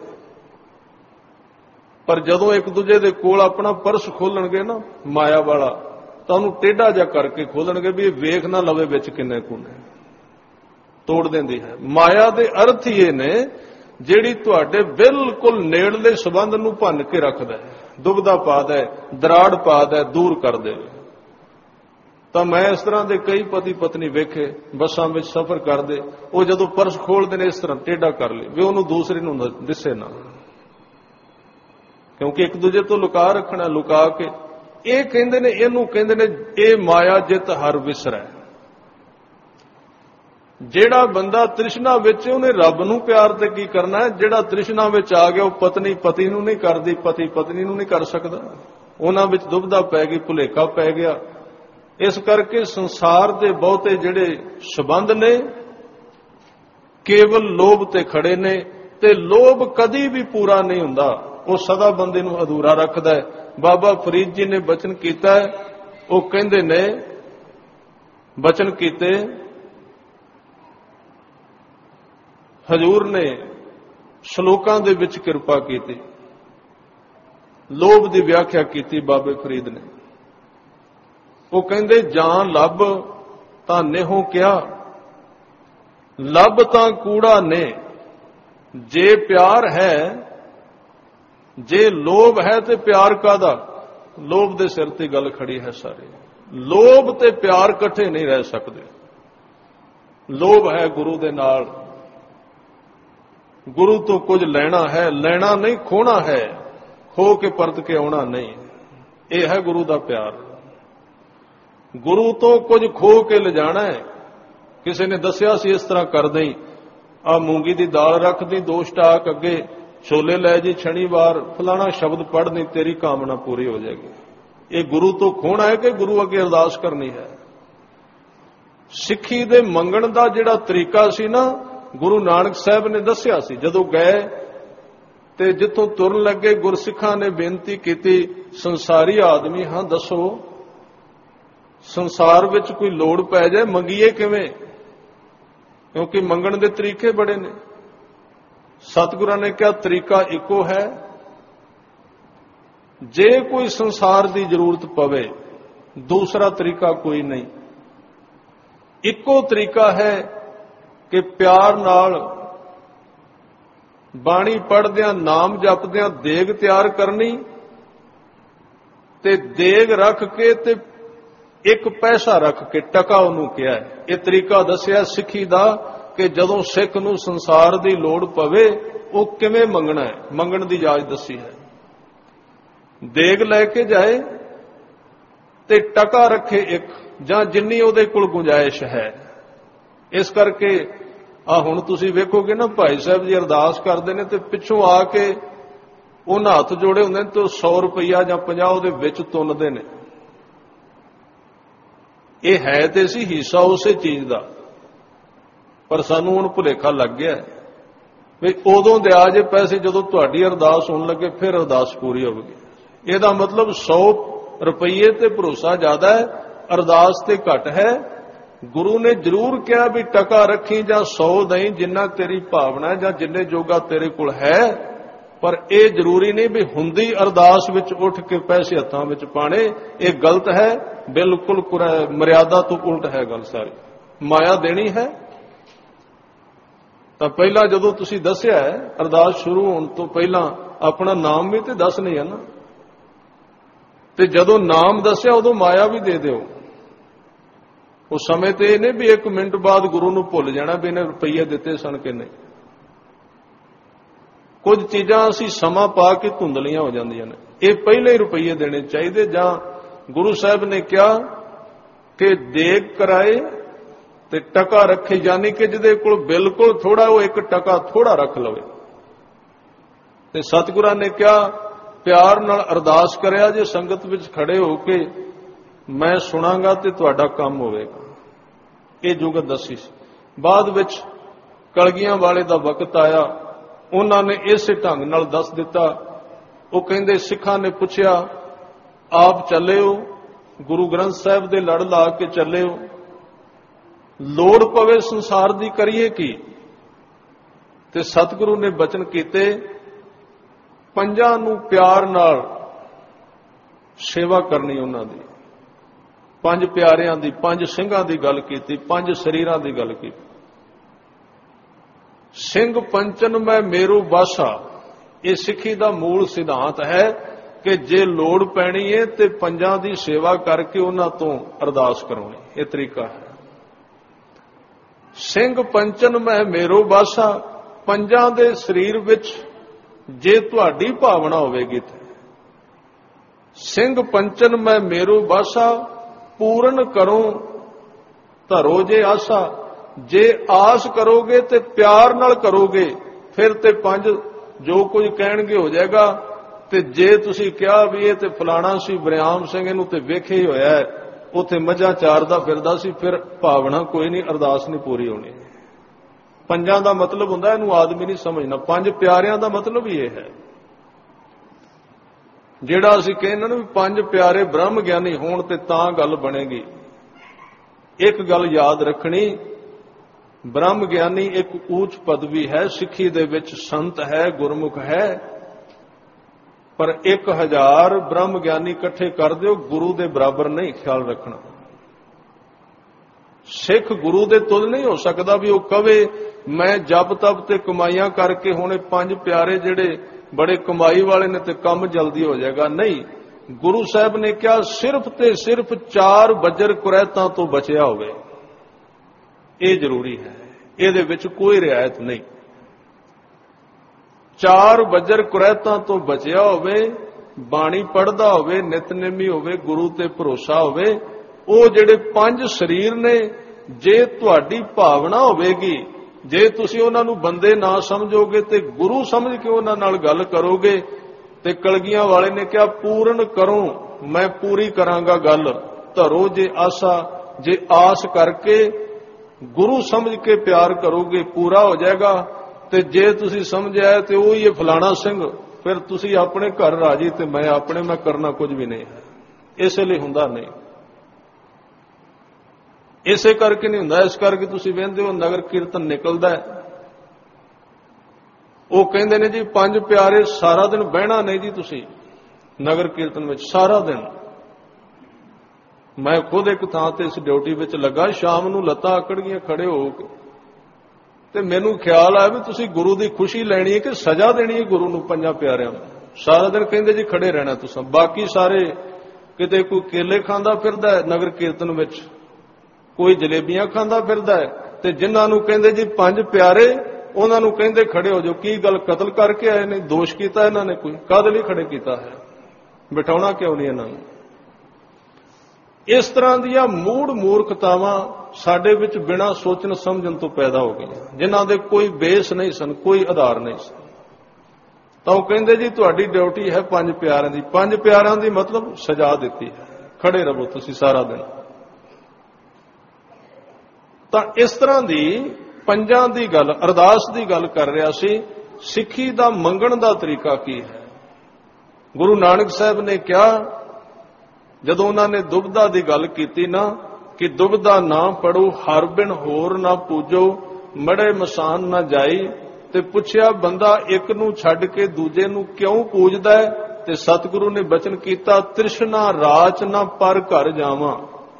A: ਪਰ ਜਦੋਂ ਇੱਕ ਦੂਜੇ ਦੇ ਕੋਲ ਆਪਣਾ ਪਰਸ ਖੋਲਣਗੇ ਨਾ ਮਾਇਆ ਵਾਲਾ, ਤਾਂ ਉਹਨੂੰ ਟੇਢਾ ਜਿਹਾ ਕਰਕੇ ਖੋਲਣਗੇ ਵੀ ਇਹ ਵੇਖ ਨਾ ਲਵੇ ਵਿੱਚ ਕਿੰਨੇ ਕੋਨੇ, ਤੋੜ ਦਿੰਦੀ ਹੈ। ਮਾਇਆ ਦੇ ਅਰਥ ਹੀ ਇਹ ਨੇ ਜਿਹੜੀ ਤੁਹਾਡੇ ਬਿਲਕੁਲ ਨੇੜਲੇ ਸੰਬੰਧ ਨੂੰ ਭੰਨ ਕੇ ਰੱਖਦਾ ਹੈ, ਦੁਬਦਾ ਪਾ ਦੇ, ਦਰਾੜ ਪਾ ਦੇ, ਦੂਰ ਕਰ ਦੇਵੇ। ਤਾਂ ਮੈਂ ਇਸ ਤਰ੍ਹਾਂ ਦੇ ਕਈ ਪਤੀ ਪਤਨੀ ਵੇਖੇ, ਬੱਸਾਂ ਵਿੱਚ ਸਫ਼ਰ ਕਰਦੇ, ਉਹ ਜਦੋਂ ਪਰਸ ਖੋਲਦੇ ਨੇ ਇਸ ਤਰ੍ਹਾਂ ਟੇਢਾ ਕਰ ਲਈ ਵੀ ਉਹਨੂੰ ਦੂਸਰੇ ਨੂੰ ਦਿਸੇ ਨਾ, ਕਿਉਂਕਿ ਇੱਕ ਦੂਜੇ ਤੋਂ ਲੁਕਾ ਰੱਖਣਾ, ਲੁਕਾ ਕੇ। ਇਹ ਕਹਿੰਦੇ ਨੇ, ਇਹਨੂੰ ਕਹਿੰਦੇ ਨੇ ਇਹ ਮਾਇਆ ਜਿਤ ਹਰ ਵਿਸਰੈ। ਜਿਹੜਾ ਬੰਦਾ ਤ੍ਰਿਸ਼ਨਾ ਵਿੱਚ, ਉਹਨੇ ਰੱਬ ਨੂੰ ਪਿਆਰ ਤੇ ਕੀ ਕਰਨਾ ਹੈ। ਜਿਹੜਾ ਤ੍ਰਿਸ਼ਨਾ ਵਿੱਚ ਆ ਗਿਆ ਉਹ ਪਤਨੀ ਪਤੀ ਨੂੰ ਨਹੀਂ ਕਰਦੀ, ਪਤੀ ਪਤਨੀ ਨੂੰ ਨਹੀਂ ਕਰ ਸਕਦਾ, ਉਹਨਾਂ ਵਿੱਚ ਦੁਬਦਾ ਪੈ ਗਈ, ਭੁਲੇਖਾ ਪੈ ਗਿਆ। ਇਸ ਕਰਕੇ ਸੰਸਾਰ ਦੇ ਬਹੁਤੇ ਜਿਹੜੇ ਸੰਬੰਧ ਨੇ ਕੇਵਲ ਲੋਭ ਤੇ ਖੜੇ ਨੇ, ਤੇ ਲੋਭ ਕਦੀ ਵੀ ਪੂਰਾ ਨਹੀਂ ਹੁੰਦਾ, ਉਹ ਸਦਾ ਬੰਦੇ ਨੂੰ ਅਧੂਰਾ ਰੱਖਦਾ ਹੈ। ਬਾਬਾ ਫਰੀਦ ਜੀ ਨੇ ਬਚਨ ਕੀਤਾ ਹੈ, ਉਹ ਕਹਿੰਦੇ ਨੇ, ਬਚਨ ਕੀਤੇ ਹਜ਼ੂਰ ਨੇ ਸ਼ਲੋਕਾਂ ਦੇ ਵਿੱਚ ਕਿਰਪਾ ਕੀਤੀ, ਲੋਭ ਦੀ ਵਿਆਖਿਆ ਕੀਤੀ ਬਾਬੇ ਫਰੀਦ ਨੇ। ਉਹ ਕਹਿੰਦੇ, ਜਾਂ ਲੱਭ ਤਾਂ ਨੇਹੋਂ ਕਿਹਾ, ਲੱਭ ਤਾਂ ਕੂੜਾ ਨੇ। ਜੇ ਪਿਆਰ ਹੈ, ਜੇ ਲੋਭ ਹੈ ਤੇ ਪਿਆਰ ਕਾਹਦਾ। ਲੋਭ ਦੇ ਸਿਰ ਤੇ ਗੱਲ ਖੜੀ ਹੈ ਸਾਰੀ। ਲੋਭ ਤੇ ਪਿਆਰ ਇਕੱਠੇ ਨਹੀਂ ਰਹਿ ਸਕਦੇ। ਲੋਭ ਹੈ ਗੁਰੂ ਦੇ ਨਾਲ, ਗੁਰੂ ਤੋਂ ਕੁਝ ਲੈਣਾ ਹੈ, ਲੈਣਾ ਨਹੀਂ, ਖੋਣਾ ਹੈ, ਖੋ ਕੇ ਪਰਤ ਕੇ ਆਉਣਾ ਨਹੀਂ। ਇਹ ਹੈ ਗੁਰੂ ਦਾ ਪਿਆਰ। ਗੁਰੂ ਤੋਂ ਕੁਝ ਖੋ ਕੇ ਲਿਜਾਣਾ ਹੈ। ਕਿਸੇ ਨੇ ਦੱਸਿਆ ਸੀ ਇਸ ਤਰ੍ਹਾਂ ਕਰਦੇ ਹੀ, ਆ ਮੂੰਗੀ ਦੀ ਦਾਲ ਰੱਖਦੀ, ਦੋ ਸਟਾਕ ਅੱਗੇ ਛੋਲੇ ਲੈ ਜੀ, ਸ਼ਨੀਵਾਰ ਫਲਾਣਾ ਸ਼ਬਦ ਪੜ੍ਹਨੀ, ਤੇਰੀ ਕਾਮਨਾ ਪੂਰੀ ਹੋ ਜਾਏਗੀ। ਇਹ ਗੁਰੂ ਤੋਂ ਖੋਣਾ ਹੈ ਕਿ ਗੁਰੂ ਅੱਗੇ ਅਰਦਾਸ ਕਰਨੀ ਹੈ। ਸਿੱਖੀ ਦੇ ਮੰਗਣ ਦਾ ਜਿਹੜਾ ਤਰੀਕਾ ਸੀ ਨਾ, ਗੁਰੂ ਨਾਨਕ ਸਾਹਿਬ ਨੇ ਦੱਸਿਆ ਸੀ। ਜਦੋਂ ਗਏ ਤੇ ਜਿੱਥੋਂ ਤੁਰਨ ਲੱਗੇ ਗੁਰਸਿੱਖਾਂ ਨੇ ਬੇਨਤੀ ਕੀਤੀ, ਸੰਸਾਰੀ ਆਦਮੀ ਹਾਂ, ਦੱਸੋ ਸੰਸਾਰ ਵਿੱਚ ਕੋਈ ਲੋੜ ਪੈ ਜਾਏ ਮੰਗੀਏ ਕਿਵੇਂ? ਕਿਉਂਕਿ ਮੰਗਣ ਦੇ ਤਰੀਕੇ ਬੜੇ ਨੇ। ਸਤਿਗੁਰਾਂ ਨੇ ਕਿਹਾ ਤਰੀਕਾ ਇੱਕੋ ਹੈ, ਜੇ ਕੋਈ ਸੰਸਾਰ ਦੀ ਜ਼ਰੂਰਤ ਪਵੇ ਦੂਸਰਾ ਤਰੀਕਾ ਕੋਈ ਨਹੀਂ। ਇੱਕੋ ਤਰੀਕਾ ਹੈ ਕਿ ਪਿਆਰ ਨਾਲ ਬਾਣੀ ਪੜ੍ਹਦਿਆਂ, ਨਾਮ ਜਪਦਿਆਂ ਦੇਗ ਤਿਆਰ ਕਰਨੀ ਤੇ ਦੇਗ ਰੱਖ ਕੇ ਤੇ ਇੱਕ ਪੈਸਾ ਰੱਖ ਕੇ ਟਕਾ ਉਹਨੂੰ ਕਿਹਾ। ਇਹ ਤਰੀਕਾ ਦੱਸਿਆ ਸਿੱਖੀ ਦਾ ਕਿ ਜਦੋਂ ਸਿੱਖ ਨੂੰ ਸੰਸਾਰ ਦੀ ਲੋੜ ਪਵੇ ਉਹ ਕਿਵੇਂ ਮੰਗਣਾ ਹੈ, ਮੰਗਣ ਦੀ ਜਾਚ ਦੱਸੀ ਹੈ। ਦੇਗ ਲੈ ਕੇ ਜਾਏ ਤੇ ਟਕਾ ਰੱਖੇ ਇੱਕ, ਜਾਂ ਜਿੰਨੀ ਉਹਦੇ ਕੋਲ ਗੁੰਜਾਇਸ਼ ਹੈ। ਇਸ ਕਰਕੇ ਆ ਹੁਣ ਤੁਸੀਂ ਵੇਖੋਗੇ ਨਾ, ਭਾਈ ਸਾਹਿਬ ਜੀ ਅਰਦਾਸ ਕਰਦੇ ਨੇ ਤੇ ਪਿੱਛੋਂ ਆ ਕੇ ਉਹਨਾਂ ਹੱਥ ਜੋੜੇ ਹੁੰਦੇ ਨੇ ਤੇ ਸੌ ਰੁਪਈਆ ਜਾਂ ਪੰਜਾਹ ਉਹਦੇ ਵਿੱਚ ਤੁੰਨਦੇ ਨੇ। ਇਹ ਹੈ ਤੇ ਸੀ ਹਿੱਸਾ ਉਸੇ ਚੀਜ਼ ਦਾ, ਪਰ ਸਾਨੂੰ ਹੁਣ ਭੁਲੇਖਾ ਲੱਗ ਗਿਆ ਵੀ ਉਦੋਂ ਦਿਆ ਜੇ ਪੈਸੇ ਜਦੋਂ ਤੁਹਾਡੀ ਅਰਦਾਸ ਹੋਣ ਲੱਗੇ ਫਿਰ ਅਰਦਾਸ ਪੂਰੀ ਹੋਵੇਗੀ। ਇਹਦਾ ਮਤਲਬ ਸੌ ਰੁਪਈਏ ਤੇ ਭਰੋਸਾ ਜ਼ਿਆਦਾ ਹੈ, ਅਰਦਾਸ ਤੇ ਘੱਟ ਹੈ। ਗੁਰੂ ਨੇ ਜ਼ਰੂਰ ਕਿਹਾ ਵੀ ਟਕਾ ਰੱਖੀ ਜਾਂ ਸੌ ਦਈ, ਜਿੰਨਾ ਤੇਰੀ ਭਾਵਨਾ ਜਾਂ ਜਿੰਨੇ ਜੋਗਾ ਤੇਰੇ ਕੋਲ ਹੈ, ਪਰ ਇਹ ਜ਼ਰੂਰੀ ਨਹੀਂ ਵੀ ਹੁੰਦੀ ਅਰਦਾਸ ਵਿੱਚ ਉੱਠ ਕੇ ਪੈਸੇ ਹੱਥਾਂ ਵਿੱਚ ਪਾਣੇ। ਇਹ ਗਲਤ ਹੈ, ਬਿਲਕੁਲ ਮਰਿਆਦਾ ਤੋਂ ਉਲਟ ਹੈ ਗੱਲ ਸਾਰੀ। ਮਾਇਆ ਦੇਣੀ ਹੈ ਤਾਂ ਪਹਿਲਾਂ ਜਦੋਂ ਤੁਸੀਂ ਦੱਸਿਆ ਹੈ ਅਰਦਾਸ ਸ਼ੁਰੂ ਹੋਣ ਤੋਂ ਪਹਿਲਾਂ ਆਪਣਾ ਨਾਮ ਵੀ ਤੇ ਦੱਸ ਨਹੀਂ ਹੈ ਨਾ, ਤੇ ਜਦੋਂ ਨਾਮ ਦੱਸਿਆ ਉਦੋਂ ਮਾਇਆ ਵੀ ਦੇ ਦਿਓ। ਉਸ ਸਮੇਂ ਤੇ ਇਹ ਨਹੀਂ ਵੀ ਇੱਕ ਮਿੰਟ ਬਾਅਦ ਗੁਰੂ ਨੂੰ ਭੁੱਲ ਜਾਣਾ ਵੀ ਇਹਨੇ ਰੁਪਈਏ ਦਿੱਤੇ ਸਨ ਕਿ ਨਹੀਂ। ਕੁਝ ਚੀਜ਼ਾਂ ਅਸੀਂ ਸਮਾਂ ਪਾ ਕੇ ਧੁੰਦਲੀਆਂ ਹੋ ਜਾਂਦੀਆਂ ਨੇ। ਇਹ ਪਹਿਲੇ ਹੀ ਰੁਪਈਏ ਦੇਣੇ ਚਾਹੀਦੇ। ਜਾਂ ਗੁਰੂ ਸਾਹਿਬ ਨੇ ਕਿਹਾ ਕਿ ਦੇਗ ਕਰਾਏ ਤੇ ਟਕਾ ਰੱਖੇ, ਯਾਨੀ ਕਿ ਜਿਹਦੇ ਕੋਲ ਬਿਲਕੁਲ ਥੋੜਾ ਉਹ ਇੱਕ ਟਕਾ ਥੋੜਾ ਰੱਖ ਲਵੇ। ਤੇ ਸਤਿਗੁਰਾਂ ਨੇ ਕਿਹਾ ਪਿਆਰ ਨਾਲ ਅਰਦਾਸ ਕਰਿਆ ਜੇ ਸੰਗਤ ਵਿੱਚ ਖੜੇ ਹੋ ਕੇ, ਮੈਂ ਸੁਣਾਂਗਾ ਤੇ ਤੁਹਾਡਾ ਕੰਮ ਹੋਵੇਗਾ। ਇਹ ਜੁਗਤ ਦੱਸੀ ਸੀ। ਬਾਅਦ ਵਿੱਚ ਕਲਗੀਆਂ ਵਾਲੇ ਦਾ ਵਕਤ ਆਇਆ, ਉਹਨਾਂ ਨੇ ਇਸੇ ਢੰਗ ਨਾਲ ਦੱਸ ਦਿੱਤਾ। ਉਹ ਕਹਿੰਦੇ ਸਿੱਖਾਂ ਨੇ ਪੁੱਛਿਆ ਆਪ ਚੱਲੇ ਹੋ, ਗੁਰੂ ਗ੍ਰੰਥ ਸਾਹਿਬ ਦੇ ਲੜ ਲਾ ਕੇ ਚੱਲੇ ਹੋ, ਲੋੜ ਪਵੇ ਸੰਸਾਰ ਦੀ ਕਰੀਏ ਕੀ? ਤੇ ਸਤਿਗੁਰੂ ਨੇ ਬਚਨ ਕੀਤੇ, ਪੰਜਾਂ ਨੂੰ ਪਿਆਰ ਨਾਲ ਸੇਵਾ ਕਰਨੀ ਉਹਨਾਂ ਦੀ। ਪੰਜ ਪਿਆਰਿਆਂ ਦੀ, ਪੰਜ ਸਿੰਘਾਂ ਦੀ ਗੱਲ ਕੀਤੀ, ਪੰਜ ਸਰੀਰਾਂ ਦੀ ਗੱਲ ਕੀਤੀ। ਸਿੰਘ ਪੰਚਨ ਮੈਂ ਮੇਰੂ ਬਾਸਾ, ਇਹ ਸਿੱਖੀ ਦਾ ਮੂਲ ਸਿਧਾਂਤ ਹੈ ਕਿ ਜੇ ਲੋੜ ਪੈਣੀ ਹੈ ਤੇ ਪੰਜਾਂ ਦੀ ਸੇਵਾ ਕਰਕੇ ਉਹਨਾਂ ਤੋਂ ਅਰਦਾਸ ਕਰਾਉਣੀ। ਇਹ ਤਰੀਕਾ ਹੈ। ਸਿੰਘ ਪੰਚਨ ਮੈਂ ਮੇਰੂ ਬਾਸਾ, ਪੰਜਾਂ ਦੇ ਸਰੀਰ ਵਿੱਚ ਜੇ ਤੁਹਾਡੀ ਭਾਵਨਾ ਹੋਵੇਗੀ ਤੇ ਸਿੰਘ ਪੰਚਨ ਮੈਂ ਮੇਰੂ ਬਾਸਾ, ਪੂਰਨ ਕਰੋ ਧਰੋ ਜੇ ਆਸਾ। ਜੇ ਆਸ ਕਰੋਗੇ ਤੇ ਪਿਆਰ ਨਾਲ ਕਰੋਗੇ ਫਿਰ ਤੇ ਪੰਜ ਜੋ ਕੁਝ ਕਹਿਣਗੇ ਹੋ ਜਾਏਗਾ। ਤੇ ਜੇ ਤੁਸੀਂ ਕਿਹਾ ਵੀ ਇਹ ਤੇ ਫਲਾਣਾ ਸੀ ਬਰਿਆਮ ਸਿੰਘ, ਇਹਨੂੰ ਤੇ ਵੇਖਿਆ ਹੀ ਹੋਇਆ ਹੈ, ਉੱਥੇ ਮੱਝਾਂ ਚਾਰਦਾ ਫਿਰਦਾ ਸੀ, ਫਿਰ ਭਾਵਨਾ ਕੋਈ ਨਹੀਂ, ਅਰਦਾਸ ਨਹੀਂ ਪੂਰੀ ਹੋਣੀ। ਪੰਜਾਂ ਦਾ ਮਤਲਬ ਹੁੰਦਾ, ਇਹਨੂੰ ਆਦਮੀ ਨਹੀਂ ਸਮਝਣਾ। ਪੰਜ ਪਿਆਰਿਆਂ ਦਾ ਮਤਲਬ ਹੀ ਇਹ ਹੈ। ਜਿਹੜਾ ਅਸੀਂ ਕਹਿੰਦੇ ਨਾ ਵੀ ਪੰਜ ਪਿਆਰੇ ਬ੍ਰਹਮ ਗਿਆਨੀ ਹੋਣ ਤੇ ਤਾਂ ਗੱਲ ਬਣੇਗੀ। ਇੱਕ ਗੱਲ ਯਾਦ ਰੱਖਣੀ, ਬ੍ਰਹਮ ਗਿਆਨੀ ਇੱਕ ਉੱਚ ਪਦਵੀ ਹੈ, ਸਿੱਖੀ ਦੇ ਵਿੱਚ ਸੰਤ ਹੈ, ਗੁਰਮੁਖ ਹੈ, ਪਰ ਇੱਕ ਹਜ਼ਾਰ ਬ੍ਰਹਮ ਗਿਆਨੀ ਇਕੱਠੇ ਕਰ ਦਿਓ, ਗੁਰੂ ਦੇ ਬਰਾਬਰ ਨਹੀਂ। ਖਿਆਲ ਰੱਖਣਾ, ਸਿੱਖ ਗੁਰੂ ਦੇ ਤੁਲ ਨਹੀਂ ਹੋ ਸਕਦਾ ਵੀ ਉਹ ਕਵੇ ਮੈਂ ਜਪ ਤਪ ਤੇ ਕਮਾਈਆਂ ਕਰਕੇ ਹੁਣੇ ਪੰਜ ਪਿਆਰੇ ਜਿਹੜੇ ਬੜੇ ਕਮਾਈ ਵਾਲੇ ਨੇ ਤੇ ਕੰਮ ਜਲਦੀ ਹੋ ਜਾਏਗਾ। ਨਹੀਂ, ਗੁਰੂ ਸਾਹਿਬ ਨੇ ਕਿਹਾ ਸਿਰਫ ਤੇ ਸਿਰਫ ਚਾਰ ਬੱਜਰ ਕੁਰੈਤਾਂ ਤੋਂ ਬਚਿਆ ਹੋਵੇ, ਇਹ ਜ਼ਰੂਰੀ ਹੈ। ਇਹਦੇ ਵਿੱਚ ਕੋਈ ਰਿਆਇਤ ਨਹੀਂ। ਚਾਰ ਬੱਜਰ ਕੁਰੈਤਾਂ ਤੋਂ ਬਚਿਆ ਹੋਵੇ, ਬਾਣੀ ਪੜ੍ਹਦਾ ਹੋਵੇ, ਨਿਤਨੇਮੀ ਹੋਵੇ, ਗੁਰੂ ਤੇ ਭਰੋਸਾ ਹੋਵੇ। ਉਹ ਜਿਹੜੇ ਪੰਜ ਸਰੀਰ ਨੇ, ਜੇ ਤੁਹਾਡੀ ਭਾਵਨਾ ਹੋਵੇਗੀ, ਜੇ ਤੁਸੀਂ ਉਹਨਾਂ ਨੂੰ ਬੰਦੇ ਨਾ ਸਮਝੋਗੇ ਤੇ ਗੁਰੂ ਸਮਝ ਕੇ ਉਹਨਾਂ ਨਾਲ ਗੱਲ ਕਰੋਗੇ, ਤੇ ਕਲਗੀਆਂ ਵਾਲੇ ਨੇ ਕਿਹਾ ਪੂਰਨ ਕਰੋ, ਮੈਂ ਪੂਰੀ ਕਰਾਂਗਾ ਗੱਲ, ਧਰੋ ਜੇ ਆਸਾ, ਜੇ ਆਸ ਕਰਕੇ ਗੁਰੂ ਸਮਝ ਕੇ ਪਿਆਰ ਕਰੋਗੇ ਪੂਰਾ ਹੋ ਜਾਏਗਾ। ਤੇ ਜੇ ਤੁਸੀਂ ਸਮਝਿਆ ਤੇ ਉਹ ਹੀ ਫਲਾਣਾ ਸਿੰਘ, ਫਿਰ ਤੁਸੀਂ ਆਪਣੇ ਘਰ ਰਾਜੀ ਤੇ ਮੈਂ ਆਪਣੇ, ਮੈਂ ਕਰਨਾ ਕੁਝ ਵੀ ਨਹੀਂ ਹੈ। ਇਸੇ ਲਈ ਹੁੰਦਾ ਨਹੀਂ, ਇਸੇ ਕਰਕੇ ਨਹੀਂ ਹੁੰਦਾ। ਇਸ ਕਰਕੇ ਤੁਸੀਂ ਵੇਖਦੇ ਹੋ ਨਗਰ ਕੀਰਤਨ ਨਿਕਲਦਾ ਹੈ, ਉਹ ਕਹਿੰਦੇ ਨੇ ਜੀ ਪੰਜ ਪਿਆਰੇ ਸਾਰਾ ਦਿਨ ਬਹਿਣਾ ਨਹੀਂ ਜੀ ਤੁਸੀਂ ਨਗਰ ਕੀਰਤਨ ਵਿੱਚ, ਸਾਰਾ ਦਿਨ। ਮੈਂ ਖੁਦ ਇੱਕ ਥਾਂ ਤੇ ਇਸ ਡਿਊਟੀ ਵਿੱਚ ਲੱਗਾ, ਸ਼ਾਮ ਨੂੰ ਲੱਤਾਂ ਆਕੜ ਗਈਆਂ ਖੜੇ ਹੋ ਕੇ, ਤੇ ਮੈਨੂੰ ਖਿਆਲ ਆਇਆ ਵੀ ਤੁਸੀਂ ਗੁਰੂ ਦੀ ਖੁਸ਼ੀ ਲੈਣੀ ਹੈ ਕਿ ਸਜ਼ਾ ਦੇਣੀ ਹੈ ਗੁਰੂ ਨੂੰ ਪੰਜਾਂ ਪਿਆਰਿਆਂ ਨੂੰ। ਸਾਰਾ ਦਿਨ ਕਹਿੰਦੇ ਜੀ ਖੜੇ ਰਹਿਣਾ ਤੁਸੀਂ, ਬਾਕੀ ਸਾਰੇ ਕਿਤੇ ਕੋਈ ਕੇਲੇ ਖਾਂਦਾ ਫਿਰਦਾ ਹੈ ਨਗਰ ਕੀਰਤਨ ਵਿੱਚ, ਕੋਈ ਜਲੇਬੀਆਂ ਖਾਂਦਾ ਫਿਰਦਾ ਹੈ, ਤੇ ਜਿਨ੍ਹਾਂ ਨੂੰ ਕਹਿੰਦੇ ਜੀ ਪੰਜ ਪਿਆਰੇ ਉਹਨਾਂ ਨੂੰ ਕਹਿੰਦੇ ਖੜੇ ਹੋ ਜਾਓ। ਕੀ ਗੱਲ, ਕਤਲ ਕਰਕੇ ਆਏ ਨੇ, ਦੋਸ਼ ਕੀਤਾ ਇਹਨਾਂ ਨੇ, ਕੋਈ ਕਾਹਦੇ ਲਈ ਖੜੇ ਕੀਤਾ ਹੈ, ਬਿਠਾਉਣਾ ਕਿਉਂ ਨਹੀਂ ਇਹਨਾਂ ਨੂੰ। ਇਸ ਤਰ੍ਹਾਂ ਦੀਆਂ ਮੂੜ ਮੂਰਖਤਾਵਾਂ ਸਾਡੇ ਵਿੱਚ ਬਿਨਾਂ ਸੋਚਣ ਸਮਝਣ ਤੋਂ ਪੈਦਾ ਹੋ ਗਈਆਂ, ਜਿਨ੍ਹਾਂ ਦੇ ਕੋਈ ਬੇਸ ਨਹੀਂ ਸਨ, ਕੋਈ ਆਧਾਰ ਨਹੀਂ ਸਨ। ਤਾਂ ਉਹ ਕਹਿੰਦੇ ਜੀ ਤੁਹਾਡੀ ਡਿਊਟੀ ਹੈ ਪੰਜ ਪਿਆਰਿਆਂ ਦੀ। ਪੰਜ ਪਿਆਰਿਆਂ ਦੀ ਮਤਲਬ ਸਜ਼ਾ ਦਿੱਤੀ ਹੈ, ਖੜੇ ਰਹੋ ਤੁਸੀਂ ਸਾਰਾ ਦਿਨ। ਤਾਂ ਇਸ ਤਰ੍ਹਾਂ ਦੀ ਪੰਜਾਂ ਦੀ ਗੱਲ, ਅਰਦਾਸ ਦੀ ਗੱਲ ਕਰ ਰਿਹਾ ਸੀ। ਸਿੱਖੀ ਦਾ ਮੰਗਣ ਦਾ ਤਰੀਕਾ ਕੀ ਹੈ? ਗੁਰੂ ਨਾਨਕ ਸਾਹਿਬ ਨੇ ਕਿਹਾ, ਜਦੋਂ ਉਹਨਾਂ ਨੇ ਦੁਬਦਾ ਦੀ ਗੱਲ ਕੀਤੀ ਨਾ, ਕਿ ਦੁਬਦਾ ਨਾ ਪੜੋ ਹਰ ਬਿਨ ਹੋਰ ਨਾ ਪੂਜੋ, ਮੜੇ ਮਸਾਨ ਨਾ ਜਾਈ, ਤੇ ਪੁੱਛਿਆ ਬੰਦਾ ਇੱਕ ਨੂੰ ਛੱਡ ਕੇ ਦੂਜੇ ਨੂੰ ਕਿਉਂ ਪੂਜਦਾ ਹੈ? ਤੇ ਸਤਿਗੁਰੂ ਨੇ ਬਚਨ ਕੀਤਾ, ਤ੍ਰਿਸ਼ਨਾ ਰਾਚ ਨਾ ਪਰ ਘਰ ਜਾਵਾਂ।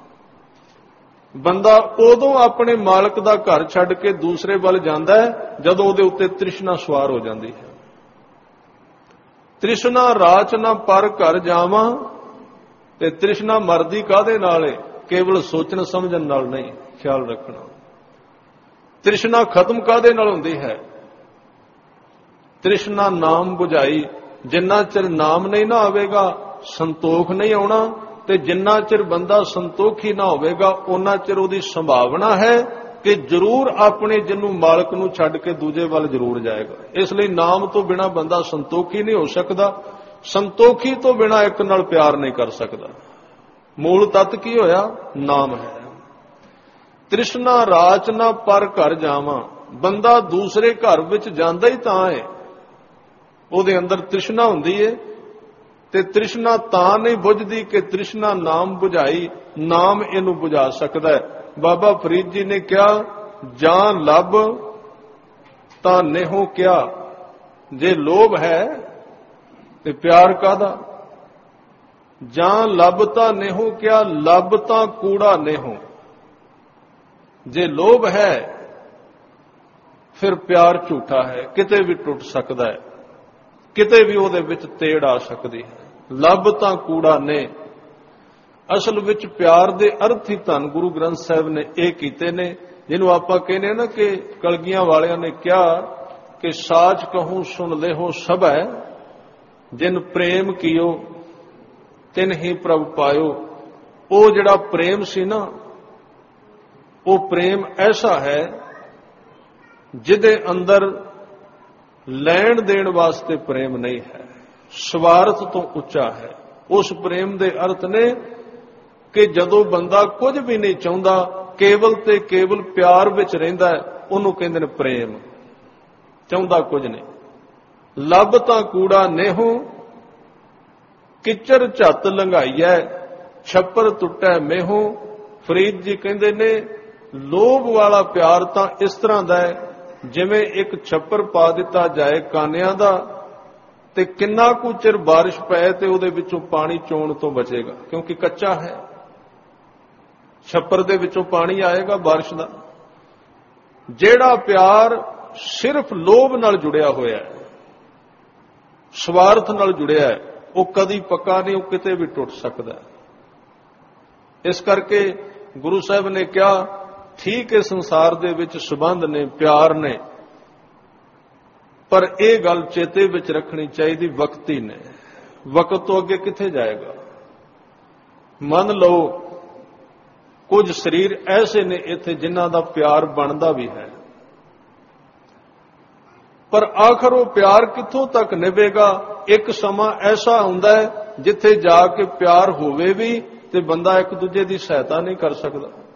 A: ਬੰਦਾ ਉਦੋਂ ਆਪਣੇ ਮਾਲਕ ਦਾ ਘਰ ਛੱਡ ਕੇ ਦੂਸਰੇ ਵੱਲ ਜਾਂਦਾ ਹੈ ਜਦੋਂ ਉਹਦੇ ਉੱਤੇ ਤ੍ਰਿਸ਼ਨਾ ਸਵਾਰ ਹੋ ਜਾਂਦੀ ਹੈ। ਤ੍ਰਿਸ਼ਨਾ ਰਾਚ ਨਾ ਪਰ ਘਰ ਜਾਵਾਂ, ਤੇ ਤ੍ਰਿਸ਼ਨਾ ਮਰਦੀ ਕਾਹਦੇ ਨਾਲ ਹੈ? ਕੇਵਲ ਸੋਚਣ ਸਮਝਣ ਨਾਲ ਨਹੀਂ, ਖਿਆਲ ਰੱਖਣਾ। ਤ੍ਰਿਸ਼ਨਾ ਖਤਮ ਕਾਹਦੇ ਨਾਲ ਹੁੰਦੀ ਹੈ? ਤ੍ਰਿਸ਼ਨਾ ਨਾਮ ਬੁਝਾਈ। ਜਿੰਨਾ ਚਿਰ ਨਾਮ ਨਹੀਂ ਨਾ ਆਵੇਗਾ ਸੰਤੋਖ ਨਹੀਂ ਆਉਣਾ, ਤੇ ਜਿੰਨਾ ਚਿਰ ਬੰਦਾ ਸੰਤੋਖੀ ਨਾ ਹੋਵੇਗਾ ਉਹਨਾਂ ਚਿਰ ਉਹਦੀ ਸੰਭਾਵਨਾ ਹੈ ਕਿ ਜ਼ਰੂਰ ਆਪਣੇ ਜਿਹਨੂੰ ਮਾਲਕ ਨੂੰ ਛੱਡ ਕੇ ਦੂਜੇ ਵੱਲ ਜ਼ਰੂਰ ਜਾਏਗਾ। ਇਸ ਲਈ ਨਾਮ ਤੋਂ ਬਿਨਾਂ ਬੰਦਾ ਸੰਤੋਖੀ ਨਹੀਂ ਹੋ ਸਕਦਾ, ਸੰਤੋਖੀ ਤੋਂ ਬਿਨਾਂ ਇੱਕ ਨਾਲ ਪਿਆਰ ਨਹੀਂ ਕਰ ਸਕਦਾ। ਮੂਲ ਤੱਤ ਕੀ ਹੋਇਆ? ਨਾਮ ਹੈ। ਤ੍ਰਿਸ਼ਨਾ ਰਾਚ ਨਾ ਪਰ ਘਰ ਜਾਵਾਂ। ਬੰਦਾ ਦੂਸਰੇ ਘਰ ਵਿੱਚ ਜਾਂਦਾ ਹੀ ਤਾਂ ਹੈ, ਉਹਦੇ ਅੰਦਰ ਤ੍ਰਿਸ਼ਨਾ ਹੁੰਦੀ ਹੈ, ਤੇ ਤ੍ਰਿਸ਼ਨਾ ਤਾਂ ਨਹੀਂ ਬੁਝਦੀ ਕਿ ਤ੍ਰਿਸ਼ਨਾ ਨਾਮ ਬੁਝਾਈ। ਨਾਮ ਇਹਨੂੰ ਬੁਝਾ ਸਕਦਾ ਹੈ। ਬਾਬਾ ਫਰੀਦ ਜੀ ਨੇ ਕਿਹਾ, ਜਾਂ ਲੱਭ ਤਾਂ ਨੇਹੋ ਕਿਆ। ਜੇ ਲੋਭ ਹੈ ਤੇ ਪਿਆਰ ਕਾਹਦਾ? ਜਾਂ ਲੱਭ ਤਾਂ ਨੇਹੋ ਕਿਆ, ਲੱਭ ਤਾਂ ਕੂੜਾ ਨੇਹੋ। ਜੇ ਲੋਭ ਹੈ ਫਿਰ ਪਿਆਰ ਝੂਠਾ ਹੈ, ਕਿਤੇ ਵੀ ਟੁੱਟ ਸਕਦਾ ਹੈ, ਕਿਤੇ ਵੀ ਉਹਦੇ ਵਿੱਚ ਤੇੜ ਆ ਸਕਦੀ ਹੈ। ਲੱਭ ਤਾਂ ਕੂੜਾ ਨੇ। ਅਸਲ ਵਿੱਚ ਪਿਆਰ ਦੇ ਅਰਥ ਹੀ ਧੰਨ ਗੁਰੂ ਗ੍ਰੰਥ ਸਾਹਿਬ ਨੇ ਇਹ ਕੀਤੇ ਨੇ, ਜਿਹਨੂੰ ਆਪਾਂ ਕਹਿੰਦੇ ਨਾ ਕਿ ਕਲਗੀਆਂ ਵਾਲਿਆਂ ਨੇ ਕਿਹਾ ਕਿ ਸਾਚ ਕਹੂੰ ਸੁਣ ਲੇਹੋ ਸਭੈ, ਜਿਨ ਪ੍ਰੇਮ ਕੀਓ ਤਿਨ ਹੀ ਪ੍ਰਭ ਪਾਇਓ। ਉਹ ਜਿਹੜਾ ਪ੍ਰੇਮ ਸੀ ਨਾ, ਉਹ ਪ੍ਰੇਮ ਐਸਾ ਹੈ ਜਿਹਦੇ ਅੰਦਰ ਲੈਣ ਦੇਣ ਵਾਸਤੇ ਪ੍ਰੇਮ ਨਹੀਂ ਹੈ, ਸਵਾਰਥ ਤੋਂ ਉੱਚਾ ਹੈ। ਉਸ ਪ੍ਰੇਮ ਦੇ ਅਰਥ ਨੇ ਕਿ ਜਦੋਂ ਬੰਦਾ ਕੁਝ ਵੀ ਨਹੀਂ ਚਾਹੁੰਦਾ, ਕੇਵਲ ਤੇ ਕੇਵਲ ਪਿਆਰ ਵਿੱਚ ਰਹਿੰਦਾ ਹੈ, ਉਹਨੂੰ ਕਹਿੰਦੇ ਨੇ ਪ੍ਰੇਮ। ਚਾਹੁੰਦਾ ਕੁਝ ਨਹੀਂ। ਲੱਭ ਤਾਂ ਕੂੜਾ ਨੇਹੋ, ਕਿਚਰ ਝੱਤ ਲੰਘਾਈਐ, ਛੱਪਰ ਟੁੱਟੈ ਮੇਹੋ। ਫਰੀਦ ਜੀ ਕਹਿੰਦੇ ਨੇ, ਲੋਭ ਵਾਲਾ ਪਿਆਰ ਤਾਂ ਇਸ ਤਰ੍ਹਾਂ ਦਾ ਹੈ ਜਿਵੇਂ ਇੱਕ ਛੱਪਰ ਪਾ ਦਿੱਤਾ ਜਾਏ ਕਾਨਿਆਂ ਦਾ, ਤੇ ਕਿੰਨਾ ਕੁ ਚਿਰ ਬਾਰਿਸ਼ ਪਏ ਤੇ ਉਹਦੇ ਵਿੱਚੋਂ ਪਾਣੀ ਚੋਣ ਤੋਂ ਬਚੇਗਾ, ਕਿਉਂਕਿ ਕੱਚਾ ਹੈ। ਛੱਪਰ ਦੇ ਵਿੱਚੋਂ ਪਾਣੀ ਆਏਗਾ ਬਾਰਿਸ਼ ਦਾ। ਜਿਹੜਾ ਪਿਆਰ ਸਿਰਫ ਲੋਭ ਨਾਲ ਜੁੜਿਆ ਹੋਇਆ ਹੈ, ਸਵਾਰਥ ਨਾਲ ਜੁੜਿਆ ਹੈ, ਉਹ ਕਦੀ ਪੱਕਾ ਨਹੀਂ, ਉਹ ਕਿਤੇ ਵੀ ਟੁੱਟ ਸਕਦਾ ਹੈ। ਇਸ ਕਰਕੇ ਗੁਰੂ ਸਾਹਿਬ ਨੇ ਕਿਹਾ, ਠੀਕ ਹੈ ਸੰਸਾਰ ਦੇ ਵਿੱਚ ਸੰਬੰਧ ਨੇ, ਪਿਆਰ ਨੇ, ਪਰ ਇਹ ਗੱਲ ਚੇਤੇ ਵਿੱਚ ਰੱਖਣੀ ਚਾਹੀਦੀ, ਵਕਤੀ ਨੇ। ਵਕਤ ਤੋਂ ਅੱਗੇ ਕਿੱਥੇ ਜਾਏਗਾ? ਮੰਨ ਲਓ ਕੁਝ ਸਰੀਰ ਐਸੇ ਨੇ ਇੱਥੇ ਜਿਨ੍ਹਾਂ ਦਾ ਪਿਆਰ ਬਣਦਾ ਵੀ ਹੈ, ਪਰ ਆਖਰ ਉਹ ਪਿਆਰ ਕਿੱਥੋਂ ਤੱਕ ਨਿਭੇਗਾ? ਇੱਕ ਸਮਾਂ ਐਸਾ ਹੁੰਦਾ ਹੈ ਜਿੱਥੇ ਜਾ ਕੇ ਪਿਆਰ ਹੋਵੇ ਵੀ ਤੇ ਬੰਦਾ ਇੱਕ ਦੂਜੇ ਦੀ ਸਹਾਇਤਾ ਨਹੀਂ ਕਰ ਸਕਦਾ।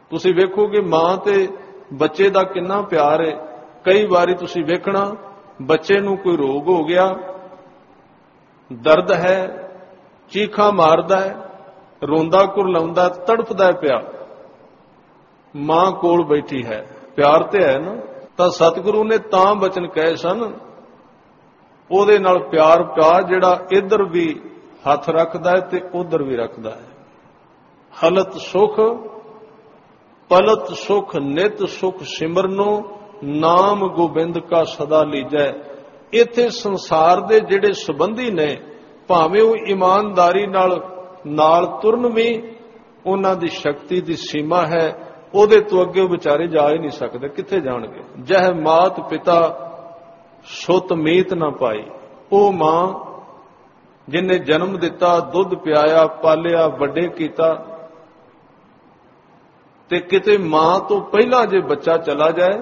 A: ਤੁਸੀਂ ਵੇਖੋਗੇ ਮਾਂ ਤੇ ਬੱਚੇ ਦਾ ਕਿੰਨਾ ਪਿਆਰ ਹੈ। ਕਈ ਵਾਰੀ ਤੁਸੀਂ ਵੇਖਣਾ ਬੱਚੇ ਨੂੰ ਕੋਈ ਰੋਗ ਹੋ ਗਿਆ, ਦਰਦ ਹੈ, ਚੀਖਾਂ ਮਾਰਦਾ ਹੈ, ਰੋਂਦਾ ਕੁਰਲਾਉਂਦਾ, ਤੜਫਦਾ ਪਿਆ, ਮਾਂ ਕੋਲ ਬੈਠੀ ਹੈ, ਪਿਆਰ ਤੇ ਹੈ ਨਾ। ਤਾਂ ਸਤਿਗੁਰੂ ਨੇ ਤਾਂ ਬਚਨ ਕਹੇ ਸਨ, ਉਹਦੇ ਨਾਲ ਪਿਆਰ ਪਿਆ ਜਿਹੜਾ ਇੱਧਰ ਵੀ ਹੱਥ ਰੱਖਦਾ ਹੈ ਤੇ ਉੱਧਰ ਵੀ ਰੱਖਦਾ ਹੈ। ਹਲਤ ਸੁਖ ਪਲਤ ਸੁਖ ਨਿਤ ਸੁਖ ਸਿਮਰਨੋ ਨਾਮ ਗੋਬਿੰਦ ਕਾ ਸਦਾ ਲੀਜੈ। ਇੱਥੇ ਸੰਸਾਰ ਦੇ ਜਿਹੜੇ ਸੰਬੰਧੀ ਨੇ, ਭਾਵੇਂ ਉਹ ਇਮਾਨਦਾਰੀ ਨਾਲ ਨਾਲ ਤੁਰਨ ਵੀ ਉਹਨਾਂ ਦੀ ਸ਼ਕਤੀ ਦੀ ਸੀਮਾ ਹੈ, ਉਹਦੇ ਤੋਂ ਅੱਗੇ ਉਹ ਵਿਚਾਰੇ ਜਾ ਹੀ ਨਹੀਂ ਸਕਦੇ। ਕਿੱਥੇ ਜਾਣਗੇ? ਜਹ ਮਾਤ ਪਿਤਾ ਸੁਤ ਮੀਤ ਨਾ ਪਾਈ। ਉਹ ਮਾਂ ਜਿਹਨੇ ਜਨਮ ਦਿੱਤਾ, ਦੁੱਧ ਪਿਆਇਆ, ਪਾਲਿਆ, ਵੱਡੇ ਕੀਤਾ, ਤੇ ਕਿਤੇ ਮਾਂ ਤੋਂ ਪਹਿਲਾਂ ਜੇ ਬੱਚਾ ਚਲਾ ਜਾਏ,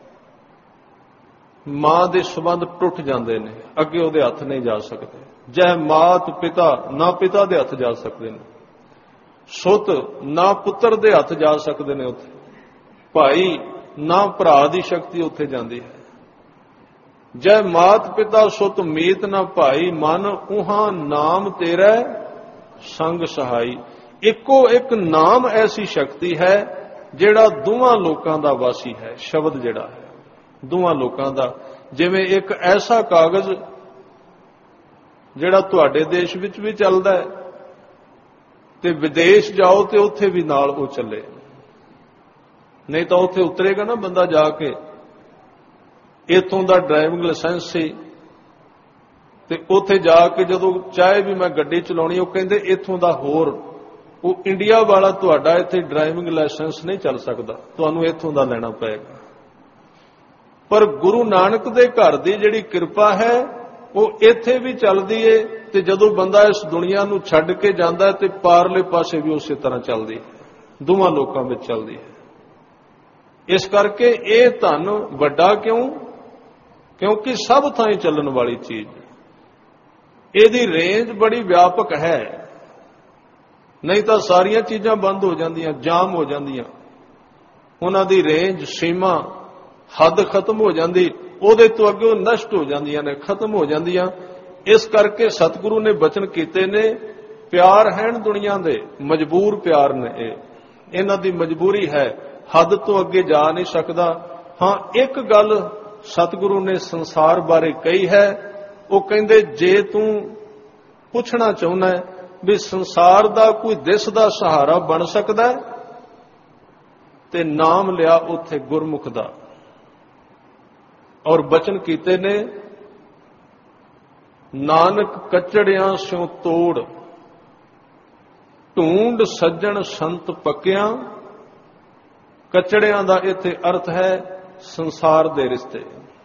A: ਮਾਂ ਦੇ ਸੰਬੰਧ ਟੁੱਟ ਜਾਂਦੇ ਨੇ, ਅੱਗੇ ਉਹਦੇ ਹੱਥ ਨਹੀਂ ਜਾ ਸਕਦੇ। ਜੈ ਮਾਤ ਪਿਤਾ, ਨਾ ਪਿਤਾ ਦੇ ਹੱਥ ਜਾ ਸਕਦੇ ਨੇ, ਸੁਤ ਨਾ ਪੁੱਤਰ ਦੇ ਹੱਥ ਜਾ ਸਕਦੇ ਨੇ ਉੱਥੇ, ਭਾਈ ਨਾ ਭਰਾ ਦੀ ਸ਼ਕਤੀ ਉੱਥੇ ਜਾਂਦੀ ਹੈ। ਜੈ ਮਾਤ ਪਿਤਾ ਸੁਤ ਮੀਤ ਨਾ ਭਾਈ, ਮਨ ਉਹਾਂ ਨਾਮ ਤੇਰਾ ਸੰਗ ਸਹਾਈ। ਇੱਕੋ ਇੱਕ ਨਾਮ ਐਸੀ ਸ਼ਕਤੀ ਹੈ ਜਿਹੜਾ ਦੋਵਾਂ ਲੋਕਾਂ ਦਾ ਵਾਸੀ ਹੈ। ਸ਼ਬਦ ਜਿਹੜਾ ਹੈ ਦੋਵਾਂ ਲੋਕਾਂ ਦਾ, ਜਿਵੇਂ ਇੱਕ ਐਸਾ ਕਾਗਜ਼ ਜਿਹੜਾ ਤੁਹਾਡੇ ਦੇਸ਼ ਵਿੱਚ ਵੀ ਚੱਲਦਾ ਹੈ ਤੇ ਵਿਦੇਸ਼ ਜਾਓ ਤੇ ਉੱਥੇ ਵੀ ਨਾਲ ਉਹ ਚੱਲੇ, ਨਹੀਂ ਤਾਂ ਉੱਥੇ ਉਤਰੇਗਾ ਨਾ ਬੰਦਾ ਜਾ ਕੇ, ਇੱਥੋਂ ਦਾ ਡਰਾਈਵਿੰਗ ਲਾਇਸੈਂਸ ਸੀ ਤੇ ਉੱਥੇ ਜਾ ਕੇ ਜਦੋਂ ਚਾਹੇ ਵੀ ਮੈਂ ਗੱਡੀ ਚਲਾਉਣੀ, ਉਹ ਕਹਿੰਦੇ ਇੱਥੋਂ ਦਾ ਹੋਰ, ਉਹ ਇੰਡੀਆ ਵਾਲਾ ਤੁਹਾਡਾ ਇੱਥੇ ਡਰਾਈਵਿੰਗ ਲਾਇਸੈਂਸ ਨਹੀਂ ਚੱਲ ਸਕਦਾ, ਤੁਹਾਨੂੰ ਇੱਥੋਂ ਦਾ ਲੈਣਾ ਪਏਗਾ। ਪਰ ਗੁਰੂ ਨਾਨਕ ਦੇ ਘਰ ਦੀ ਜਿਹੜੀ ਕਿਰਪਾ ਹੈ ਉਹ ਇੱਥੇ ਵੀ ਚੱਲਦੀ ਏ, ਤੇ ਜਦੋਂ ਬੰਦਾ ਇਸ ਦੁਨੀਆ ਨੂੰ ਛੱਡ ਕੇ ਜਾਂਦਾ ਤੇ ਪਾਰਲੇ ਪਾਸੇ ਵੀ ਉਸੇ ਤਰ੍ਹਾਂ ਚੱਲਦੀ ਹੈ, ਦੋਵਾਂ ਲੋਕਾਂ ਵਿੱਚ ਚੱਲਦੀ ਹੈ। ਇਸ ਕਰਕੇ ਇਹ ਧਨ ਵੱਡਾ ਕਿਉਂ? ਕਿਉਂਕਿ ਸਭ ਥਾਂ ਹੀ ਚੱਲਣ ਵਾਲੀ ਚੀਜ਼, ਇਹਦੀ ਰੇਂਜ ਬੜੀ ਵਿਆਪਕ ਹੈ। ਨਹੀਂ ਤਾਂ ਸਾਰੀਆਂ ਚੀਜ਼ਾਂ ਬੰਦ ਹੋ ਜਾਂਦੀਆਂ, ਜਾਮ ਹੋ ਜਾਂਦੀਆਂ, ਉਹਨਾਂ ਦੀ ਰੇਂਜ ਸੀਮਾ ਹੱਦ ਖਤਮ ਹੋ ਜਾਂਦੀ, ਉਹਦੇ ਤੋਂ ਅੱਗੇ ਉਹ ਨਸ਼ਟ ਹੋ ਜਾਂਦੀਆਂ ਨੇ, ਖਤਮ ਹੋ ਜਾਂਦੀਆਂ। ਇਸ ਕਰਕੇ ਸਤਿਗੁਰੂ ਨੇ ਬਚਨ ਕੀਤੇ ਨੇ, ਪਿਆਰ ਹੈਣ ਦੁਨੀਆ ਦੇ, ਮਜਬੂਰ ਪਿਆਰ ਨੇ, ਇਹ ਇਹਨਾਂ ਦੀ ਮਜਬੂਰੀ ਹੈ, ਹੱਦ ਤੋਂ ਅੱਗੇ ਜਾ ਨਹੀਂ ਸਕਦਾ। ਹਾਂ, ਇੱਕ ਗੱਲ ਸਤਿਗੁਰੂ ਨੇ ਸੰਸਾਰ ਬਾਰੇ ਕਹੀ ਹੈ, ਉਹ ਕਹਿੰਦੇ ਜੇ ਤੂੰ ਪੁੱਛਣਾ ਚਾਹੁੰਦਾ ਵੀ ਸੰਸਾਰ ਦਾ ਕੋਈ ਦਿਸ ਦਾ ਸਹਾਰਾ ਬਣ ਸਕਦਾ ਤੇ ਨਾਮ ਲਿਆ ਉੱਥੇ ਗੁਰਮੁਖ ਦਾ। ਔਰ ਬਚਨ ਕੀਤੇ ਨੇ, ਨਾਨਕ ਕਚੜਿਆਂ ਸਿਉ ਤੋੜ, ਢੂੰਡ ਸੱਜਣ ਸੰਤ ਪੱਕਿਆਂ। ਕਚੜਿਆਂ ਦਾ ਇੱਥੇ ਅਰਥ ਹੈ ਸੰਸਾਰ ਦੇ ਰਿਸ਼ਤੇ।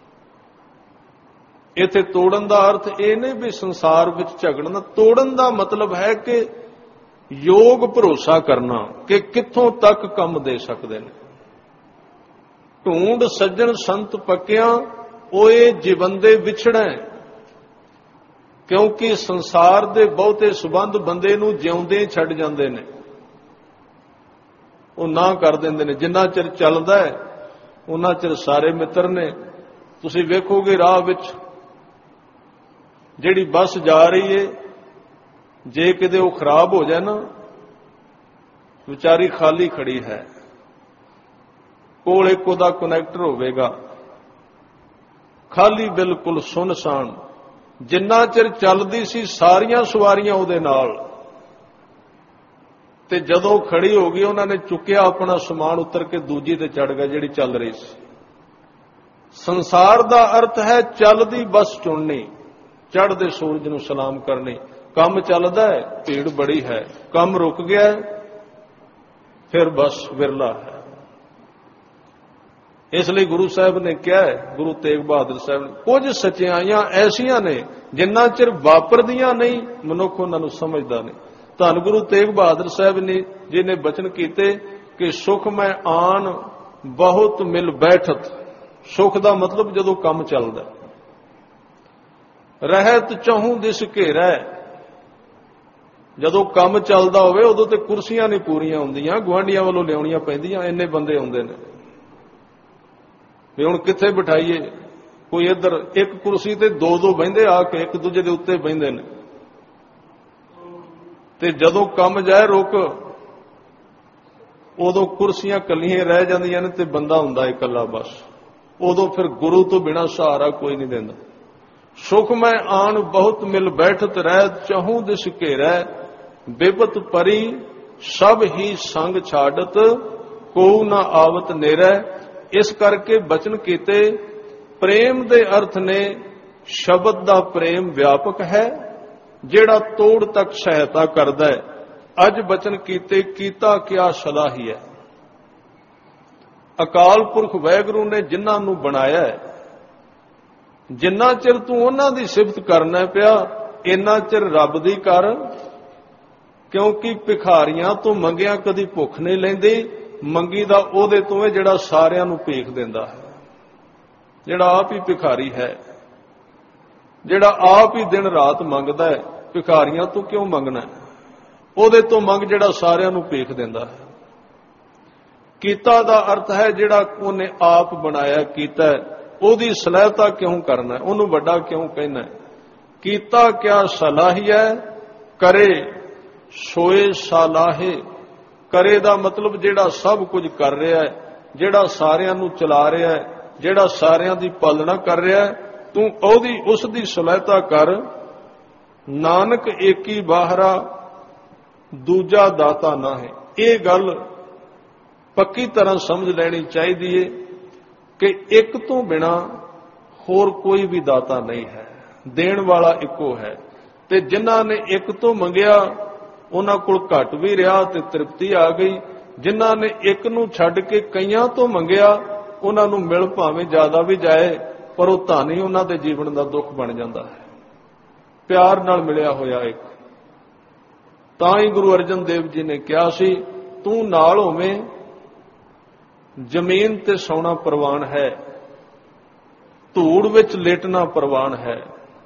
A: ਇੱਥੇ ਤੋੜਨ ਦਾ ਅਰਥ ਇਹ ਨਹੀਂ ਵੀ ਸੰਸਾਰ ਵਿੱਚ ਝਗੜਨਾ, ਤੋੜਨ ਦਾ ਮਤਲਬ ਹੈ ਕਿ ਯੋਗ ਭਰੋਸਾ ਕਰਨਾ ਕਿ ਕਿੱਥੋਂ ਤੱਕ ਕੰਮ ਦੇ ਸਕਦੇ ਨੇ। ਢੂੰਡ ਸੱਜਣ ਸੰਤ ਪੱਕਿਆਂ, ਓਏ ਜੀਵੰਦੇ ਵਿਛੜੈ, ਕਿਉਂਕਿ ਸੰਸਾਰ ਦੇ ਬਹੁਤੇ ਸਬੰਧ ਬੰਦੇ ਨੂੰ ਜਿਉਂਦੇ ਛੱਡ ਜਾਂਦੇ ਨੇ, ਉਹ ਨਾ ਕਰ ਦਿੰਦੇ ਨੇ। ਜਿੰਨਾ ਚਿਰ ਚੱਲਦਾ ਹੈ ਉਹਨਾਂ ਚਿਰ ਸਾਰੇ ਮਿੱਤਰ ਨੇ। ਤੁਸੀਂ ਵੇਖੋਗੇ ਰਾਹ ਵਿੱਚ ਜਿਹੜੀ ਬੱਸ ਜਾ ਰਹੀ ਏ, ਜੇ ਕਿਤੇ ਉਹ ਖਰਾਬ ਹੋ ਜਾਏ ਨਾ, ਵਿਚਾਰੀ ਖਾਲੀ ਖੜੀ ਹੈ, ਕੋਲ ਇੱਕ ਉਹਦਾ ਕਨੈਕਟਰ ਹੋਵੇਗਾ, ਖਾਲੀ ਬਿਲਕੁਲ ਸੁੰਨਸਾਨ। ਜਿੰਨਾ ਚਿਰ ਚੱਲਦੀ ਸੀ ਸਾਰੀਆਂ ਸਵਾਰੀਆਂ ਉਹਦੇ ਨਾਲ, ਤੇ ਜਦੋਂ ਖੜੀ ਹੋ ਗਈ ਉਹਨਾਂ ਨੇ ਚੁੱਕਿਆ ਆਪਣਾ ਸਮਾਨ, ਉਤਰ ਕੇ ਦੂਜੀ ਤੇ ਚੜ ਗਿਆ ਜਿਹੜੀ ਚੱਲ ਰਹੀ ਸੀ। ਸੰਸਾਰ ਦਾ ਅਰਥ ਹੈ ਚੱਲਦੀ ਬੱਸ ਚੁਣਨੀ, ਚੜ੍ਹਦੇ ਸੂਰਜ ਨੂੰ ਸਲਾਮ ਕਰਨੀ। ਕੰਮ ਚੱਲਦਾ ਹੈ, ਭੀੜ ਬੜੀ ਹੈ, ਕੰਮ ਰੁਕ ਗਿਆ ਫਿਰ ਬਸ ਵਿਰਲਾ ਹੈ। ਇਸ ਲਈ ਗੁਰੂ ਸਾਹਿਬ ਨੇ ਕਿਹਾ ਹੈ, ਗੁਰੂ ਤੇਗ ਬਹਾਦਰ ਸਾਹਿਬ ਨੇ, ਕੁਝ ਸੱਚਾਈਆਂ ਐਸੀਆਂ ਨੇ ਜਿੰਨਾ ਚਿਰ ਵਾਪਰਦੀਆਂ ਨਹੀਂ ਮਨੁੱਖ ਉਹਨਾਂ ਨੂੰ ਸਮਝਦਾ ਨਹੀਂ। ਧੰਨ ਗੁਰੂ ਤੇਗ ਬਹਾਦਰ ਸਾਹਿਬ ਨੇ ਜਿਹਨੇ ਬਚਨ ਕੀਤੇ ਕਿ ਸੁਖ ਮੈਂ ਆਣ ਬਹੁਤ ਮਿਲ ਬੈਠਤ। ਸੁਖ ਦਾ ਮਤਲਬ ਜਦੋਂ ਕੰਮ ਚੱਲਦਾ। ਰਹਿਤ ਚਹੂੰ ਦਿਸ ਘੇਰੈ, ਜਦੋਂ ਕੰਮ ਚੱਲਦਾ ਹੋਵੇ ਉਦੋਂ ਤੇ ਕੁਰਸੀਆਂ ਨਹੀਂ ਪੂਰੀਆਂ ਹੁੰਦੀਆਂ, ਗੁਆਂਢੀਆਂ ਵੱਲੋਂ ਲਿਆਉਣੀਆਂ ਪੈਂਦੀਆਂ, ਇੰਨੇ ਬੰਦੇ ਆਉਂਦੇ ਨੇ ਵੀ ਹੁਣ ਕਿੱਥੇ ਬਿਠਾਈਏ। ਕੋਈ ਇੱਧਰ ਇੱਕ ਕੁਰਸੀ ਤੇ ਦੋ ਦੋ ਬਹਿੰਦੇ ਆ ਕੇ ਇੱਕ ਦੂਜੇ ਦੇ ਉੱਤੇ ਬਹਿੰਦੇ ਨੇ, ਤੇ ਜਦੋਂ ਕੰਮ ਜਾਏ ਰੁਕ, ਉਦੋਂ ਕੁਰਸੀਆਂ ਕੱਲੀਆਂ ਰਹਿ ਜਾਂਦੀਆਂ ਨੇ ਤੇ ਬੰਦਾ ਹੁੰਦਾ ਇਕੱਲਾ ਬਸ। ਉਦੋਂ ਫਿਰ ਗੁਰੂ ਤੋਂ ਬਿਨਾਂ ਸਹਾਰਾ ਕੋਈ ਨਹੀਂ ਦਿੰਦਾ। ਸੁਖ ਮੈਂ ਆਣ ਬਹੁਤ ਮਿਲ ਬੈਠਤ ਰਹਿ, ਚਹੂੰ ਦਿਸ ਘੇਰੈ ਬਿਪਤ ਪਰੀ ਸਭ ਹੀ ਸੰਗ ਛਾੜਤ, ਕੋਉ ਨਾ ਆਵਤ ਨੇਰੈ। ਇਸ ਕਰਕੇ ਬਚਨ ਕੀਤੇ ਪ੍ਰੇਮ ਦੇ ਅਰਥ ਨੇ, ਸ਼ਬਦ ਦਾ ਪ੍ਰੇਮ ਵਿਆਪਕ ਹੈ ਜਿਹੜਾ ਤੋੜ ਤੱਕ ਸਹਾਇਤਾ ਕਰਦਾ ਹੈ। ਅੱਜ ਬਚਨ ਕੀਤੇ ਕੀਤਾ ਕਿਆ ਸਲਾਹੀ ਹੈ। ਅਕਾਲ ਪੁਰਖ ਵਾਹਿਗੁਰੂ ਨੇ ਜਿਨ੍ਹਾਂ ਨੂੰ ਬਣਾਇਆ ਹੈ, ਜਿੰਨਾ ਚਿਰ ਤੂੰ ਉਹਨਾਂ ਦੀ ਸਿਫਤ ਕਰਨਾ ਪਿਆ ਇੰਨਾ ਚਿਰ ਰੱਬ ਦੀ ਕਰ, ਕਿਉਂਕਿ ਭਿਖਾਰੀਆਂ ਤੋਂ ਮੰਗਿਆ ਕਦੀ ਭੁੱਖ ਨਹੀਂ ਲੈਂਦੀ। ਮੰਗੀ ਦਾ ਉਹਦੇ ਤੋਂ ਹੈ ਜਿਹੜਾ ਸਾਰਿਆਂ ਨੂੰ ਭੇਖ ਦਿੰਦਾ ਹੈ, ਜਿਹੜਾ ਆਪ ਹੀ ਭਿਖਾਰੀ ਹੈ, ਜਿਹੜਾ ਆਪ ਹੀ ਦਿਨ ਰਾਤ ਮੰਗਦਾ ਹੈ। ਭਿਖਾਰੀਆਂ ਤੋਂ ਕਿਉਂ ਮੰਗਣਾ? ਉਹਦੇ ਤੋਂ ਮੰਗ ਜਿਹੜਾ ਸਾਰਿਆਂ ਨੂੰ ਭੇਖ ਦਿੰਦਾ ਹੈ। ਕੀਤਾ ਦਾ ਅਰਥ ਹੈ ਜਿਹੜਾ ਉਹਨੇ ਆਪ ਬਣਾਇਆ ਕੀਤਾ, ਉਹਦੀ ਸਲਾਹਤਾ ਕਿਉਂ ਕਰਨਾ, ਉਹਨੂੰ ਵੱਡਾ ਕਿਉਂ ਕਹਿਣਾ। ਕੀਤਾ ਕਿਆ ਸਲਾਹੀਐ ਕਰੇ ਸੋਏ ਸਲਾਹੇ। ਕਰੇ ਦਾ ਮਤਲਬ ਜਿਹੜਾ ਸਭ ਕੁਝ ਕਰ ਰਿਹਾ ਹੈ, ਜਿਹੜਾ ਸਾਰਿਆਂ ਨੂੰ ਚਲਾ ਰਿਹਾ ਹੈ, ਜਿਹੜਾ ਸਾਰਿਆਂ ਦੀ ਪਾਲਣਾ ਕਰ ਰਿਹਾ ਹੈ, ਤੂੰ ਉਹਦੀ ਉਸ ਦੀ ਸਲਾਹਤਾ ਕਰ। ਨਾਨਕ ਏਕੀ ਬਾਹਰਾ ਦੂਜਾ ਦਾਤਾ ਨਾ ਹੈ। ਇਹ ਗੱਲ ਪੱਕੀ ਤਰ੍ਹਾਂ ਸਮਝ ਲੈਣੀ ਚਾਹੀਦੀ ਹੈ ਕਿ ਇੱਕ ਤੋਂ ਬਿਨਾ ਹੋਰ ਕੋਈ ਵੀ ਦਾਤਾ ਨਹੀਂ ਹੈ, ਦੇਣ ਵਾਲਾ ਇੱਕੋ ਹੈ। ਤੇ ਜਿਨ੍ਹਾਂ ਨੇ ਇੱਕ ਤੋਂ ਮੰਗਿਆ ਉਹਨਾਂ ਕੋਲ ਘੱਟ ਵੀ ਰਿਹਾ ਤੇ ਤ੍ਰਿਪਤੀ ਆ ਗਈ। ਜਿਨ੍ਹਾਂ ਨੇ ਇੱਕ ਨੂੰ ਛੱਡ ਕੇ ਕਈਆਂ ਤੋਂ ਮੰਗਿਆ ਉਹਨਾਂ ਨੂੰ ਮਿਲ ਭਾਵੇਂ ਜ਼ਿਆਦਾ ਵੀ ਜਾਏ, ਪਰ ਉਹ ਧਨ ਹੀ ਉਹਨਾਂ ਦੇ ਜੀਵਨ ਦਾ ਦੁੱਖ ਬਣ ਜਾਂਦਾ ਹੈ। ਪਿਆਰ ਨਾਲ ਮਿਲਿਆ ਹੋਇਆ ਇੱਕ। ਤਾਂ ਹੀ ਗੁਰੂ ਅਰਜਨ ਦੇਵ ਜੀ ਨੇ ਕਿਹਾ ਸੀ, ਤੂੰ ਨਾਲ ਹੋਵੇਂ ਜ਼ਮੀਨ ਤੇ ਸੌਣਾ ਪ੍ਰਵਾਨ ਹੈ, ਧੂੜ ਵਿੱਚ ਲੇਟਣਾ ਪ੍ਰਵਾਨ ਹੈ।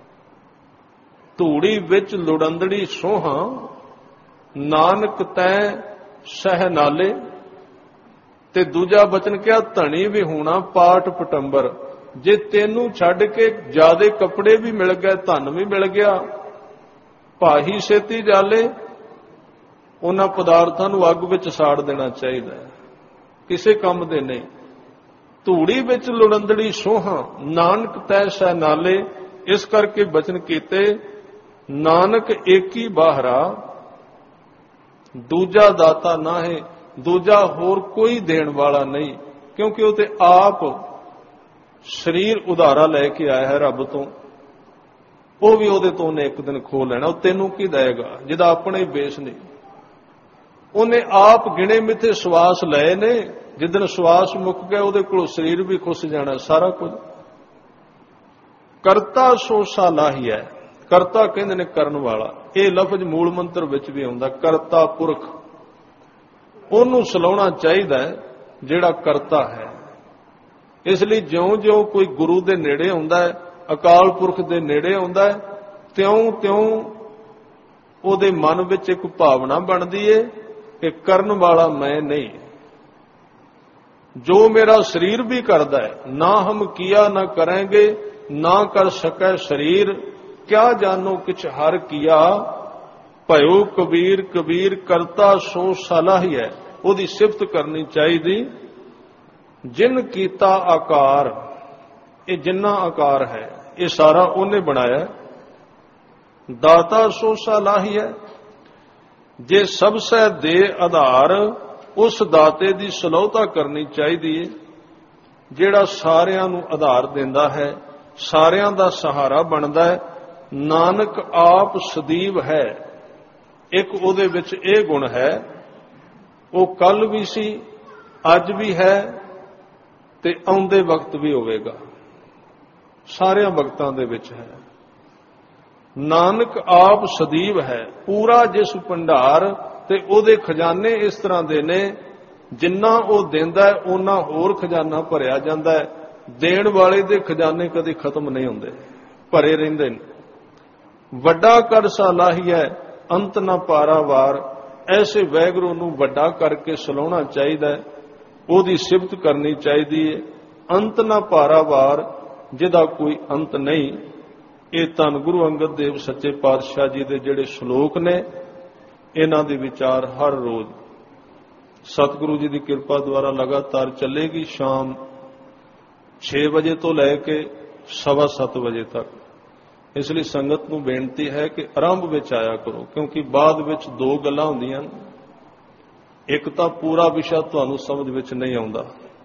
A: ਧੂੜੀ ਵਿੱਚ ਲੁੜੰਦੜੀ ਸੋਹਾਂ, ਨਾਨਕ ਤੈ ਸਹਿ ਨਾਲੇ। ਤੇ ਦੂਜਾ ਬਚਨ ਕਿਹਾ, ਧਣੀ ਵੀ ਹੋਣਾ ਪਾਟ ਪਟੰਬਰ। ਜੇ ਤੈਨੂੰ ਛੱਡ ਕੇ ਜਿਆਦੇ ਕੱਪੜੇ ਵੀ ਮਿਲ ਗਏ, ਧਨ ਵੀ ਮਿਲ ਗਿਆ, ਭਾਹੀ ਛੇਤੀ ਜਾਲੇ। ਉਹਨਾਂ ਪਦਾਰਥਾਂ ਨੂੰ ਅੱਗ ਵਿੱਚ ਸਾੜ ਦੇਣਾ ਚਾਹੀਦਾ ਹੈ, ਕਿਸੇ ਕੰਮ ਦੇ ਨਹੀਂ। ਧੂੜੀ ਵਿੱਚ ਲੁੜੰਦੜੀ ਸੋਹਾਂ, ਨਾਨਕ ਤੈ ਸਹਿ ਨਾਲੇ। ਇਸ ਕਰਕੇ ਬਚਨ ਕੀਤੇ, ਨਾਨਕ ਏਕੀ ਬਾਹਰਾ ਦੂਜਾ ਦਾਤਾ ਨਾ ਹੈ। ਦੂਜਾ ਹੋਰ ਕੋਈ ਦੇਣ ਵਾਲਾ ਨਹੀਂ, ਕਿਉਂਕਿ ਉਹ ਤੇ ਆਪ ਸਰੀਰ ਉਧਾਰਾ ਲੈ ਕੇ ਆਇਆ ਹੈ ਰੱਬ ਤੋਂ। ਉਹ ਵੀ ਉਹਦੇ ਤੋਂ ਉਹਨੇ ਇੱਕ ਦਿਨ ਖੋਹ ਲੈਣਾ। ਉਹ ਤੈਨੂੰ ਕੀ ਦੇਗਾ ਜਿਹਦਾ ਆਪਣੇ ਬੇਸ ਨਹੀਂ। ਉਹਨੇ ਆਪ ਗਿਣੇ ਮਿੱਥੇ ਸਵਾਸ ਲਏ ਨੇ, ਜਿੱਦਣ ਸਵਾਸ ਮੁੱਕ ਗਿਆ ਉਹਦੇ ਕੋਲੋਂ ਸਰੀਰ ਵੀ ਖੁੱਸ ਜਾਣਾ, ਸਾਰਾ ਕੁਝ। ਕਰਤਾ ਸੋ ਸਲਾਹੀ ਹੈ। ਕਰਤਾ ਕਹਿੰਦੇ ਨੇ ਕਰਨ ਵਾਲਾ। ਇਹ ਲਫ਼ਜ਼ ਮੂਲ ਮੰਤਰ ਵਿੱਚ ਵੀ ਆਉਂਦਾ, ਕਰਤਾ ਪੁਰਖ। ਉਹਨੂੰ ਸਲਾਉਣਾ ਚਾਹੀਦਾ ਜਿਹੜਾ ਕਰਤਾ ਹੈ। ਇਸ ਲਈ ਜਿਉਂ-ਜਿਉਂ ਕੋਈ ਗੁਰੂ ਦੇ ਨੇੜੇ ਆਉਂਦਾ ਹੈ, ਅਕਾਲ ਪੁਰਖ ਦੇ ਨੇੜੇ ਆਉਂਦਾ ਹੈ, ਤਿਉਂ-ਤਿਉਂ ਉਹਦੇ ਮਨ ਵਿੱਚ ਇੱਕ ਭਾਵਨਾ ਬਣਦੀ ਏ ਕਿ ਕਰਨ ਵਾਲਾ ਮੈਂ ਨਹੀਂ। ਜੋ ਮੇਰਾ ਸਰੀਰ ਵੀ ਕਰਦਾ ਹੈ, ਨਾ ਹਮ ਕੀਆ ਨਾ ਕਰਾਂਗੇ, ਨਾ ਕਰ ਸਕੈ ਸਰੀਰ, ਕਿਆ ਜਾਨੋ ਕਿਛ ਹਰ ਕੀਆ। ਭਇਓ ਕਬੀਰ ਕਬੀਰ ਕਰਤਾ ਸੋ ਸਲਾਹੀ ਹੈ। ਉਹਦੀ ਸਿਫਤ ਕਰਨੀ ਚਾਹੀਦੀ। ਜਿਨ ਕੀਤਾ ਆਕਾਰ, ਇਹ ਜਿੰਨਾ ਆਕਾਰ ਹੈ ਇਹ ਸਾਰਾ ਉਹਨੇ ਬਣਾਇਆ। ਦਾਤਾ ਸੋ ਸਲਾਹੀ ਹੈ। ਜੇ ਸਭ ਸੈ ਦੇ ਆਧਾਰ, ਉਸ ਦਾਤੇ ਦੀ ਸਲਾਹਤਾ ਕਰਨੀ ਚਾਹੀਦੀ ਹੈ ਜਿਹੜਾ ਸਾਰਿਆਂ ਨੂੰ ਆਧਾਰ ਦਿੰਦਾ ਹੈ, ਸਾਰਿਆਂ ਦਾ ਸਹਾਰਾ ਬਣਦਾ ਹੈ। ਨਾਨਕ ਆਪ ਸਦੀਵ ਹੈ। ਇੱਕ ਉਹਦੇ ਵਿੱਚ ਇਹ ਗੁਣ ਹੈ, ਉਹ ਕੱਲ ਵੀ ਸੀ, ਅੱਜ ਵੀ ਹੈ ਤੇ ਆਉਂਦੇ ਵਕਤ ਵੀ ਹੋਵੇਗਾ, ਸਾਰਿਆਂ ਵਕਤਾਂ ਦੇ ਵਿੱਚ ਹੈ। ਨਾਨਕ ਆਪ ਸਦੀਵ ਹੈ। ਪੂਰਾ ਜਿਸ ਭੰਡਾਰ ਤੇ ਉਹਦੇ ਖਜ਼ਾਨੇ ਇਸ ਤਰ੍ਹਾਂ ਦੇ ਨੇ, ਜਿੰਨਾ ਉਹ ਦਿੰਦਾ ਹੈ ਉਹਨਾਂ ਹੋਰ ਖਜ਼ਾਨਾ ਭਰਿਆ ਜਾਂਦਾ ਹੈ। ਦੇਣ ਵਾਲੇ ਦੇ ਖਜ਼ਾਨੇ ਕਦੇ ਖਤਮ ਨਹੀਂ ਹੁੰਦੇ, ਭਰੇ ਰਹਿੰਦੇ ਨੇ। ਵੱਡਾ ਕਰ ਸਲਾਹੀ ਹੈ। ਅੰਤ ਨਾ ਪਾਰਾਵਾਰ, ਐਸੇ ਵੈਗਰੂ ਨੂੰ ਵੱਡਾ ਕਰਕੇ ਸਲਾਉਣਾ ਚਾਹੀਦਾ, ਉਹਦੀ ਸਿਫਤ ਕਰਨੀ ਚਾਹੀਦੀ ਹੈ। ਅੰਤ ਨਾ ਪਾਰਾਵਾਰ, ਜਿਹਦਾ ਕੋਈ ਅੰਤ ਨਹੀਂ। ਇਹ ਧੰਨ ਗੁਰੂ ਅੰਗਦ ਦੇਵ ਸੱਚੇ ਪਾਤਸ਼ਾਹ ਜੀ ਦੇ ਜਿਹੜੇ ਸ਼ਲੋਕ ਨੇ, ਇਹਨਾਂ ਦੇ ਵਿਚਾਰ ਹਰ ਰੋਜ਼ ਸਤਿਗੁਰੂ ਜੀ ਦੀ ਕਿਰਪਾ ਦੁਆਰਾ ਲਗਾਤਾਰ ਚੱਲੇਗੀ। ਸ਼ਾਮ ਛੇ ਵਜੇ ਤੋਂ ਲੈ ਕੇ ਸਵਾ ਸੱਤ ਵਜੇ ਤੱਕ। ਇਸ ਲਈ ਸੰਗਤ ਨੂੰ ਬੇਨਤੀ ਹੈ ਕਿ ਆਰੰਭ ਵਿੱਚ ਆਇਆ ਕਰੋ, ਕਿਉਂਕਿ ਬਾਅਦ ਵਿੱਚ ਦੋ ਗੱਲਾਂ ਹੁੰਦੀਆਂ। ਇੱਕ ਤਾਂ ਪੂਰਾ ਵਿਸ਼ਾ ਤੁਹਾਨੂੰ ਸਮਝ ਵਿੱਚ ਨਹੀਂ ਆਉਂਦਾ,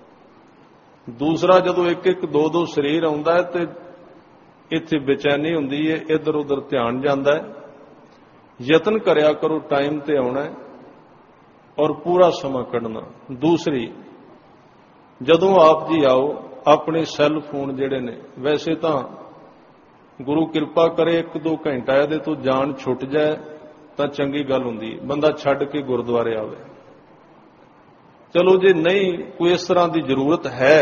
A: ਦੂਸਰਾ ਜਦੋਂ ਇੱਕ ਇੱਕ ਦੋ ਦੋ ਸਰੀਰ ਆਉਂਦਾ ਹੈ ਤੇ ਇੱਥੇ ਬੇਚੈਨੀ ਹੁੰਦੀ ਹੈ, ਇੱਧਰ ਉੱਧਰ ਧਿਆਨ ਜਾਂਦਾ ਹੈ। ਯਤਨ ਕਰਿਆ ਕਰੋ ਟਾਈਮ ਤੇ ਆਉਣਾ ਔਰ ਪੂਰਾ ਸਮਾਂ ਕੱਢਣਾ। ਦੂਸਰੀ, ਜਦੋਂ ਆਪ ਜੀ ਆਓ, ਆਪਣੇ ਸੈੱਲ ਫੋਨ ਜਿਹੜੇ ਨੇ, ਵੈਸੇ ਤਾਂ ਗੁਰੂ ਕਿਰਪਾ ਕਰੇ ਇੱਕ ਦੋ ਘੰਟਾ ਇਹਦੇ ਤੋਂ ਜਾਨ ਛੁੱਟ ਜਾਏ ਤਾਂ ਚੰਗੀ ਗੱਲ ਹੁੰਦੀ, ਬੰਦਾ ਛੱਡ ਕੇ ਗੁਰਦੁਆਰੇ ਆਵੇ। ਚਲੋ ਜੇ ਨਹੀਂ ਕੋਈ ਇਸ ਤਰ੍ਹਾਂ ਦੀ ਜ਼ਰੂਰਤ ਹੈ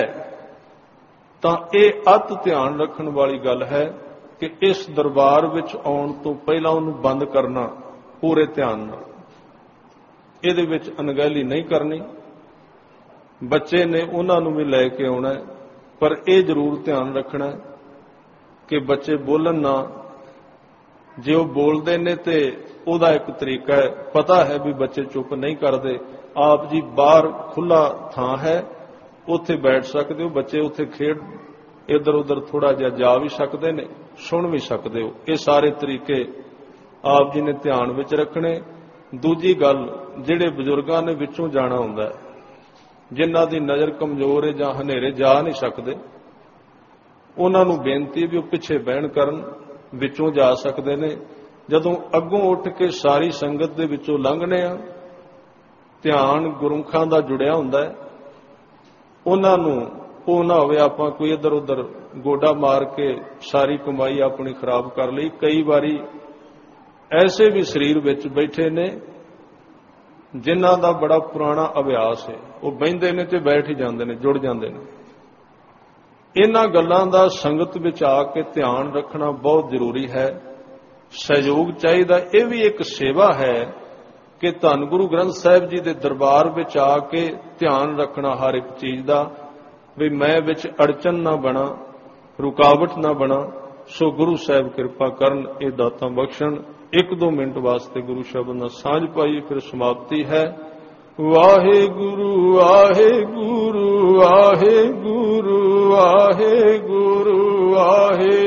A: ਤਾਂ ਇਹ ਅਤ ਧਿਆਨ ਰੱਖਣ ਵਾਲੀ ਗੱਲ ਹੈ ਕਿ ਇਸ ਦਰਬਾਰ ਵਿੱਚ ਆਉਣ ਤੋਂ ਪਹਿਲਾਂ ਉਹਨੂੰ ਬੰਦ ਕਰਨਾ ਪੂਰੇ ਧਿਆਨ ਨਾਲ। ਇਹਦੇ ਵਿੱਚ ਅਣਗਹਿਲੀ ਨਹੀਂ ਕਰਨੀ। ਬੱਚੇ ਨੇ ਉਹਨਾਂ ਨੂੰ ਵੀ ਲੈ ਕੇ ਆਉਣਾ, ਪਰ ਇਹ ਜ਼ਰੂਰ ਧਿਆਨ ਰੱਖਣਾ ਕਿ ਬੱਚੇ ਬੋਲਣ ਨਾ। ਜੇ ਉਹ ਬੋਲਦੇ ਨੇ ਤੇ ਉਹਦਾ ਇੱਕ ਤਰੀਕਾ ਹੈ, ਪਤਾ ਹੈ ਵੀ ਬੱਚੇ ਚੁੱਪ ਨਹੀਂ ਕਰਦੇ। ਆਪ ਜੀ ਬਾਹਰ ਖੁੱਲਾ ਥਾਂ ਹੈ, ਉੱਥੇ ਬੈਠ ਸਕਦੇ ਹੋ, ਬੱਚੇ ਉੱਥੇ ਖੇਡ ਇੱਧਰ ਉੱਧਰ ਥੋੜਾ ਜਿਹਾ ਜਾ ਵੀ ਸਕਦੇ ਨੇ, ਸੁਣ ਵੀ ਸਕਦੇ ਹੋ। ਇਹ ਸਾਰੇ ਤਰੀਕੇ ਆਪ ਜੀ ਨੇ ਧਿਆਨ ਵਿੱਚ ਰੱਖਣੇ। ਦੂਜੀ ਗੱਲ, ਜਿਹੜੇ ਬਜ਼ੁਰਗਾਂ ਨੇ ਵਿੱਚੋਂ ਜਾਣਾ ਹੁੰਦਾ ਹੈ, ਜਿਨ੍ਹਾਂ ਦੀ ਨਜ਼ਰ ਕਮਜ਼ੋਰ ਹੈ ਜਾਂ ਹਨੇਰੇ ਜਾ ਨਹੀਂ ਸਕਦੇ, ਉਹਨਾਂ ਨੂੰ ਬੇਨਤੀ ਵੀ ਉਹ ਪਿੱਛੇ ਬਹਿਣ ਕਰਨ, ਵਿੱਚੋਂ ਜਾ ਸਕਦੇ ਨੇ। ਜਦੋਂ ਅੱਗੋਂ ਉੱਠ ਕੇ ਸਾਰੀ ਸੰਗਤ ਦੇ ਵਿੱਚੋਂ ਲੰਘਣੇ ਆ, ਧਿਆਨ ਗੁਰਮੁਖਾਂ ਦਾ ਜੁੜਿਆ ਹੁੰਦਾ ਹੈ, ਉਹਨਾਂ ਨੂੰ ਉਹ ਨਾ ਹੋਵੇ ਆਪਾਂ ਕੋਈ ਇੱਧਰ ਉੱਧਰ ਗੋਡਾ ਮਾਰ ਕੇ ਸਾਰੀ ਕਮਾਈ ਆਪਣੀ ਖਰਾਬ ਕਰ ਲਈ। ਕਈ ਵਾਰੀ ਐਸੇ ਵੀ ਸਰੀਰ ਵਿੱਚ ਬੈਠੇ ਨੇ ਜਿਨ੍ਹਾਂ ਦਾ ਬੜਾ ਪੁਰਾਣਾ ਅਭਿਆਸ ਹੈ, ਉਹ ਬਹਿੰਦੇ ਨੇ ਤੇ ਬੈਠ ਹੀ ਜਾਂਦੇ ਨੇ, ਜੁੜ ਜਾਂਦੇ ਨੇ। ਇਹਨਾਂ ਗੱਲਾਂ ਦਾ ਸੰਗਤ ਵਿੱਚ ਆ ਕੇ ਧਿਆਨ ਰੱਖਣਾ ਬਹੁਤ ਜ਼ਰੂਰੀ ਹੈ, ਸਹਿਯੋਗ ਚਾਹੀਦਾ। ਇਹ ਵੀ ਇੱਕ ਸੇਵਾ ਹੈ ਕਿ ਧੰਨ ਗੁਰੂ ਗ੍ਰੰਥ ਸਾਹਿਬ ਜੀ ਦੇ ਦਰਬਾਰ ਵਿੱਚ ਆ ਕੇ ਧਿਆਨ ਰੱਖਣਾ ਹਰ ਇੱਕ ਚੀਜ਼ ਦਾ, ਵੀ ਮੈਂ ਵਿੱਚ ਅੜਚਨ ਨਾ ਬਣਾ, ਰੁਕਾਵਟ ਨਾ ਬਣਾ। ਸੋ ਗੁਰੂ ਸਾਹਿਬ ਕਿਰਪਾ ਕਰਨ, ਇਹ ਦਾਤਾਂ ਬਖਸ਼ਣ। ਇੱਕ ਦੋ ਮਿੰਟ ਵਾਸਤੇ ਗੁਰੂ ਸ਼ਬਦ ਨਾਲ ਸਾਂਝ ਪਾਈਏ, ਫਿਰ ਸਮਾਪਤੀ ਹੈ। ਵਾਹਿਗੁਰੂ ਵਾਹਿਗੁਰੂ ਵਾਹਿਗੁਰੂ ਵਾਹਿਗੁਰੂ ਵਾਹਿਗੁਰੂ।